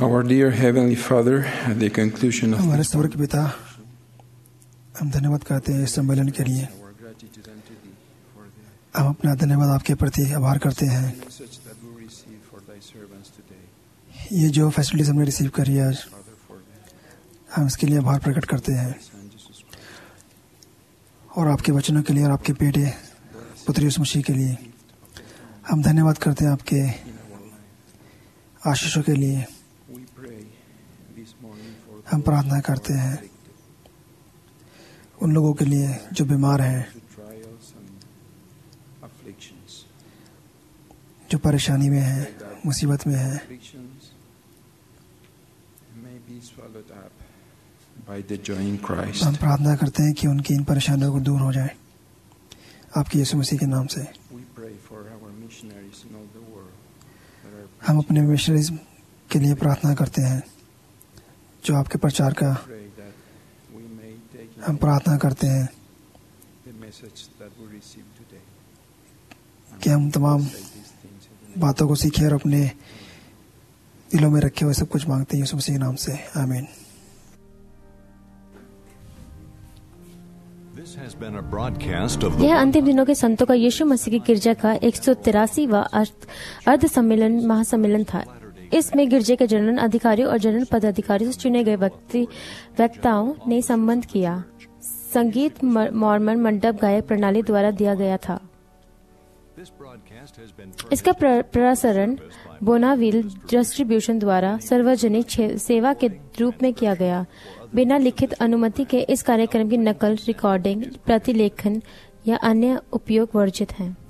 Speaker 11: Our dear Heavenly Father, at the conclusion of
Speaker 10: हमारे स्वर्ग पिता, हम धन्यवाद करते हैं इस सम्मेलन के लिए। हम अपना धन्यवाद आपके प्रति आभार करते हैं। ये जो फैसिलिटीज हमने रिसीव करी है आज, हम इसके लिए आभार प्रकट करते हैं और आपके वचनों के लिए और आपके बेटे पुत्र यीशु मसीह के लिए हम धन्यवाद करते हैं। आपके आशीषों के लिए हम प्रार्थना करते हैं उन लोगों के लिए जो बीमार हैं, जो परेशानी में हैं, मुसीबत में हैं। हम प्रार्थना करते हैं कि उनकी इन परेशानियों को दूर हो जाए आपके यीशु मसीह के नाम से। हम अपने मिशनरीज के लिए प्रार्थना करते हैं जो आपके प्रचार का हम प्रार्थना करते हैं कि हम तमाम बातों को सीखें और अपने दिलों में रखे हुए सब कुछ मांगते हैं यीशु मसीह के नाम से, आमीन।
Speaker 2: यह अंतिम दिनों के संतों का यीशु मसीह की गिरजा का 183वां अर्ध सम्मेलन महासम्मेलन था। इसमें गिरजे के जनरल अधिकारियों और जनरल पदाधिकारियों से चुने गए वक्ताओं ने संबंध किया। संगीत मॉर्मन मंडप गायक प्रणाली द्वारा दिया गया था। इसका प्रसारण बोनाविल डिस्ट्रीब्यूशन द्वारा सार्वजनिक सेवा के रूप में किया गया। बिना लिखित अनुमति के इस कार्यक्रम की नकल, रिकॉर्डिंग, प्रतिलेखन या अन्य उपयोग वर्जित है।